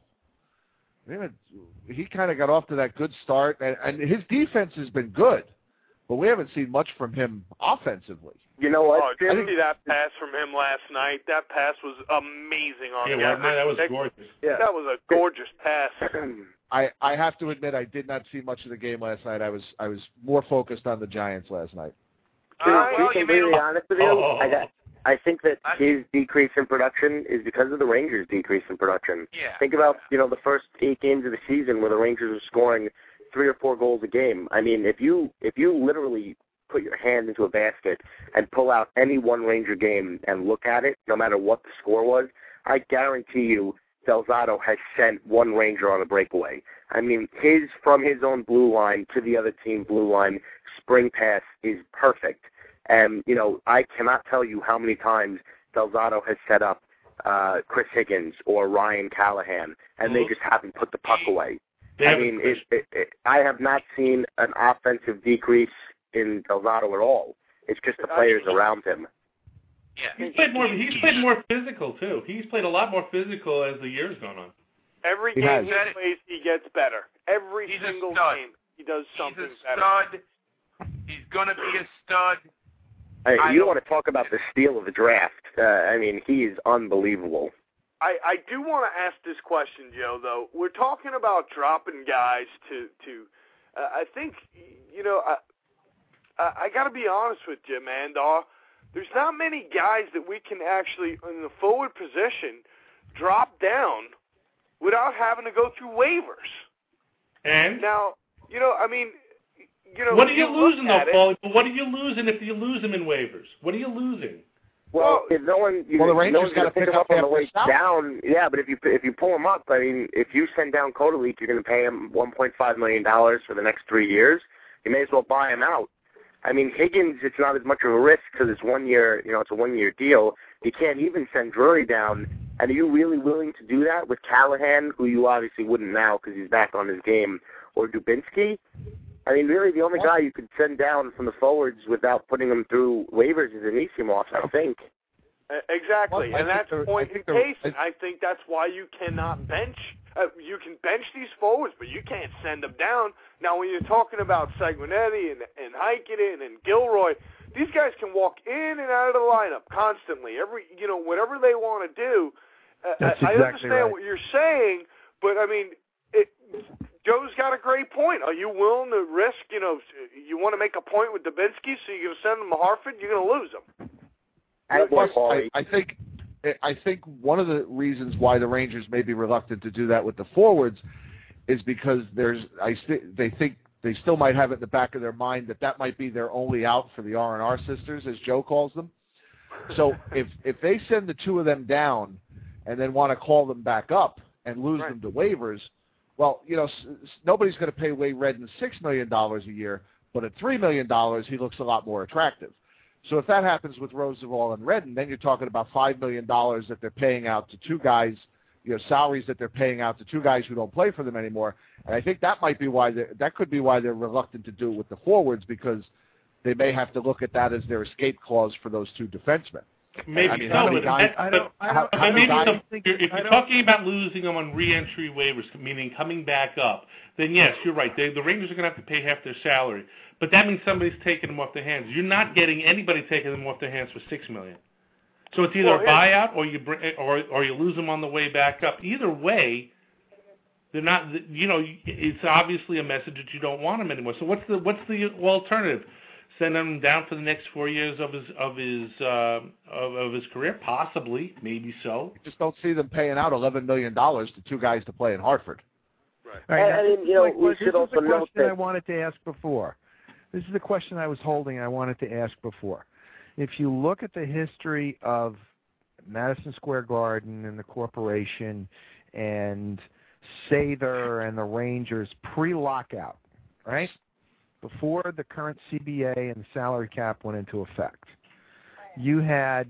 He kind of got off to that good start, and, and his defense has been good, but we haven't seen much from him offensively. You know what? Oh, did you see that pass from him last night? That pass was amazing on yeah, the well, man, that was gorgeous. Yeah. That was a gorgeous pass. I, I have to admit I did not see much of the game last night. I was I was more focused on the Giants last night. To Uh, be well, you completely made a- honest with you, Oh. I, got, I think that his decrease in production is because of the Rangers' decrease in production. Yeah. Think about, you know, the first eight games of the season where the Rangers were scoring three or four goals a game. I mean, if you if you literally put your hand into a basket and pull out any one Ranger game and look at it, no matter what the score was, I guarantee you Delzato has sent one Ranger on a breakaway. I mean, his from his own blue line to the other team blue line spring pass is perfect. And, you know, I cannot tell you how many times Delzato has set up uh, Chris Higgins or Ryan Callahan, and they just haven't put the puck away. I mean, it, it, it, I have not seen an offensive decrease in Delzato at all. It's just the players around him. Yeah. He's played more. He's played more physical too. He's played a lot more physical as the years gone on. Every He game has. he plays, he gets better. Every He's a single stud. game, he does something He's a better. stud. He's going to be a stud. I, I you don't- want to talk about the steal of the draft. Uh, I mean, he is unbelievable. I, I do want to ask this question, Joe, though. We're talking about dropping guys to, to uh, I think, you know, I, I, I got to be honest with you, man, dawg. There's not many guys that we can actually, in the forward position, drop down without having to go through waivers. And Now, you know, I mean, you know, what are you look losing though, at it- Paulie? But what are you losing if you lose him in waivers? What are you losing? Well, if no one, you, well, the no Rangers one's going gotta to pick pick him up up on the after way South. down. Yeah, but if you if you pull him up, I mean, if you send down Kodalik, you're going to pay him one point five million dollars for the next three years. You may as well buy him out. I mean, Higgins, it's not as much of a risk because it's one year. You know, it's a one year deal. You can't even send Drury down. And are you really willing to do that with Callahan, who you obviously wouldn't now because he's back on his game, or Dubinsky? I mean, really, the only guy you could send down from the forwards without putting him through waivers is Anisimov, I think. Uh, Exactly, Well, I and think that's the- point I think in the- case. And I think that's why you cannot bench. Uh, you can bench these forwards, but you can't send them down. Now, when you're talking about Sanguinetti and and Heikkinen and Gilroy, these guys can walk in and out of the lineup constantly. Every you know, whatever they want to do. Uh, That's I, I exactly understand right. what you're saying, but I mean, it, Joe's got a great point. Are you willing to risk? You know, you want to make a point with Dubinsky, so you're going to send him to Hartford. You're going to lose him. Plus, I, I think I think one of the reasons why the Rangers may be reluctant to do that with the forwards is because there's I st- they think they still might have it in the back of their mind that that might be their only out for the R and R sisters, as Joe calls them. So if if they send the two of them down and then want to call them back up and lose Right. them to waivers, well, you know, s- s- nobody's going to pay Wade Redden six million dollars a year, but at three million dollars he looks a lot more attractive. So if that happens with Roosevelt and Redden, then you're talking about five million dollars that they're paying out to two guys, you know, salaries that they're paying out to two guys who don't play for them anymore. And I think that might be why they that could be why they're reluctant to do it with the forwards, because they may have to look at that as their escape clause for those two defensemen. Maybe I mean, so, how many but, guys- but, I don't- I but don't- I maybe don't some, think- if I you're don't- talking about losing them on re-entry waivers, meaning coming back up, then yes, you're right. They, the Rangers are going to have to pay half their salary, but that means somebody's taking them off their hands. You're not getting anybody taking them off their hands for six million dollars. So it's either Well, a buyout or you bring, or or you lose them on the way back up. Either way, they're not. You know, it's obviously a message that you don't want them anymore. So what's the what's the alternative? Send him down for the next four years of his of his uh, of, of his career, possibly, maybe so. I just don't see them paying out eleven million dollars to two guys to play in Hartford. Right. All right, now, I this mean, is you know, my we question- should this also is the note question that- I wanted to ask before. This is the question I was holding. I wanted to ask before. If you look at the history of Madison Square Garden and the corporation and Sather and the Rangers pre-lockout, right? Before the current C B A and the salary cap went into effect, you had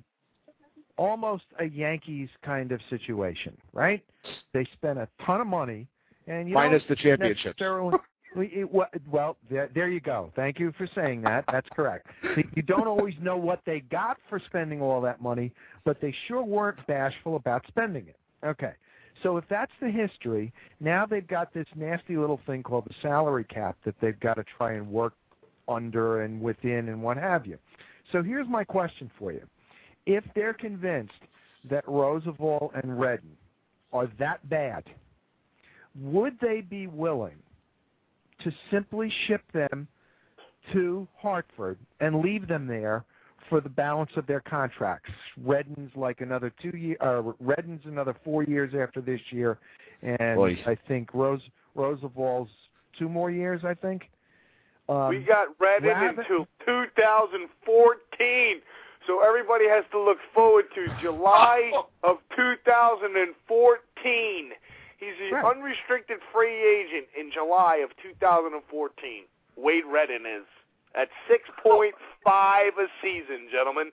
almost a Yankees kind of situation, right? They spent a ton of money, and you Minus don't the championships. necessarily- Well, there, there you go. Thank you for saying that. That's correct. You don't always know what they got for spending all that money, but they sure weren't bashful about spending it. Okay. So if that's the history, now they've got this nasty little thing called the salary cap that they've got to try and work under and within and what have you. So here's my question for you. If they're convinced that Roosevelt and Redden are that bad, would they be willing to simply ship them to Hartford and leave them there for the balance of their contracts? Redden's like another two year. Uh, Redden's another four years after this year, and Boy. I think Rose Roosevelt's two more years. I think. Um, we got Redden rather, until two thousand fourteen, so everybody has to look forward to July of two thousand fourteen. He's an right. unrestricted free agent in July of two thousand fourteen. Wade Redden is at six point five a season, gentlemen.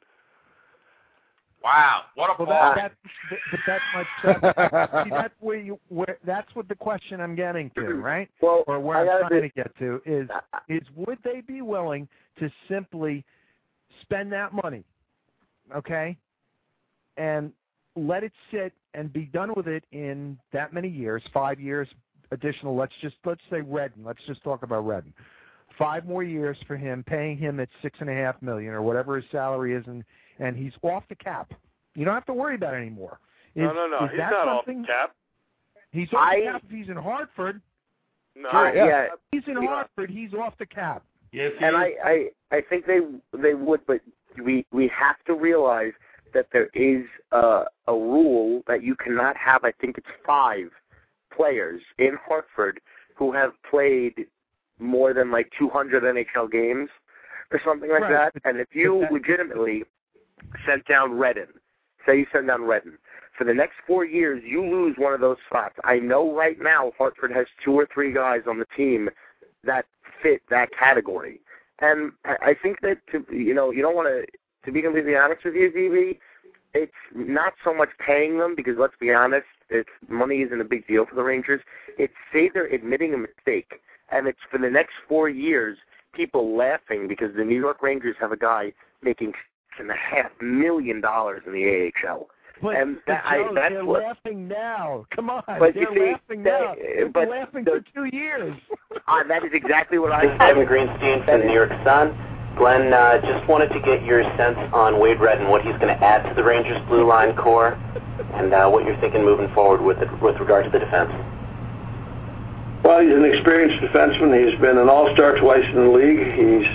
Wow, what a well, ball! That, that, but that's my see, that's where you where that's what the question I'm getting to, right? Well, or where I I'm trying be, to get to is is would they be willing to simply spend that money, okay, and let it sit and be done with it in that many years, five years additional. Let's just let's say Redden. Let's just talk about Redden. Five more years for him, paying him at six and a half million or whatever his salary is, and and he's off the cap. You don't have to worry about it anymore. Is, no, no, no. Is he's that not something? off the cap. He's off I, the cap if he's in Hartford. No, sure, yeah. yeah. He's in Hartford. He's off the cap. Yes, and I, I, I think they they would, but we we have to realize that there is a, a rule that you cannot have. I think it's five players in Hartford who have played more than like two hundred N H L games or something like right. that. And if you that, legitimately sent down Redden, say you send down Redden, for the next four years you lose one of those spots. I know right now Hartford has two or three guys on the team that fit that category. And I think that, to, you know, you don't want to, to be completely honest with you, D B, it's not so much paying them, because let's be honest, it's, money isn't a big deal for the Rangers. It's say they're admitting a mistake, and it's for the next four years people laughing because the New York Rangers have a guy making six and a half million dollars in the A H L. But, and that, but Joe, I, that's they're what, laughing now. Come on, but they're you see, laughing they, now. They're but laughing the, for two years. uh, that is exactly what I said. Kevin Greenstein from the New York Sun. Glenn, uh, just wanted to get your sense on Wade Redden, what he's going to add to the Rangers' blue line core, and uh, what you're thinking moving forward with it, with regard to the defense. Well, he's an experienced defenseman. He's been an all-star twice in the league. He's,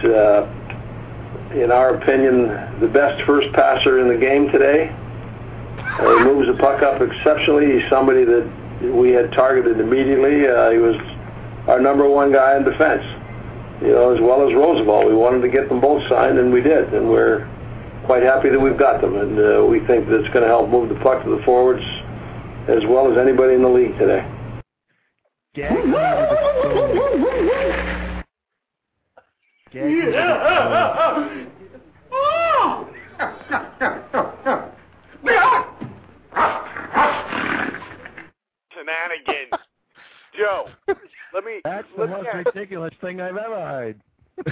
uh, in our opinion, the best first passer in the game today. Uh, he moves the puck up exceptionally. He's somebody that we had targeted immediately. Uh, he was our number one guy in defense, you know, as well as Roosevelt. We wanted to get them both signed, and we did. And we're quite happy that we've got them. And uh, we think that it's going to help move the puck to the forwards as well as anybody in the league today. Gag me with a spoon. Gag me with a spoon. Shenanigans. Joe, let me... That's the let most me ridiculous thing I've ever heard.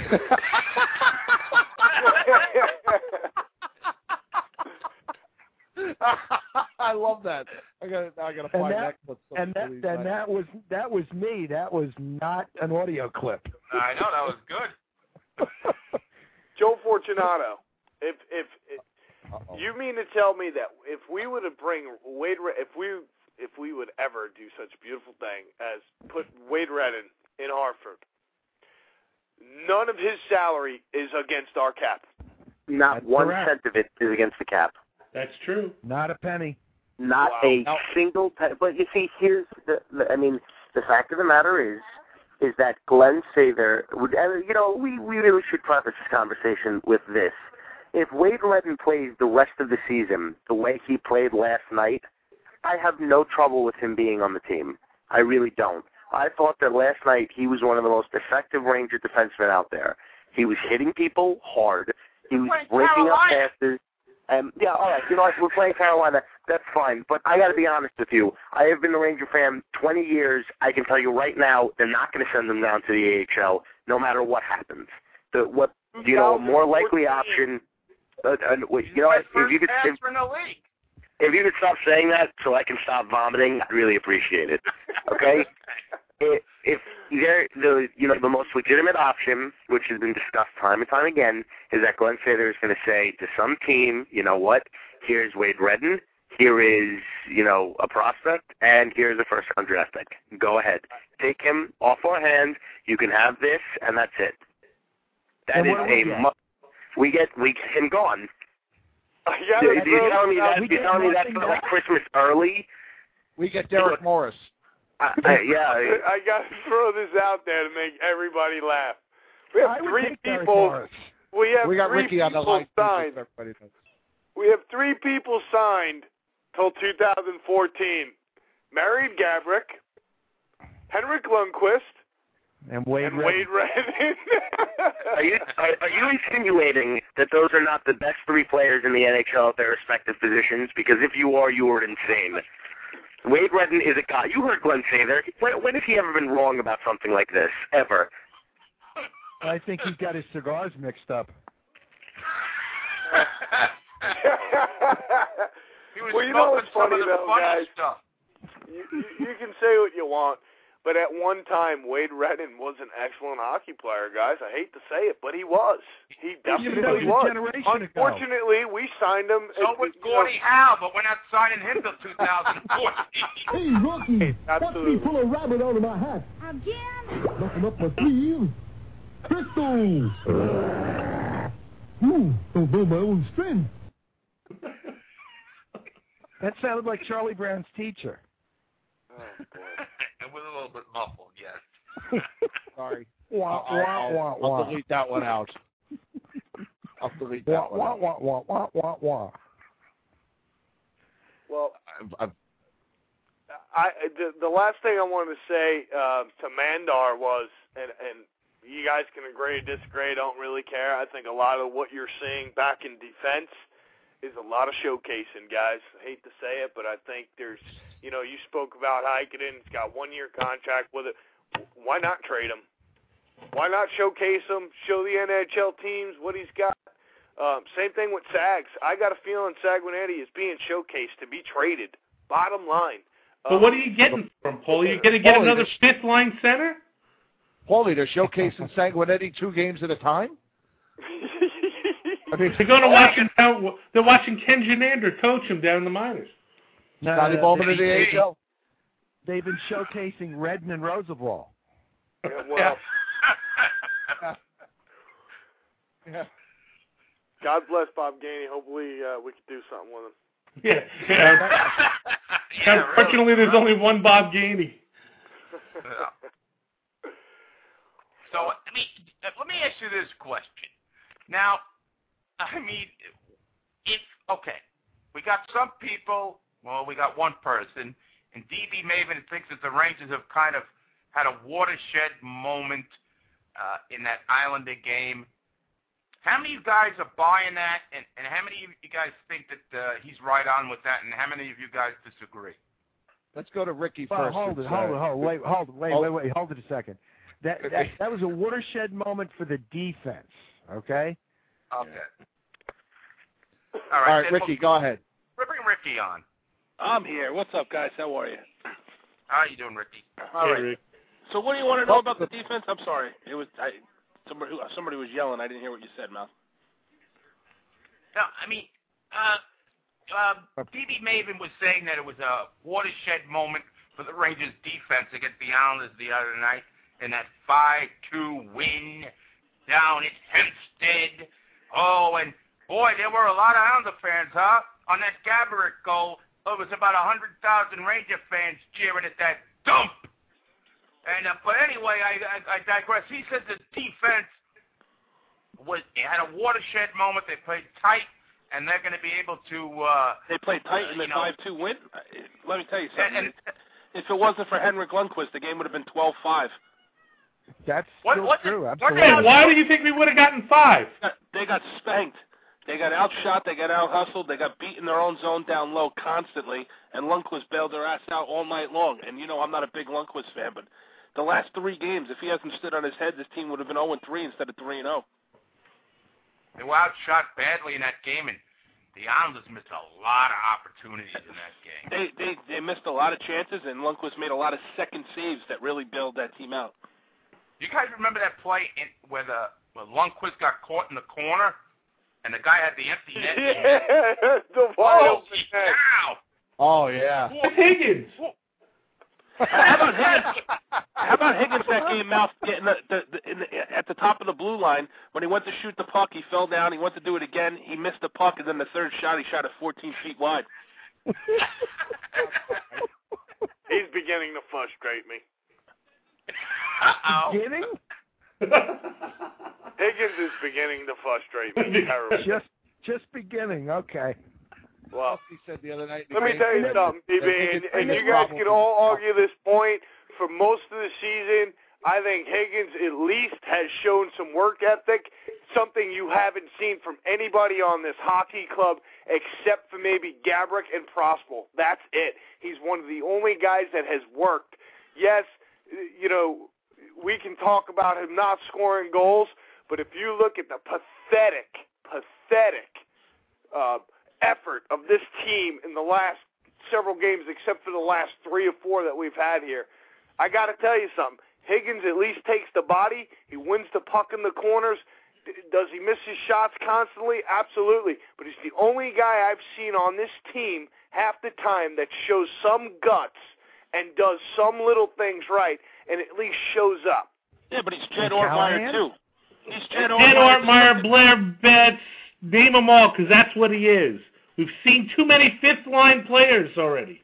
I love that. I got I got to find and that. that, and that, and that was that was me. That was not an audio clip. I know, that was good. Joe Fortunato, if if, if Uh-oh. you mean to tell me that if we were to bring Wade, if we if we would ever do such a beautiful thing as put Wade Redden in Hartford, none of his salary is against our cap. Not That's one correct. cent of it is against the cap. That's true. Not a penny. Not Wow. a No. single penny. But you see, here's the, the. I mean, the fact of the matter is, is that Glenn Sather would. You know, we we really should preface this conversation with this. If Wade Redden plays the rest of the season the way he played last night, I have no trouble with him being on the team. I really don't. I thought that last night he was one of the most effective Ranger defensemen out there. He was hitting people hard. He was breaking up passes. Um, yeah, all right. You know what? We're playing Carolina. That's fine. But I got to be honest with you. I have been a Ranger fan twenty years. I can tell you right now, they're not going to send them down to the A H L, no matter what happens. The what you know, a more likely option. Uh, uh, you know, if you could, if, in the league. if you could stop saying that, so I can stop vomiting, I'd really appreciate it. Okay. if, if there, the you know the most legitimate option, which has been discussed time and time again, is that Glenn Sather is going to say to some team, you know what? Here's Wade Redden. Here is, you know, a prospect, and here's a first-round draft pick. Go ahead. Take him off our hands. You can have this, and that's it. That is a mu- we get we get him gone. Yeah, Dude, you're telling me uh, that? You're telling me that for like Christmas early? We get Derek Morris. I, I, yeah. I got to throw this out there to make everybody laugh. We have I would three take Derek people. Morris. We have We got three Ricky on the people line. signed. We have three people signed till two thousand fourteen. Marian Gaborik, Henrik Lundqvist, And Wade and Redden. Wade Redden. Are you are, are you insinuating that those are not the best three players in the N H L at their respective positions? Because if you are, you are insane. Wade Redden is a guy. You heard Glenn Sather. When, when has he ever been wrong about something like this? Ever? I think he's got his cigars mixed up. He was Well, you know smoking what's some funny, of the though, funny guys? stuff. you, you, you can say what you want, but at one time, Wade Redden was an excellent hockey player, guys. I hate to say it, but he was. He definitely Even was. a generation ago. Unfortunately, we signed him. So and, was you know, Gordie Howe, but we're not signing him till two thousand fourteen. Hey, Rocky, Absolutely. watch me pull a rabbit out of my hat. Again? Nothing up my sleeve. Pistols. Ooh, don't know my own strength. That sounded like Charlie Brown's teacher. Oh, boy. It was a little bit muffled, yes. Sorry. Wah, I'll, wah, I'll, wah, I'll wah. delete that one out. I'll delete Wah, that one wah, out. wah, wah, wah, wah, wah. Well, I've, I've, I the, the last thing I wanted to say uh, to Mandar was, and, and you guys can agree or disagree, I don't really care. I think a lot of what you're seeing back in defense is a lot of showcasing, guys. I hate to say it, but I think there's, you know, you spoke about Heikkinen. He's got one-year contract with it. Why not trade him? Why not showcase him, show the N H L teams what he's got? Um, same thing with Sags. I got a feeling Sanguinetti is being showcased to be traded. Bottom line. But Um, what are you getting from Paulie? You're going to get Paulie, another there's- fifth-line center? Paulie, they're showcasing Sanguinetti two games at a time? I mean, They're going to watch him down, They're watching Ken Janander coach him down in the minors. No, Scotty no, Bowman they- in the A H L. They've been showcasing Redden and Roosevelt. Yeah, well, Yeah. God bless Bob Gainey. Hopefully uh, we can do something with him. Yeah. yeah. Yeah, Unfortunately, really. there's only one Bob Gainey. Yeah. So, I mean, let me ask you this question. Now, I mean, if, okay, we got some people, well, we got one person, and D B Maven thinks that the Rangers have kind of had a watershed moment uh, in that Islander game. How many of you guys are buying that, and, and how many of you guys think that uh, he's right on with that, and how many of you guys disagree? Let's go to Ricky Well, first. hold it, It's, hold uh, it, hold it, wait, hold it, wait, hold- wait, wait, hold it a second. That, that that was a watershed moment for the defense. Okay. Okay. All All right, right, then Ricky, go ahead. we'll bring Ricky on. I'm here. What's up, guys? How are you? How you doing, Ricky? All right. So, what do you want to know about the defense? I'm sorry. It was I, somebody. Somebody was yelling. I didn't hear what you said, Mal. No, I mean, uh, uh, D B Maven was saying that it was a watershed moment for the Rangers defense against the Islanders the other night in that five two win down at Hempstead. Oh, and boy, there were a lot of Islander fans, huh? On that Gaborik goal, there was about one hundred thousand Ranger fans cheering at that dump. And uh, but anyway, I, I, I digress. He said the defense was had a watershed moment. They played tight, and they're going to be able to. Uh, They played tight in the you know, five two win. Let me tell you something. And, and, if it wasn't for Henrik Lundqvist, the game would have been twelve five. That's What- still what's true. it- Absolutely. Hey, why do you think we would have gotten five? They got spanked. They got outshot, they got out-hustled, they got beat in their own zone down low constantly, and Lundqvist bailed their ass out all night long. And, you know, I'm not a big Lundqvist fan, but the last three games, if he hasn't stood on his head, this team would have been oh and three instead of three and oh. They were outshot badly in that game, and the Islanders missed a lot of opportunities in that game. They they they missed a lot of chances, and Lundqvist made a lot of second saves that really bailed that team out. You guys remember that play in, where the where Lundqvist got caught in the corner, and the guy had the empty net? Yeah, the wide oh, open net. Wow. Oh, yeah. Higgins. How about Higgins? How about Higgins that game, Mouth, getting the, the, the, in the, at the top of the blue line when he went to shoot the puck, he fell down. He went to do it again. He missed the puck, and then the third shot, he shot it fourteen feet wide. He's beginning to frustrate me. Uh-oh. Beginning? Higgins is beginning to frustrate me terribly. Just, just beginning. Okay. Well, he said the other night. Let me tell you something, B B, and, and you guys can all argue this point. For most of the season, I think Higgins at least has shown some work ethic, something you haven't seen from anybody on this hockey club except for maybe Gabrick and Prospel. That's it. He's one of the only guys that has worked. Yes, you know, we can talk about him not scoring goals, but if you look at the pathetic, pathetic uh, effort of this team in the last several games, except for the last three or four that we've had here, I got to tell you something. Higgins at least takes the body. He wins the puck in the corners. Does he miss his shots constantly? Absolutely. But he's the only guy I've seen on this team half the time that shows some guts and does some little things right and at least shows up. Yeah, but he's Jed Ortmeyer, too. He's Jed Jed Ortmeyer, Ortmeyer, Blair Betts, name them all, because that's what he is. We've seen too many fifth-line players already.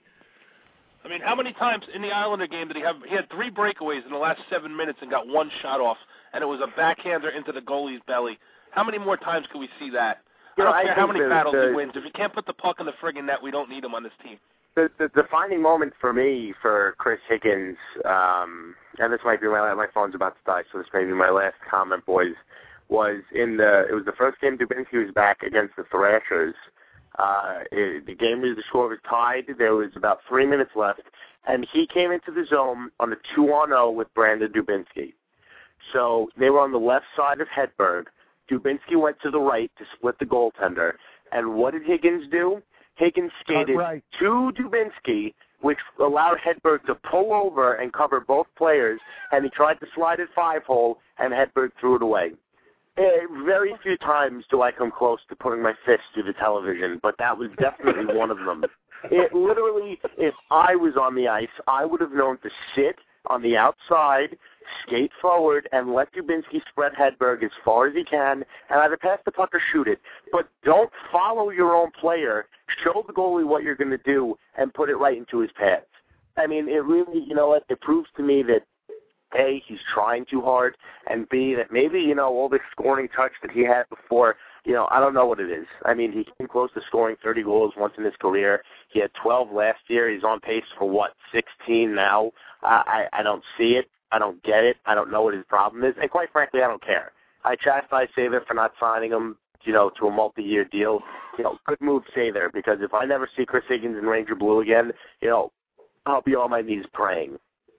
I mean, how many times in the Islander game did he have? He had three breakaways in the last seven minutes and got one shot off, and it was a backhander into the goalie's belly. How many more times can we see that? You I know, don't I care how think many the- battles the- he wins. If he can't put the puck in the friggin' net, we don't need him on this team. The, the defining moment for me for Chris Higgins, um, and this might be my my phone's about to die, so this may be my last comment, boys, was in the it was the first game Dubinsky was back against the Thrashers. Uh, it, the game the score was tied. There was about three minutes left, and he came into the zone on a two on zero with Brandon Dubinsky. So they were on the left side of Hedberg. Dubinsky went to the right to split the goaltender, and what did Higgins do? Higgins skated right. to Dubinsky, which allowed Hedberg to pull over and cover both players, and he tried to slide it five-hole, and Hedberg threw it away. Uh, very few times do I come close to putting my fist through the television, but that was definitely one of them. It literally, if I was on the ice, I would have known to sit on the outside, skate forward, and let Dubinsky spread Hedberg as far as he can, and either pass the puck or shoot it. But don't follow your own player. Show the goalie what you're going to do and put it right into his pads. I mean, it really, you know what, it proves to me that, A, he's trying too hard, and B, that maybe, you know, all this scoring touch that he had before, you know, I don't know what it is. I mean, he came close to scoring thirty goals once in his career. He had twelve last year. He's on pace for, what, sixteen now? I, I, I don't see it. I don't get it. I don't know what his problem is. And quite frankly, I don't care. I chastise Sather for not signing him, you know, to a multi-year deal. You know, good move, Sather, because if I never see Chris Higgins in Ranger Blue again, you know, I'll be on my knees praying.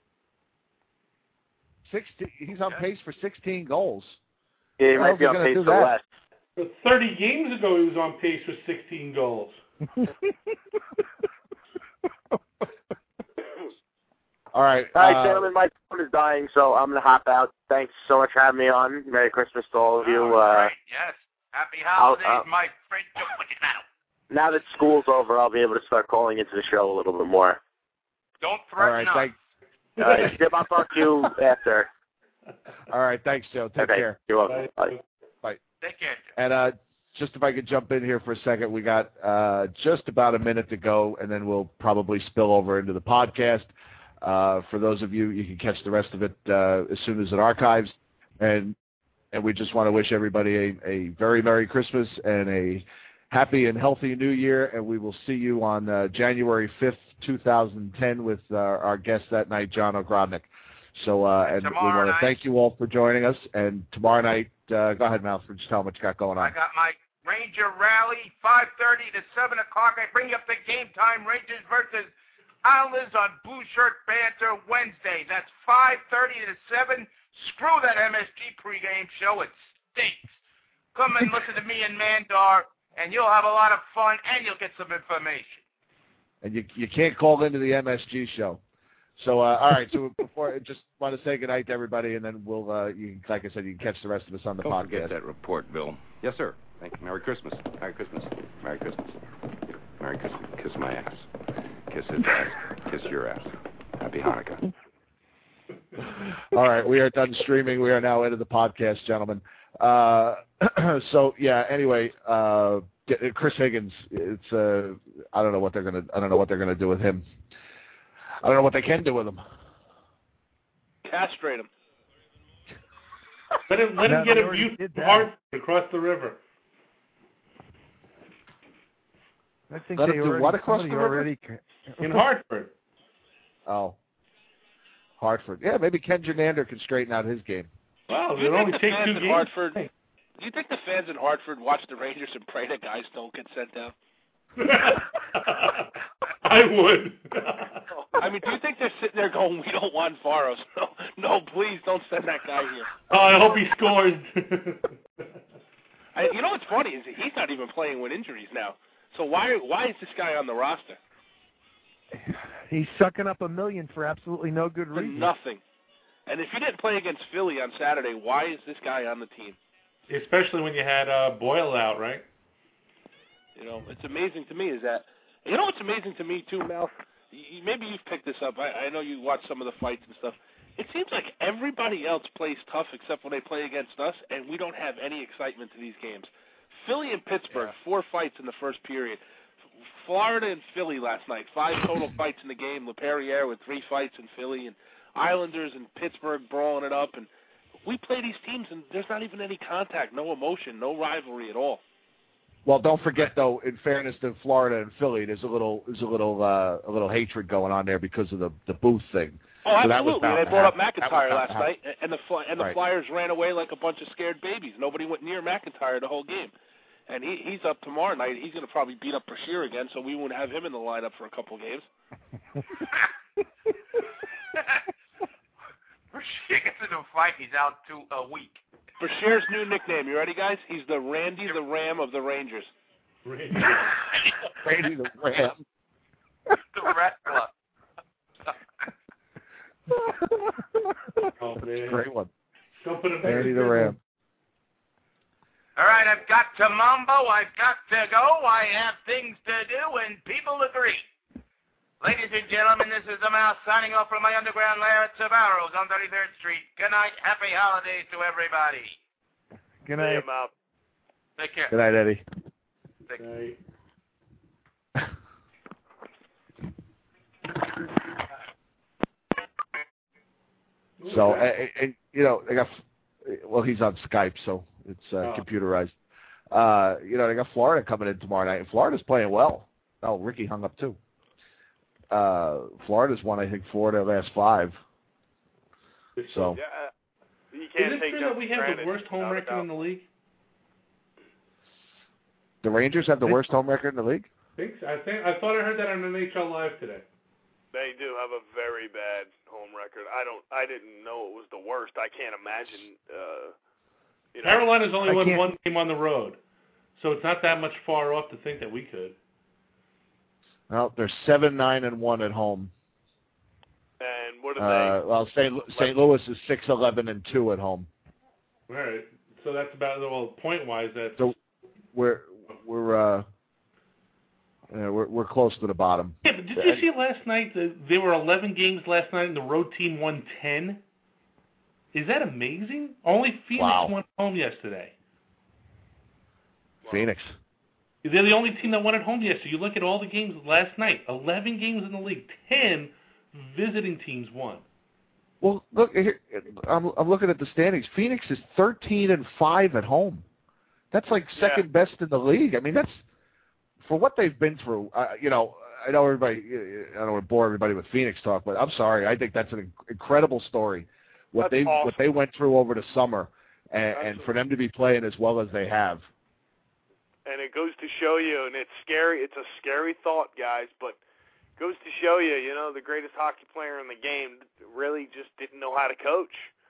sixteen, he's on pace for sixteen goals. Yeah, he How might is be he on gonna pace do for that? less. But thirty games ago, he was on pace for sixteen goals. All right. All right, uh, gentlemen, my phone is dying, so I'm going to hop out. Thanks so much for having me on. Merry Christmas to all of you. All Uh, right, yes. Happy holidays, I'll- I'll- my friend Joe Wickenow. now that school's over, I'll be able to start calling into the show a little bit more. Don't all right. threaten us. Thanks. All right, Jim, I'll talk to you after. All right. Thanks, Joe. Take okay, care. you're welcome. Bye. Bye. Take care. And uh, just if I could jump in here for a second, we got uh, just about a minute to go, and then we'll probably spill over into the podcast. Uh, for those of you, you can catch the rest of it uh, as soon as it archives. And and we just want to wish everybody a, a very Merry Christmas and a happy and healthy New Year. And we will see you on uh, January fifth, two thousand ten with uh, our guest that night, John Ogrodnik. So uh, and we tomorrow want to night- thank you all for joining us. And tomorrow night, uh, go ahead, Mal, just tell them what you got going on. I got my Ranger Rally, five thirty to seven o'clock. I bring you up the Game Time Rangers versus Islanders on Blue Shirt Banter Wednesday. That's five thirty to seven. Screw that M S G pregame show. It stinks. Come and listen to me and Mandar, and you'll have a lot of fun, and you'll get some information. And you you can't call into the M S G show. So, uh, all right, so before, just want to say goodnight to everybody, and then we'll, uh, you, like I said, you can catch the rest of us on the Don't podcast. forget that report, Bill. Yes, sir. Thank you. Merry Christmas. Merry Christmas. Merry Christmas. Merry Christmas. Kiss my ass. Kiss his ass. Kiss your ass. Happy Hanukkah. All right, we are done streaming. We are now into the podcast, gentlemen. Uh, so, yeah, anyway, uh, Chris Higgins, it's, uh, I don't know what they're going to, I don't know what they're going to do with him. I don't know what they can do with him. Castrate him. Let him let No, him get they a already view did from that. Hartford across the river. I think Let they him do already, what across somebody the river? already In Hartford. Oh, Hartford. Yeah, maybe Ken Jernander can straighten out his game. Wow, Do you it only think the takes fans two in games. Hartford? Do you think the fans in Hartford watch the Rangers and pray that guys don't get sent down? I would. I mean, do you think they're sitting there going, "We don't want Varos. No, no, please don't send that guy here." Oh, I hope he scores. I, you know what's funny is that he's not even playing with injuries now. So why why is this guy on the roster? He's sucking up a million for absolutely no good For reason. nothing. And if he didn't play against Philly on Saturday, why is this guy on the team? Especially when you had uh, Boyle out, right? You know, it's amazing to me is that, you know what's amazing to me too, Mel? You, maybe you've picked this up. I, I know you watch some of the fights and stuff. It seems like everybody else plays tough except when they play against us, and we don't have any excitement to these games. Philly and Pittsburgh, yeah. four fights in the first period. Florida and Philly last night, five total fights in the game. LePerriere with three fights in Philly, and Islanders and Pittsburgh brawling it up. And we play these teams, and there's not even any contact, no emotion, no rivalry at all. Well, don't forget though. In fairness to Florida and Philly, there's a little, there's a little, uh, a little hatred going on there because of the the Booth thing. Oh, so absolutely. They brought up McIntyre last happen. night, and the and the right. Flyers ran away like a bunch of scared babies. Nobody went near McIntyre the whole game. And he he's up tomorrow night. He's going to probably beat up Brashear again, so we won't have him in the lineup for a couple games. Brashear gets into a fight, he's out to a week. Brashear's new nickname, you ready, guys? He's the Randy the Ram of the Rangers. Randy, Randy the Ram. The wrestler. Oh, man. Great one. Don't put him Randy the Ram. All right, I've got to mambo. I've got to go. I have things to do, and people agree. Ladies and gentlemen, this is the Mouse signing off from my underground lair at Savaro's on thirty-third Street. Good night. Happy holidays to everybody. Good night. See you, Mouse. Take care. Good night, Eddie. Take care. So, and, and, you know, they got, well, he's on Skype, so it's uh, oh. computerized. Uh, you know, they got Florida coming in tomorrow night, and Florida's playing well. Oh, Ricky hung up too. Uh, Florida's won, I think, four of their last five. So, yeah, you can't is it take true that that we have granted, the worst home record in the league? the Rangers have the worst home record in the league? I think so. I think I thought I heard that on N H L Live today. They do have a very bad home record. I don't. I didn't know it was the worst. I can't imagine. Uh, you know, Carolina's only I won can't... one game on the road, so it's not that much far off to think that we could. Well, they're seven, nine, and one at home. And what are Uh, they? well, Saint Saint Louis is six, eleven, and two at home. All right, so that's about well point wise. That's So we're we're uh, yeah, we're we're close to the bottom. yeah. But did you see last night that there were eleven games last night and the road team won ten? Is that amazing? Only Phoenix Wow. won home yesterday. Phoenix. They're the only team that won at home yesterday. You look at all the games last night. Eleven games in the league. Ten visiting teams won. Well, look here. I'm I'm looking at the standings. Phoenix is thirteen and five at home. That's like second Yeah. best in the league. I mean, that's for what they've been through. Uh, you know, I know everybody. I don't want to bore everybody with Phoenix talk, but I'm sorry. I think that's an incredible story. What That's they awesome. what they went through over the summer, and, and for them to be playing as well as they have. And it goes to show you, and it's scary. It's a scary thought, guys, but it goes to show you, you know, the greatest hockey player in the game really just didn't know how to coach.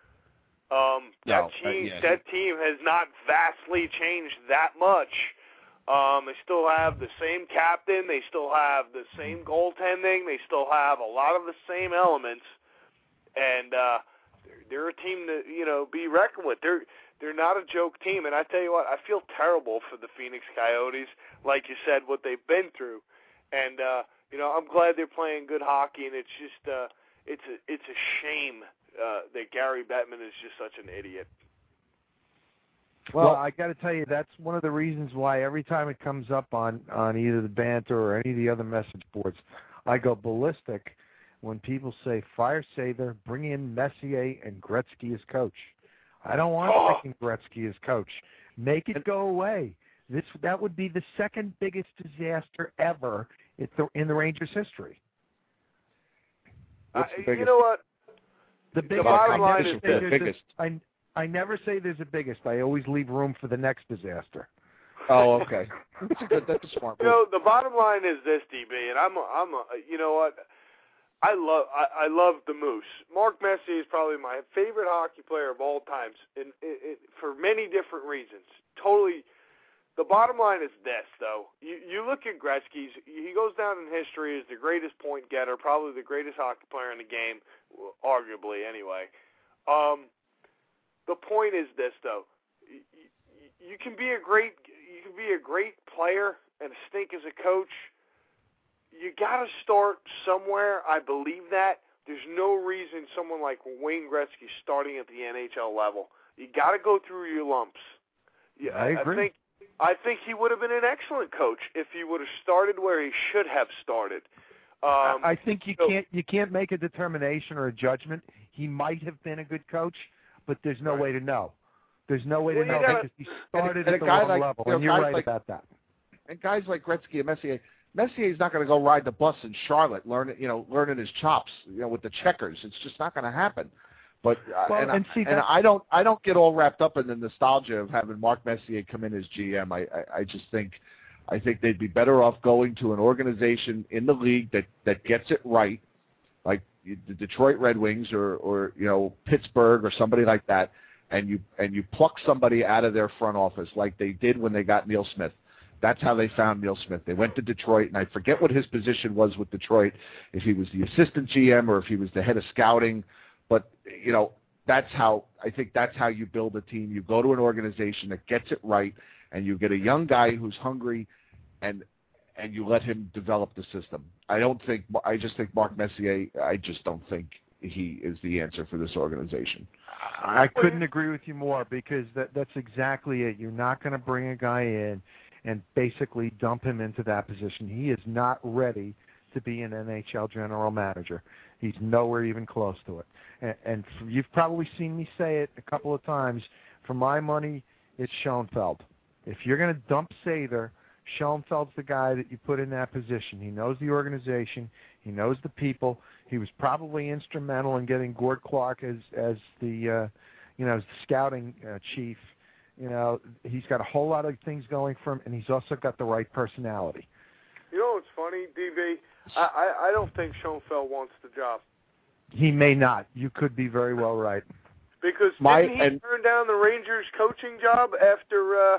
Um, that no, team, uh, yeah. that team has not vastly changed that much. Um, they still have the same captain. They still have the same goaltending. They still have a lot of the same elements, and uh, they're, they're a team to, you know, be reckoned with. They're they're not a joke team, and I tell you what, I feel terrible for the Phoenix Coyotes. Like you said, what they've been through, and uh, you know, I'm glad they're playing good hockey, and it's just uh, it's a it's a shame uh, that Gary Bettman is just such an idiot. Well, well I got to tell you, that's one of the reasons why every time it comes up on, on either the banter or any of the other message boards, I go ballistic when people say, fire Sather, bring in Messier and Gretzky as coach. I don't want oh. freaking Gretzky as coach. Make it go away. This That would be the second biggest disaster ever in the, in the Rangers' history. Uh, you know what? The biggest. The bottom I line never is say the biggest. A, I, I never say there's a biggest. I always leave room for the next disaster. Oh, okay. That's a good. That's a smart move. You know, the bottom line is this, D B, and I'm, a, I'm, a, you know what? I love, I, I love the Moose. Mark Messier is probably my favorite hockey player of all times, and for many different reasons. Totally. The bottom line is this, though. You, you look at Gretzky. He goes down in history as the greatest point getter, probably the greatest hockey player in the game, arguably, anyway. Um. The point is this, though: you, you can be a great, you can be a great player and stink as a coach. You got to start somewhere. I believe that. There's no reason someone like Wayne Gretzky starting at the N H L level. You got to go through your lumps. Yeah, I agree. I think, I think he would have been an excellent coach if he would have started where he should have started. Um, I think you so, can't, you can't make a determination or a judgment. He might have been a good coach, but there's no right. way to know. There's no way well, to know gotta, because he started and, and at the guy wrong like, level, you know, and you're right like, about that. And guys like Gretzky and Messier, Messier's not going to go ride the bus in Charlotte, learning, you know, learning his chops, you know, with the checkers. It's just not going to happen. But uh, well, and, and, see, and I don't, I don't get all wrapped up in the nostalgia of having Mark Messier come in as G M. I, I, I just think, I think they'd be better off going to an organization in the league that, that gets it right, like the Detroit Red Wings or, or you know Pittsburgh or somebody like that, and you and you pluck somebody out of their front office like they did when they got Neil Smith. That's how they found Neil Smith. They went to Detroit, and I forget what his position was with Detroit, if he was the assistant G M or if he was the head of scouting. But you know, that's how I think that's how you build a team. You go to an organization that gets it right, and you get a young guy who's hungry, and and you let him develop the system. I don't think I just think Mark Messier. I just don't think he is the answer for this organization. I couldn't agree with you more because that that's exactly it. You're not going to bring a guy in and basically dump him into that position. He is not ready to be an N H L general manager. He's nowhere even close to it. And, and for, you've probably seen me say it a couple of times. For my money, it's Schoenfeld. If you're going to dump Sather, Schoenfeld's the guy that you put in that position. He knows the organization. He knows the people. He was probably instrumental in getting Gord Clark as as the uh, you know as the scouting uh, chief. You know, he's got a whole lot of things going for him, and he's also got the right personality. You know what's funny, D B? I, I, I don't think Schoenfeld wants the job. He may not. You could be very well right. Because My, didn't he and, turn down the Rangers coaching job after uh,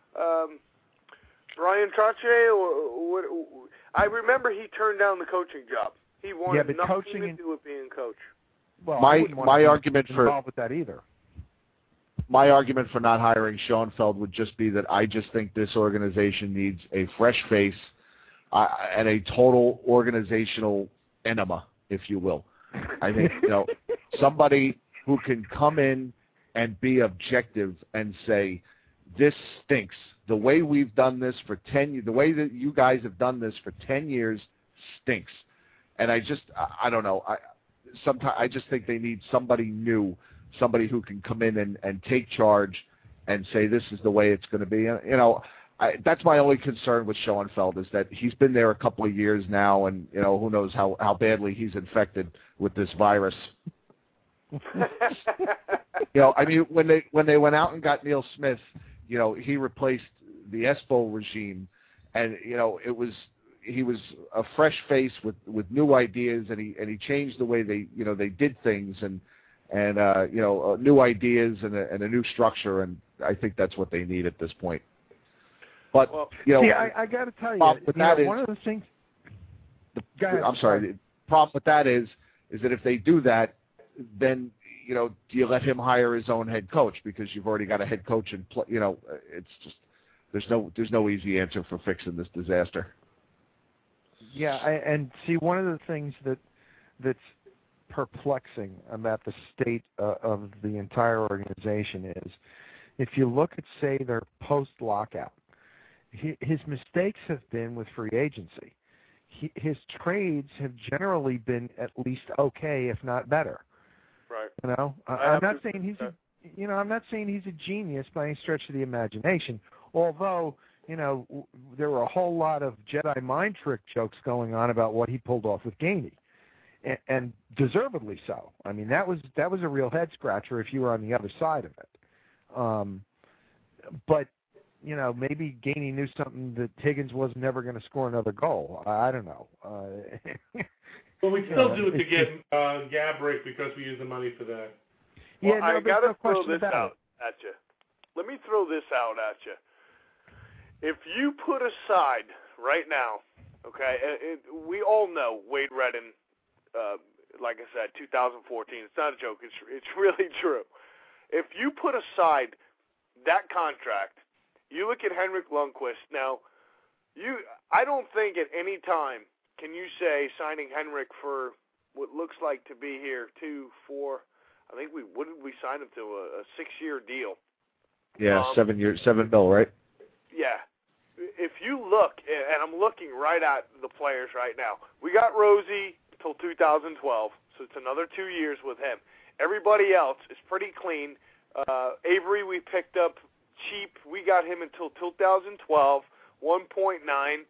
um, Brian Trottier? Or, what, I remember he turned down the coaching job. He wanted yeah, but nothing coaching to and, do with being coach. Well, my I wouldn't want my to be argument for involved with that either. My argument for not hiring Schoenfeld would just be that I just think this organization needs a fresh face uh, and a total organizational enema, if you will. I think you know somebody who can come in and be objective and say, "This stinks. The way we've done this for ten, the way that you guys have done this for ten years, stinks." And I just, I, I don't know. I sometimes I just think they need somebody new. Somebody who can come in and, and take charge and say this is the way it's going to be. You know, I, that's my only concern with Schoenfeld is that he's been there a couple of years now, and you know who knows how, how badly he's infected with this virus. You know, I mean, when they when they went out and got Neil Smith, you know, he replaced the Espo regime, and you know it was he was a fresh face with, with new ideas, and he and he changed the way they you know they did things, and and uh, you know uh, new ideas and a, and a new structure, and I think that's what they need at this point. But well, you know, see, I, I got to tell you, with you that know, is, one of the things. The, ahead, I'm sorry. The problem with that is is that if they do that, then you know, do you let him hire his own head coach because you've already got a head coach and play, you know, it's just there's no there's no easy answer for fixing this disaster. Yeah, I, and see, one of the things that that's perplexing about the state uh, of the entire organization is, if you look at, say, their post-lockout, he, his mistakes have been with free agency. He, his trades have generally been at least okay, if not better. Right. You know, I, I'm not saying he's a, you know, I'm not saying he's a genius by any stretch of the imagination. Although, you know, w- there were a whole lot of Jedi mind trick jokes going on about what he pulled off with Gainey, and, and deservedly so. I mean, that was that was a real head scratcher if you were on the other side of it. Um, but you know, maybe Gainey knew something that Higgins was never going to score another goal. I, I don't know. Uh, Well, we still Yeah, do it to it's get uh, Gabrick because we use the money for that. Well, yeah, no, I there's gotta no throw question this about out it. at you. Let me throw this out at you. If you put aside right now, okay, it, it, we all know Wade Redden. Uh, like I said, two thousand fourteen. It's not a joke. It's it's really true. If you put aside that contract, you look at Henrik Lundqvist. Now, you I don't think at any time can you say signing Henrik for what looks like to be here two, four. I think we what did we sign him to a, a six-year deal. Yeah, Um, seven years, seven mil, right? Yeah. If you look, and I'm looking right at the players right now, we got Rosie till two thousand twelve, so it's another two years with him. Everybody else is pretty clean. Uh, Avery we picked up cheap. We got him until two thousand twelve, one point nine.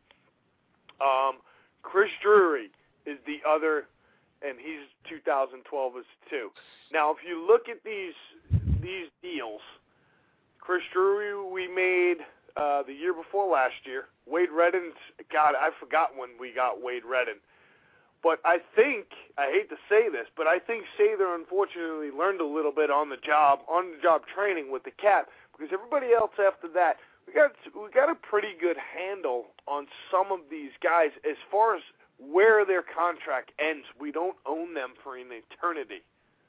Um, Chris Drury is the other, and he's two thousand twelve as two. Now, if you look at these these deals, Chris Drury we made uh, the year before last year. Wade Redden's, God, I forgot when we got Wade Redden. But I think, I hate to say this, but I think Sather unfortunately learned a little bit on the job, on the job training with the Cap, because everybody else after that, we got we got a pretty good handle on some of these guys as far as where their contract ends. We don't own them for an eternity.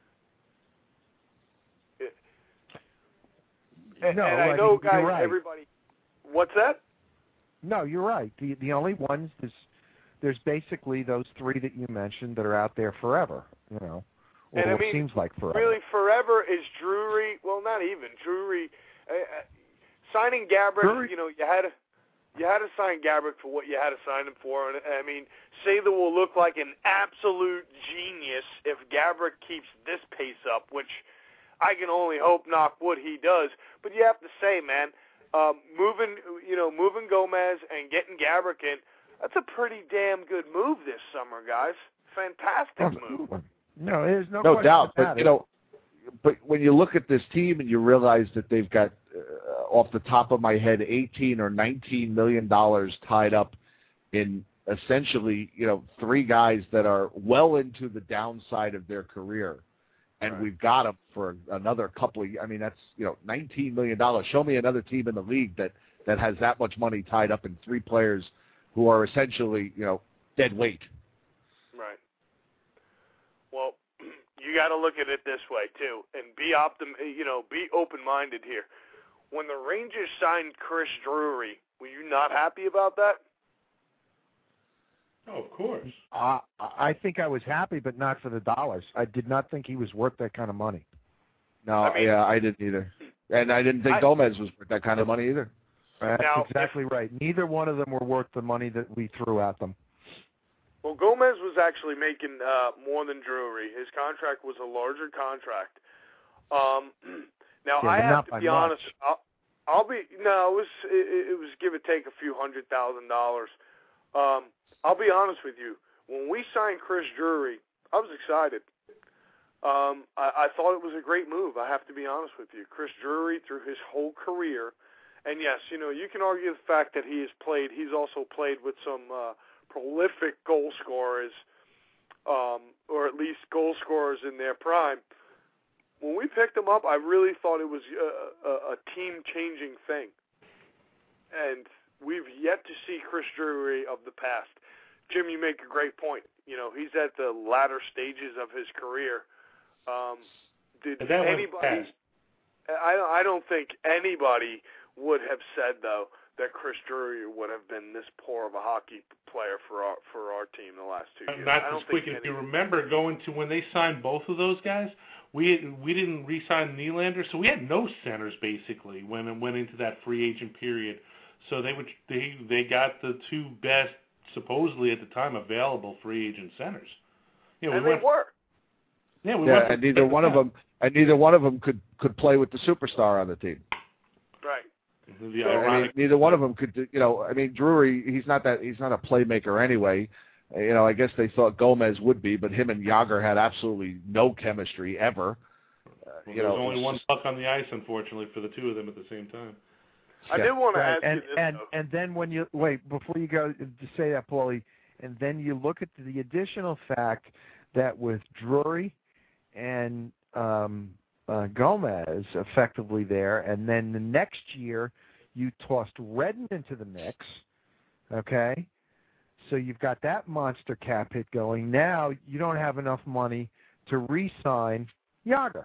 And, No, and I I know, mean, guys, you're right. everybody. What's that? No, you're right. The the only ones is there's basically those three that you mentioned that are out there forever. You know, or And I what mean, seems like forever. Really, forever is Drury. Well, not even Drury. Uh, uh, signing Gabrick, Drury. you know, you had to you had to sign Gabrick for what you had to sign him for. And I mean, Sather will look like an absolute genius if Gabrick keeps this pace up, which I can only hope, knock wood, he does. But you have to say, man, um, moving you know moving Gomez and getting Gabrick in, that's a pretty damn good move this summer, guys. Fantastic move. No, there's no, no question doubt. about But it. you know, but when you look at this team and you realize that they've got, uh, off the top of my head, eighteen or nineteen million dollars tied up in essentially, you know, three guys that are well into the downside of their career, and Right. we've got them for another couple of. I mean, that's you know, nineteen million dollars. Show me another team in the league that that has that much money tied up in three players who are essentially, you know, dead weight. Right. Well, you got to look at it this way too, and be optim. You know, be open-minded here. When the Rangers signed Chris Drury, were you not happy about that? Oh, of course. Uh, I think I was happy, but not for the dollars. I did not think he was worth that kind of money. No, I mean- yeah, I didn't either, and I didn't think I- Gomez was worth that kind of money either. That's Now, exactly right. Neither one of them were worth the money that we threw at them. Well, Gomez was actually making uh, more than Drury. His contract was a larger contract. Um, now Yeah, I but have not to by be much. honest. I'll, I'll be no. It was it, it was give or take a few hundred thousand dollars. Um, I'll be honest with you. When we signed Chris Drury, I was excited. Um, I, I thought it was a great move. I have to be honest with you. Chris Drury, through his whole career, And yes, you know, you can argue the fact that he has played. He's also played with some uh, prolific goal scorers, um, or at least goal scorers in their prime. When we picked him up, I really thought it was a, a, a team-changing thing. And we've yet to see Chris Drury of the past. Jim, you make a great point. You know, he's at the latter stages of his career. Um, did that anybody? I I don't think anybody would have said though that Chris Drury would have been this poor of a hockey player for our for our team the last two years. Not I don't to speak, think if you any, remember going to when they signed both of those guys, we we didn't re-sign Nylander, so we had no centers basically when it went into that free agent period. So they would they they got the two best supposedly at the time available free agent centers. You know, and we they went, were. Yeah, we yeah, went and neither one of them and neither one of them could could play with the superstar on the team. Right. The I ironic, mean, neither one of them could. do- You know, I mean, Drury, he's not that. He's not a playmaker anyway. You know, I guess they thought Gomez would be, but him and Yager had absolutely no chemistry ever. Uh, well, you there know, was only it's one just- puck on the ice, unfortunately, for the two of them at the same time. I did want to Right. ask and, you this, and though. and then when you wait before you go to say that, Paulie, and then you look at the additional fact that with Drury and um, uh, Gomez effectively there, and then the next year you tossed Redden into the mix, okay? So you've got that monster cap hit going. Now you don't have enough money to re-sign Yager.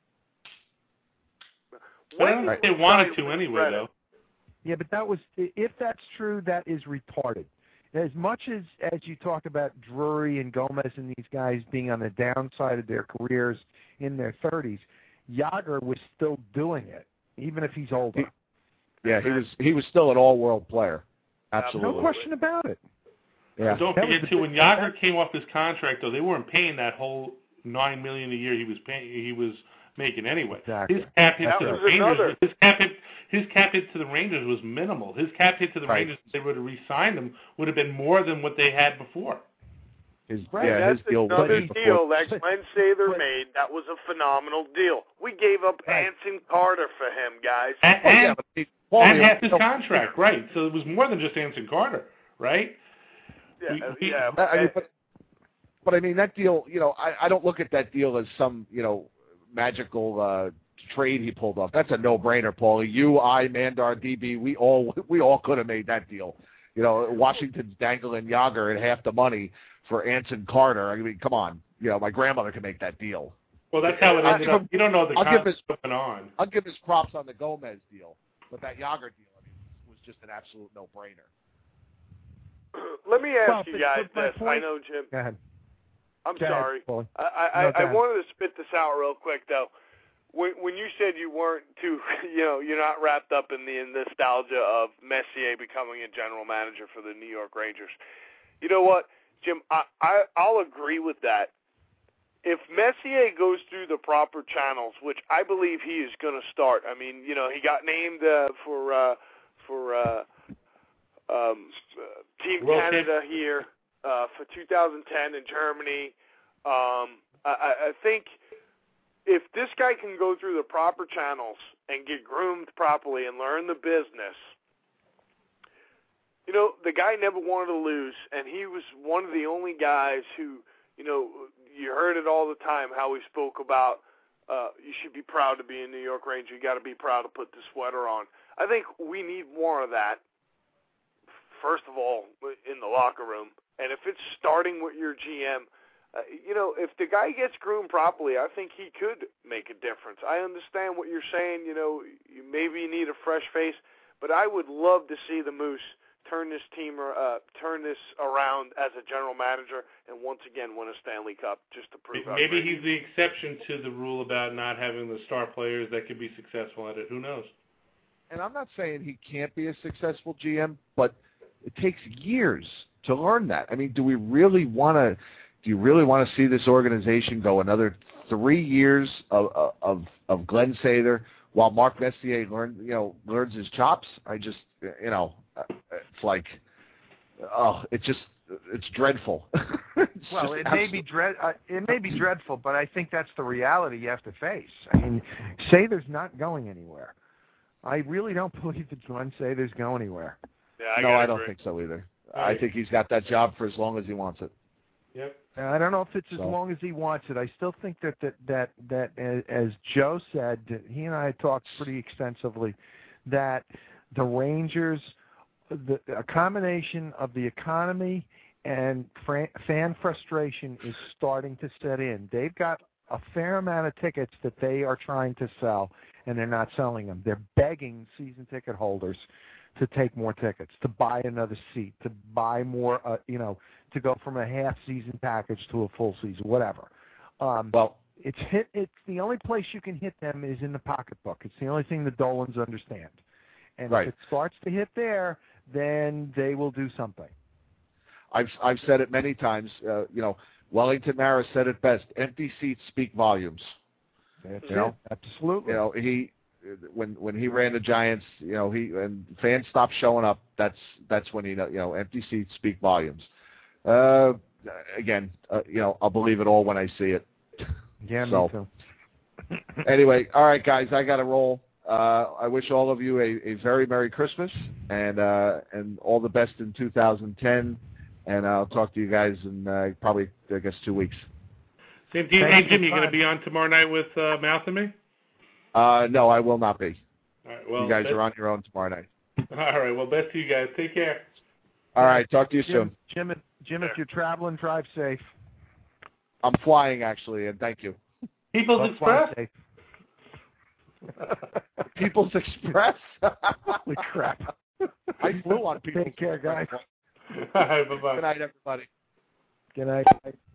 But I don't think they wanted to anyway, though. Yeah, but that was, if that's true, that is retarded. As much as, as you talk about Drury and Gomez and these guys being on the downside of their careers in their thirties, Yager was still doing it, even if he's older. Yeah, he was he was still an all-world player. Absolutely. No question about it. Yeah. But don't That was forget the too, big- when Yager came off his contract, though, they weren't paying that whole nine million a year he was paying. He was making anyway. Exactly. His cap hit That to the was Rangers. another. His cap hit. His cap hit to the Rangers was minimal. His cap hit to the Right. Rangers, if they would have re-signed him, would have been more than what they had before. His, Right, yeah, That's his deal another was deal before. that Glenn Sather but- made. That was a phenomenal deal. We gave up Right. Anson Carter for him, guys. And, Oh, yeah, and, but he- Paulie, and half his you know, contract, right? So it was more than just Anson Carter, right? Yeah, He- he- yeah. I mean, but, but I mean that deal. You know, I, I don't look at that deal as some you know magical uh, trade he pulled off. That's a no-brainer, Paulie. You, I, Mandar, D B, we all we all could have made that deal. You know, Washington's dangling Yager at half the money for Anson Carter. I mean, come on. You know, my grandmother can make that deal. well, that's how it I'll ended give up. him- You don't know the I'll give concept his- going on. I'll give his props on the Gomez deal, but that Yager deal, I mean, was just an absolute no-brainer. Let me ask Well, you but- guys but my this. I point- know, Jim. Go ahead. I'm Go ahead, sorry. Paulie. I, I, No, I, go I ahead. wanted to spit this out real quick, though. When, when you said you weren't too, you know, you're not wrapped up in the nostalgia of Messier becoming a general manager for the New York Rangers. You know what, Jim? I, I, I'll agree with that. If Messier goes through the proper channels, which I believe he is going to start. I mean, you know, he got named uh, for uh, for uh, um, uh, Team World Canada here uh, for two thousand ten in Germany. Um, I, I think if this guy can go through the proper channels and get groomed properly and learn the business, you know, the guy never wanted to lose, and he was one of the only guys who, you know, you heard it all the time how he spoke about uh, you should be proud to be a New York Ranger. You got to be proud to put the sweater on. I think we need more of that, first of all, in the locker room. And if it's starting with your G M, uh, you know, if the guy gets groomed properly, I think he could make a difference. I understand what you're saying. You know, you, maybe you need a fresh face, but I would love to see the Moose turn this team, uh, turn this around as a general manager, and once again win a Stanley Cup just to prove. how Maybe great he's the exception to the rule about not having the star players that could be successful at it. Who knows? And I'm not saying he can't be a successful G M, but it takes years to learn that. I mean, do we really want to? Do you really want to see this organization go another three years of of of Glenn Sather while Mark Messier learn you know learns his chops? I just you know it's like oh, it's just it's dreadful. It's Well, just it may be dread. Uh, it may be dreadful, but I think that's the reality you have to face. I mean, Sather's not going anywhere. I really don't believe that Glenn Sather's go anywhere. Yeah, I no, gotta I don't agree. think so either. Right. I think he's got that job for as long as he wants it. Yep. And I don't know if it's as So. long as he wants it. I still think that that that, that as, as Joe said, he and I talked pretty extensively, that the Rangers, the, a combination of the economy and fran, fan frustration is starting to set in. They've got a fair amount of tickets that they are trying to sell, and they're not selling them. They're begging season ticket holders to take more tickets, to buy another seat, to buy more, uh, you know, to go from a half-season package to a full season, whatever. Um, well, it's hit. It's the only place you can hit them is in the pocketbook. It's the only thing the Dolans understand. And right. if it starts to hit there, then they will do something. I've I've said it many times. Uh, you know, Wellington Maris said it best: "Empty seats speak volumes." That's you know, it. Absolutely. You know, he when when he ran the Giants, you know, he and fans stopped showing up. That's that's when he, you know, empty seats speak volumes. Uh, again, uh, you know, I'll believe it all when I see it. Yeah, so, me too. Anyway, all right, guys, I got to roll. Uh, I wish all of you a, a very Merry Christmas and uh, and all the best in two thousand ten. And I'll talk to you guys in uh, probably, I guess, two weeks. Same to you. Hey, Jimmy, you going to be on tomorrow night with uh, Mouth and me? Uh, no, I will not be. All right, well, you guys best, are on your own tomorrow night. All right. Well, best to you guys. Take care. All right. Talk to you Jim, soon. Jim, if, Jim, if you're traveling, drive safe. I'm flying, actually, and thank you. People's Don't Express? fly safe. People's Express? Holy crap. I flew on People's Take care, guys. All right, bye-bye. Good night, everybody. Good night.